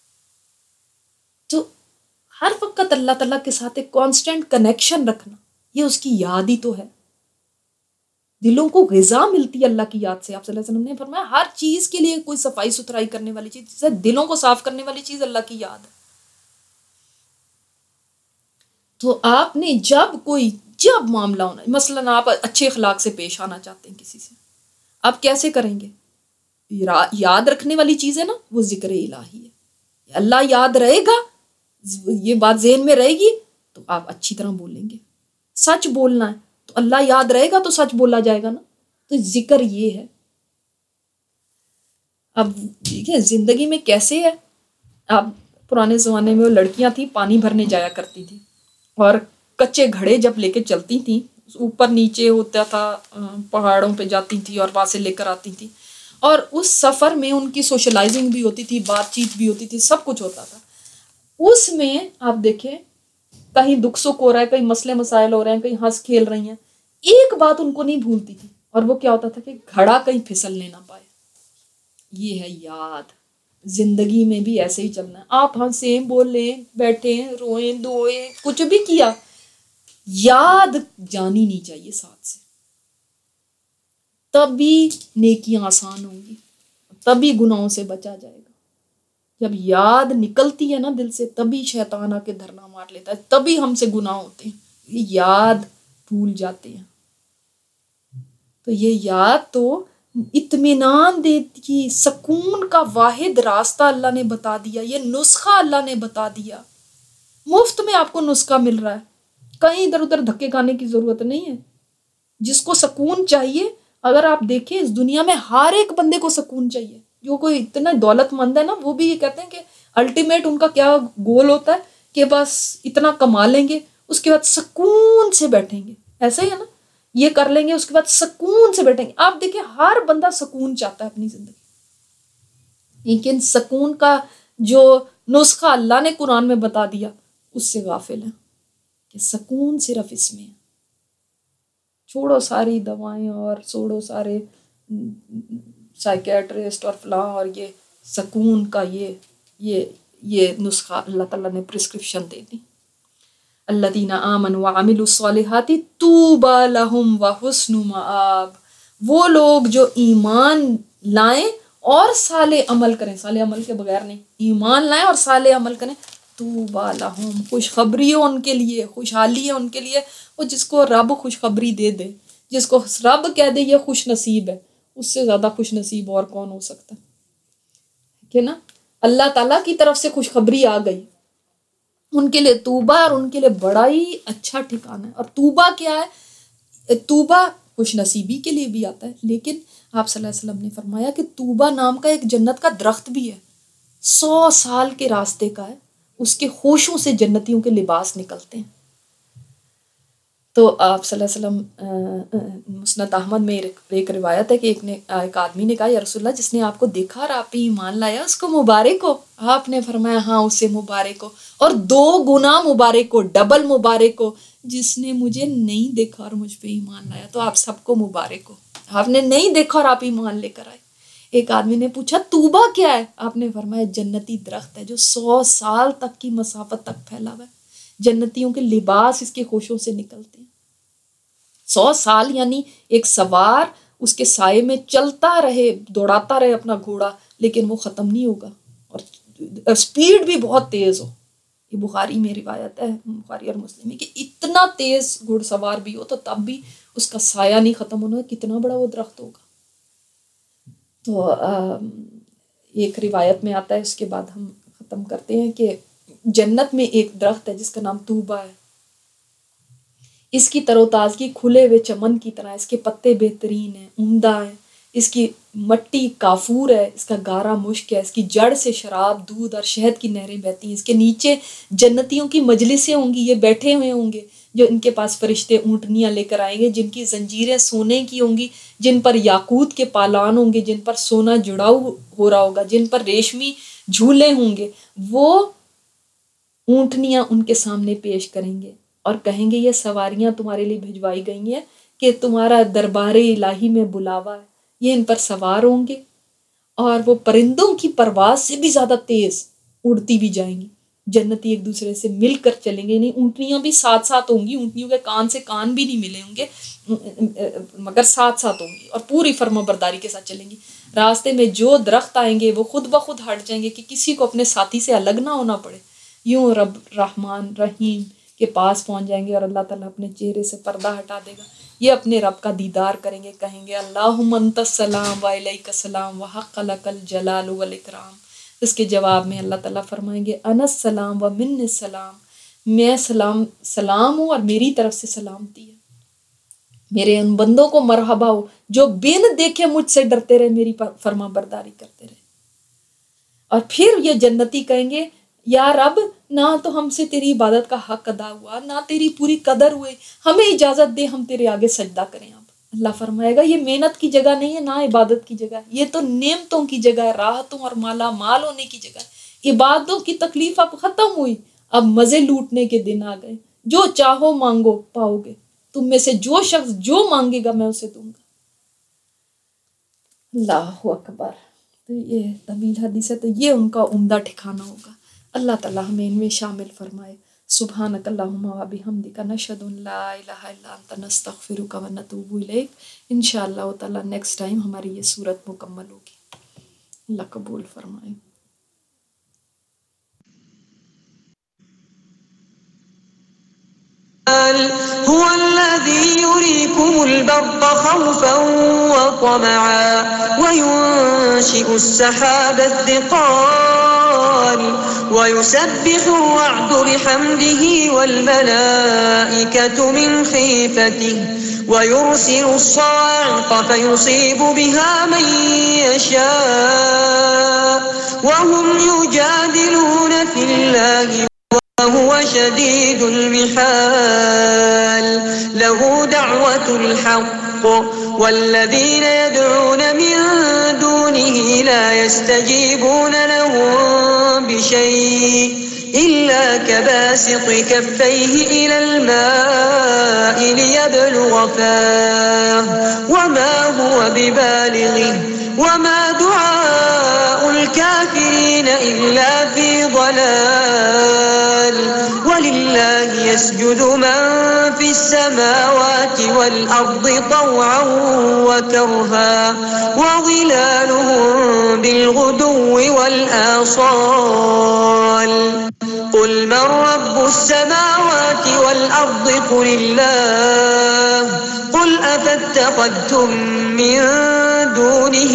تو ہر وقت اللہ تعالیٰ کے ساتھ ایک کانسٹنٹ کنیکشن رکھنا، یہ اس کی یاد ہی تو ہے۔ دلوں کو غذا ملتی ہے اللہ کی یاد سے۔ آپ صلی اللہ علیہ وسلم نے فرمایا ہر چیز کے لیے کوئی صفائی ستھرائی کرنے والی چیز، جیسے دلوں کو صاف کرنے والی چیز اللہ کی یاد ہے۔ تو آپ نے جب کوئی جب معاملہ ہونا، مثلاً آپ اچھے اخلاق سے پیش آنا چاہتے ہیں کسی سے، آپ کیسے کریں گے؟ یاد رکھنے والی چیز ہے نا، وہ ذکر الہی ہے۔ اللہ یاد رہے گا، یہ بات ذہن میں رہے گی تو آپ اچھی طرح بولیں گے۔ سچ بولنا ہے تو اللہ یاد رہے گا تو سچ بولا جائے گا نا، تو ذکر یہ ہے۔ اب دیکھیں زندگی میں کیسے ہے، اب پرانے زمانے میں وہ لڑکیاں تھیں پانی بھرنے جایا کرتی تھیں، اور کچے گھڑے جب لے کے چلتی تھیں، اوپر نیچے ہوتا تھا، پہاڑوں پہ جاتی تھیں اور وہاں سے لے کر آتی تھیں، اور اس سفر میں ان کی سوشلائزنگ بھی ہوتی تھی، بات چیت بھی ہوتی تھی، سب کچھ ہوتا تھا۔ اس میں آپ دیکھیں کہیں دکھ سکھ ہو رہا ہے، کہیں مسئلے مسائل ہو رہے ہیں، کہیں ہنس کھیل رہی ہیں، ایک بات ان کو نہیں بھولتی تھی، اور وہ کیا ہوتا تھا کہ گھڑا کہیں پھسلنے نہ پائے۔ یہ ہے یاد۔ زندگی میں بھی ایسے ہی چلنا ہے، آپ ہنسیں، بولیں، بیٹھیں، روئیں، دوئیں، کچھ بھی کیا، یاد جانی نہیں چاہیے ساتھ سے، تبھی نیکیاں آسان ہوں گی، تبھی گناہوں سے بچا جائے گا۔ جب یاد نکلتی ہے نا دل سے، تبھی شیطان آ کے دھرنا مار لیتا ہے، تبھی ہم سے گناہ ہوتے ہیں، یہ یاد بھول جاتے ہیں۔ تو یہ یاد تو اطمینان دیتی، سکون کا واحد راستہ اللہ نے بتا دیا، یہ نسخہ اللہ نے بتا دیا۔ مفت میں آپ کو نسخہ مل رہا ہے، کہیں ادھر ادھر دھکے کھانے کی ضرورت نہیں ہے۔ جس کو سکون چاہیے، اگر آپ دیکھیں اس دنیا میں ہر ایک بندے کو سکون چاہیے، جو کوئی اتنا دولت مند ہے نا، وہ بھی یہ کہتے ہیں کہ الٹیمیٹ ان کا کیا گول ہوتا ہے کہ بس اتنا کما لیں گے، اس کے بعد سکون سے بیٹھیں گے، ایسا ہی ہے نا، یہ کر لیں گے اس کے بعد سکون سے بیٹھیں گے۔ آپ دیکھیں ہر بندہ سکون چاہتا ہے اپنی زندگی، لیکن سکون کا جو نسخہ اللہ نے قرآن میں بتا دیا اس سے غافل ہے کہ سکون صرف اس میں ہے۔ چھوڑو ساری دوائیں اور چھوڑو سارے سائیکیٹرسٹ اور فلاں، اور یہ سکون کا یہ یہ یہ نسخہ اللہ تعالیٰ نے پرسکرپشن دے دی۔ الذین آمنوا وعملوا الصالحات طوبی لہم وحسن مآب، وہ لوگ جو ایمان لائیں اور صالح عمل کریں، صالح عمل کے بغیر نہیں، ایمان لائیں اور صالح عمل کریں، طوبی لہم، خوشخبری ہو ان کے لیے، خوشحالی ہے ان کے لیے، وہ جس کو رب خوشخبری دے دے، جس کو رب کہہ دے یہ خوش نصیب ہے، اس سے زیادہ خوش نصیب اور کون ہو سکتا ہے کہ نا؟ اللہ تعالیٰ کی طرف سے خوشخبری آ گئی، ان کے لیے طوبہ، اور ان کے لیے بڑا ہی اچھا ٹھکانہ ہے۔ اور طوبہ کیا ہے؟ طوبہ خوش نصیبی کے لیے بھی آتا ہے، لیکن آپ صلی اللہ علیہ وسلم نے فرمایا کہ طوبہ نام کا ایک جنت کا درخت بھی ہے، سو سال کے راستے کا ہے، اس کے خوشوں سے جنتیوں کے لباس نکلتے ہیں۔ تو آپ صلی اللہ علیہ وسلم، مسند احمد میں ایک روایت ہے کہ ایک نے ایک آدمی نے کہا یا رسول اللہ، جس نے آپ کو دیکھا اور آپ پہ ایمان لایا اس کو مبارک ہو؟ آپ نے فرمایا ہاں اسے مبارک ہو، اور دو گنا مبارک ہو، ڈبل مبارک ہو، جس نے مجھے نہیں دیکھا اور مجھ پہ ایمان لایا۔ تو آپ سب کو مبارک ہو، آپ نے نہیں دیکھا اور آپ ایمان لے کر آئے۔ ایک آدمی نے پوچھا طوبہ کیا ہے؟ آپ نے فرمایا جنتی درخت ہے جو سو سال تک کی مسافت تک پھیلا ہوا ہے، جنتیوں کے لباس اس کے خوشوں سے نکلتے ہیں۔ سو سال یعنی ایک سوار اس کے سائے میں چلتا رہے، دوڑاتا رہے اپنا گھوڑا، لیکن وہ ختم نہیں ہوگا، اور سپیڈ بھی بہت تیز ہو۔ یہ بخاری میں روایت ہے، بخاری اور مسلم میں، کہ اتنا تیز گھوڑ سوار بھی ہو تو تب بھی اس کا سایہ نہیں ختم ہونا، کتنا بڑا وہ درخت ہوگا۔ تو ایک روایت میں آتا ہے، اس کے بعد ہم ختم کرتے ہیں، کہ جنت میں ایک درخت ہے جس کا نام طوبہ ہے، اس کی تر و تازگی کھلے ہوئے چمن کی طرح، اس کے پتے بہترین ہیں، عمدہ ہیں، اس کی مٹی کافور ہے، اس کا گارا مشک ہے، اس کی جڑ سے شراب، دودھ اور شہد کی نہریں بہتی ہیں، اس کے نیچے جنتیوں کی مجلسیں ہوں گی، یہ بیٹھے ہوئے ہوں گے، جو ان کے پاس فرشتے اونٹنیاں لے کر آئیں گے، جن کی زنجیریں سونے کی ہوں گی، جن پر یاقوت کے پالان ہوں گے، جن پر سونا جڑاؤ ہو رہا ہوگا، جن پر ریشمی جھولے ہوں گے، وہ اونٹنیاں ان کے سامنے پیش کریں گے اور کہیں گے یہ سواریاں تمہارے لیے بھجوائی گئی ہیں کہ تمہارا دربار الہی میں بلاوا ہے، یہ ان پر سوار ہوں گے، اور وہ پرندوں کی پرواز سے بھی زیادہ تیز اڑتی بھی جائیں گی۔ جنتی ایک دوسرے سے مل کر چلیں گے، نہیں اونٹنیاں بھی ساتھ ساتھ ہوں گی، اونٹنیوں کے کان سے کان بھی نہیں ملے ہوں گے، مگر ساتھ ساتھ ہوں گی اور پوری فرما برداری کے ساتھ چلیں گی۔ راستے میں جو درخت آئیں گے وہ خود بخود ہٹ جائیں گے کہ کسی کو اپنے ساتھی سے الگ نہ ہونا پڑے، یوں رب رحمان رحیم کے پاس پہنچ جائیں گے اور اللہ تعالیٰ اپنے چہرے سے پردہ ہٹا دے گا، یہ اپنے رب کا دیدار کریں گے، کہیں گے اللہم انت السلام و الیک السلام وحق لک الجلال والاکرام۔ اس کے جواب میں اللہ تعالیٰ فرمائیں گے انا السلام و من السلام، میں سلام سلام ہوں اور میری طرف سے سلامتی ہے، میرے ان بندوں کو مرحبا ہو جو بن دیکھے مجھ سے ڈرتے رہے، میری فرما برداری کرتے رہے۔ اور پھر یہ جنتی کہیں گے یا رب، نہ تو ہم سے تیری عبادت کا حق ادا ہوا، نہ تیری پوری قدر ہوئے، ہمیں اجازت دے ہم تیرے آگے سجدہ کریں۔ اب اللہ فرمائے گا یہ محنت کی جگہ نہیں ہے، نہ عبادت کی جگہ ہے، یہ تو نعمتوں کی جگہ ہے، راحتوں اور مالا مال ہونے کی جگہ ہے۔ عبادتوں کی تکلیف اب ختم ہوئی، اب مزے لوٹنے کے دن آ گئے، جو چاہو مانگو پاؤ گے، تم میں سے جو شخص جو مانگے گا میں اسے دوں گا۔ اللہ اکبر۔ تو یہ طویل حدیث ہے، تو یہ ان کا عمدہ ٹھکانہ ہوگا۔ اللہ تعالیٰ ہمیں ان میں شامل فرمائے۔ سبحانک اللہم و بحمدک نشہد ان لا الہ الا انت نستغفرک و نتوب الیک۔ انشاءاللہ تعالیٰ نیکسٹ ٹائم ہماری یہ صورت مکمل ہوگی۔ اللہ قبول فرمائے۔ هو الذي يريكم البرق خوفا وطمعا وينشئ السحاب الثقال ويسبح الرعد بحمده والملائكة من خيفته ويرسل الصواعق فيصيب بها من يشاء وهم يجادلون في الله وهو شديد المحال له دعوة الحق والذين يدعون من دونه لا يستجيبون لهم بشيء إلا كباسط كفيه إلى الماء ليبلغ فاه وما هو ببالغه وما دعاء الكافرين إلا في ضلال ولله يسجد من في السماوات والأرض طوعا وكرها وظلالهم بالغدو والآصال قل من رب السماوات والأرض قل الله قل أفاتخذتم من دونه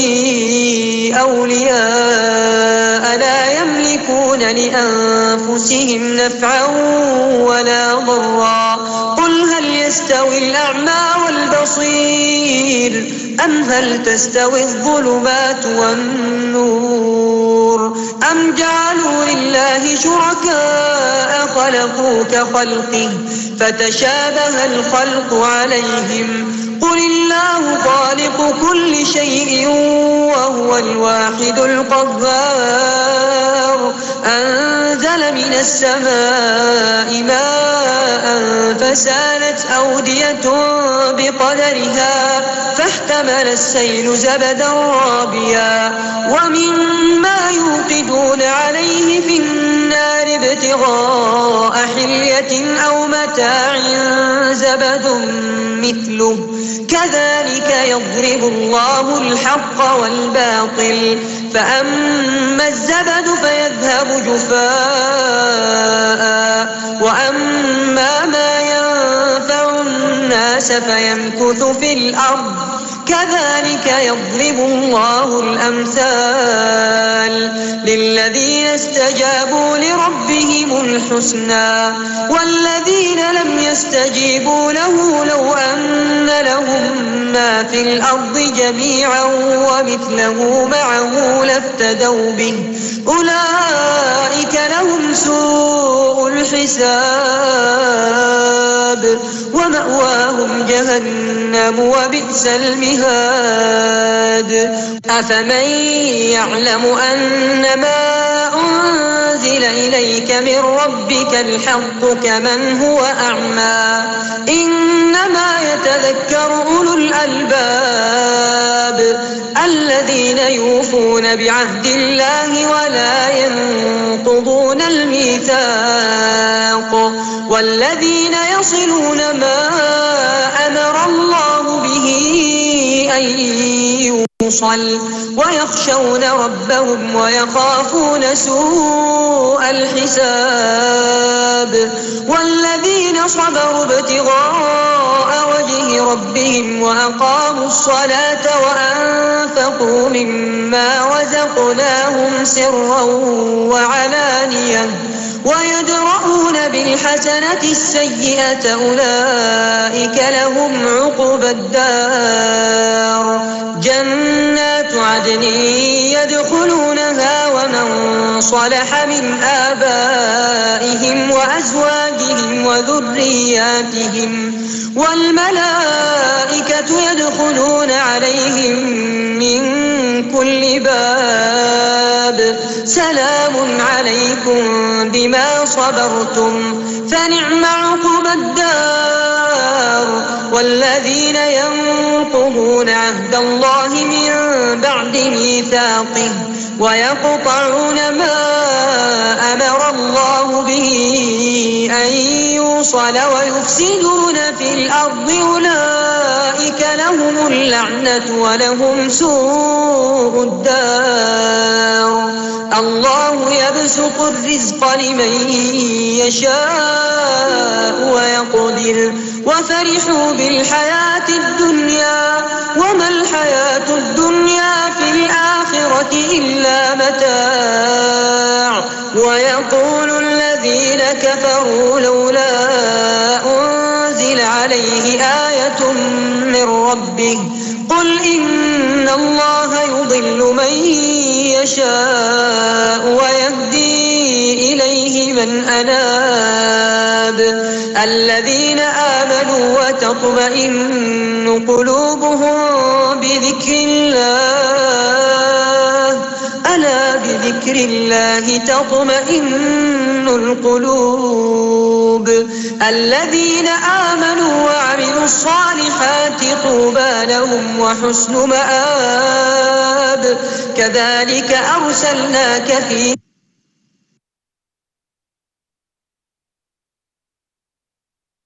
أولياء لا يملكون لأنفسهم نفعا ولا ضرا قل هل يستوي الأعمى والبصير أم هل تستوي الظلمات والنور أم جعلوا لله شركاء خلقوا كخلقه فتشابه الخلق عليهم قل الله خالق كل شيء وهو الواحد القهار أنزل من السماء ماء فسالت أودية بقدرها فاحتمل السيل زبدا رابيا ومما يوقدون عليه في النار ابتغاء حلية أو متاع زبد مثله كذلك يضرب الله الحق والباطل فأما الزبد فيذهب جفاء وأما ما ينفع الناس فيمكث في الأرض كذلك يضرب الله الأمثال للذين استجابوا لربهم الحسنى والذين لم يستجيبوا له لو أن لهم ما في الأرض جميعا ومثله معه لافتدوا به أولئك لهم سوء الحساب ومأواهم جهنم وبئس المهاد أفمن يعلم أنما أنزل إليك من ربك الحق كمن هو أعمى إنما يتذكر أولو الألباب الذين يوفون بعهد الله ولا ينقضون الميثاق والذين يصلون ما أمر الله به أن يوصل ويخشون ربهم ويخافون سوء الحساب والذين صبروا ابتغاء وجه ربهم وأقاموا الصلاة وأنفقوا مما رزقناهم سرا وعلانية ويدرؤون بالحسنة السيئة أولئك لهم عقبى الدار جنات عدن يدخلونها ومن صلح من آبائهم وأزواجهم وذرياتهم والملائكة يدخلون عليهم من كل باب سلام عليكم بما صبرتم فنعم عقبى الدار والذين ينقضون عهد الله من بعد ميثاقه ويقطعون ما أمر الله به أن يوصل ويفسدون في الأرض أولئك لهم اللعنة ولهم سوء الدار الله يبسط الرزق لمن يشاء ويقدر وفرحوا بالحياة الدنيا وما الحياة الدنيا في الآخرة إلا متاع ويقول الذين كفروا لولا أنزل عليه آية من ربه قل إن الله يضل من يشاء ويهدي إليه من أناب الذين آمنوا وتطمئن قلوبهم بذكر الله ألا بذكر الله تطمئن القلوب الذين آمنوا وعملوا الصالحات طوبى لهم وحسن مآب كذلك أرسلناك في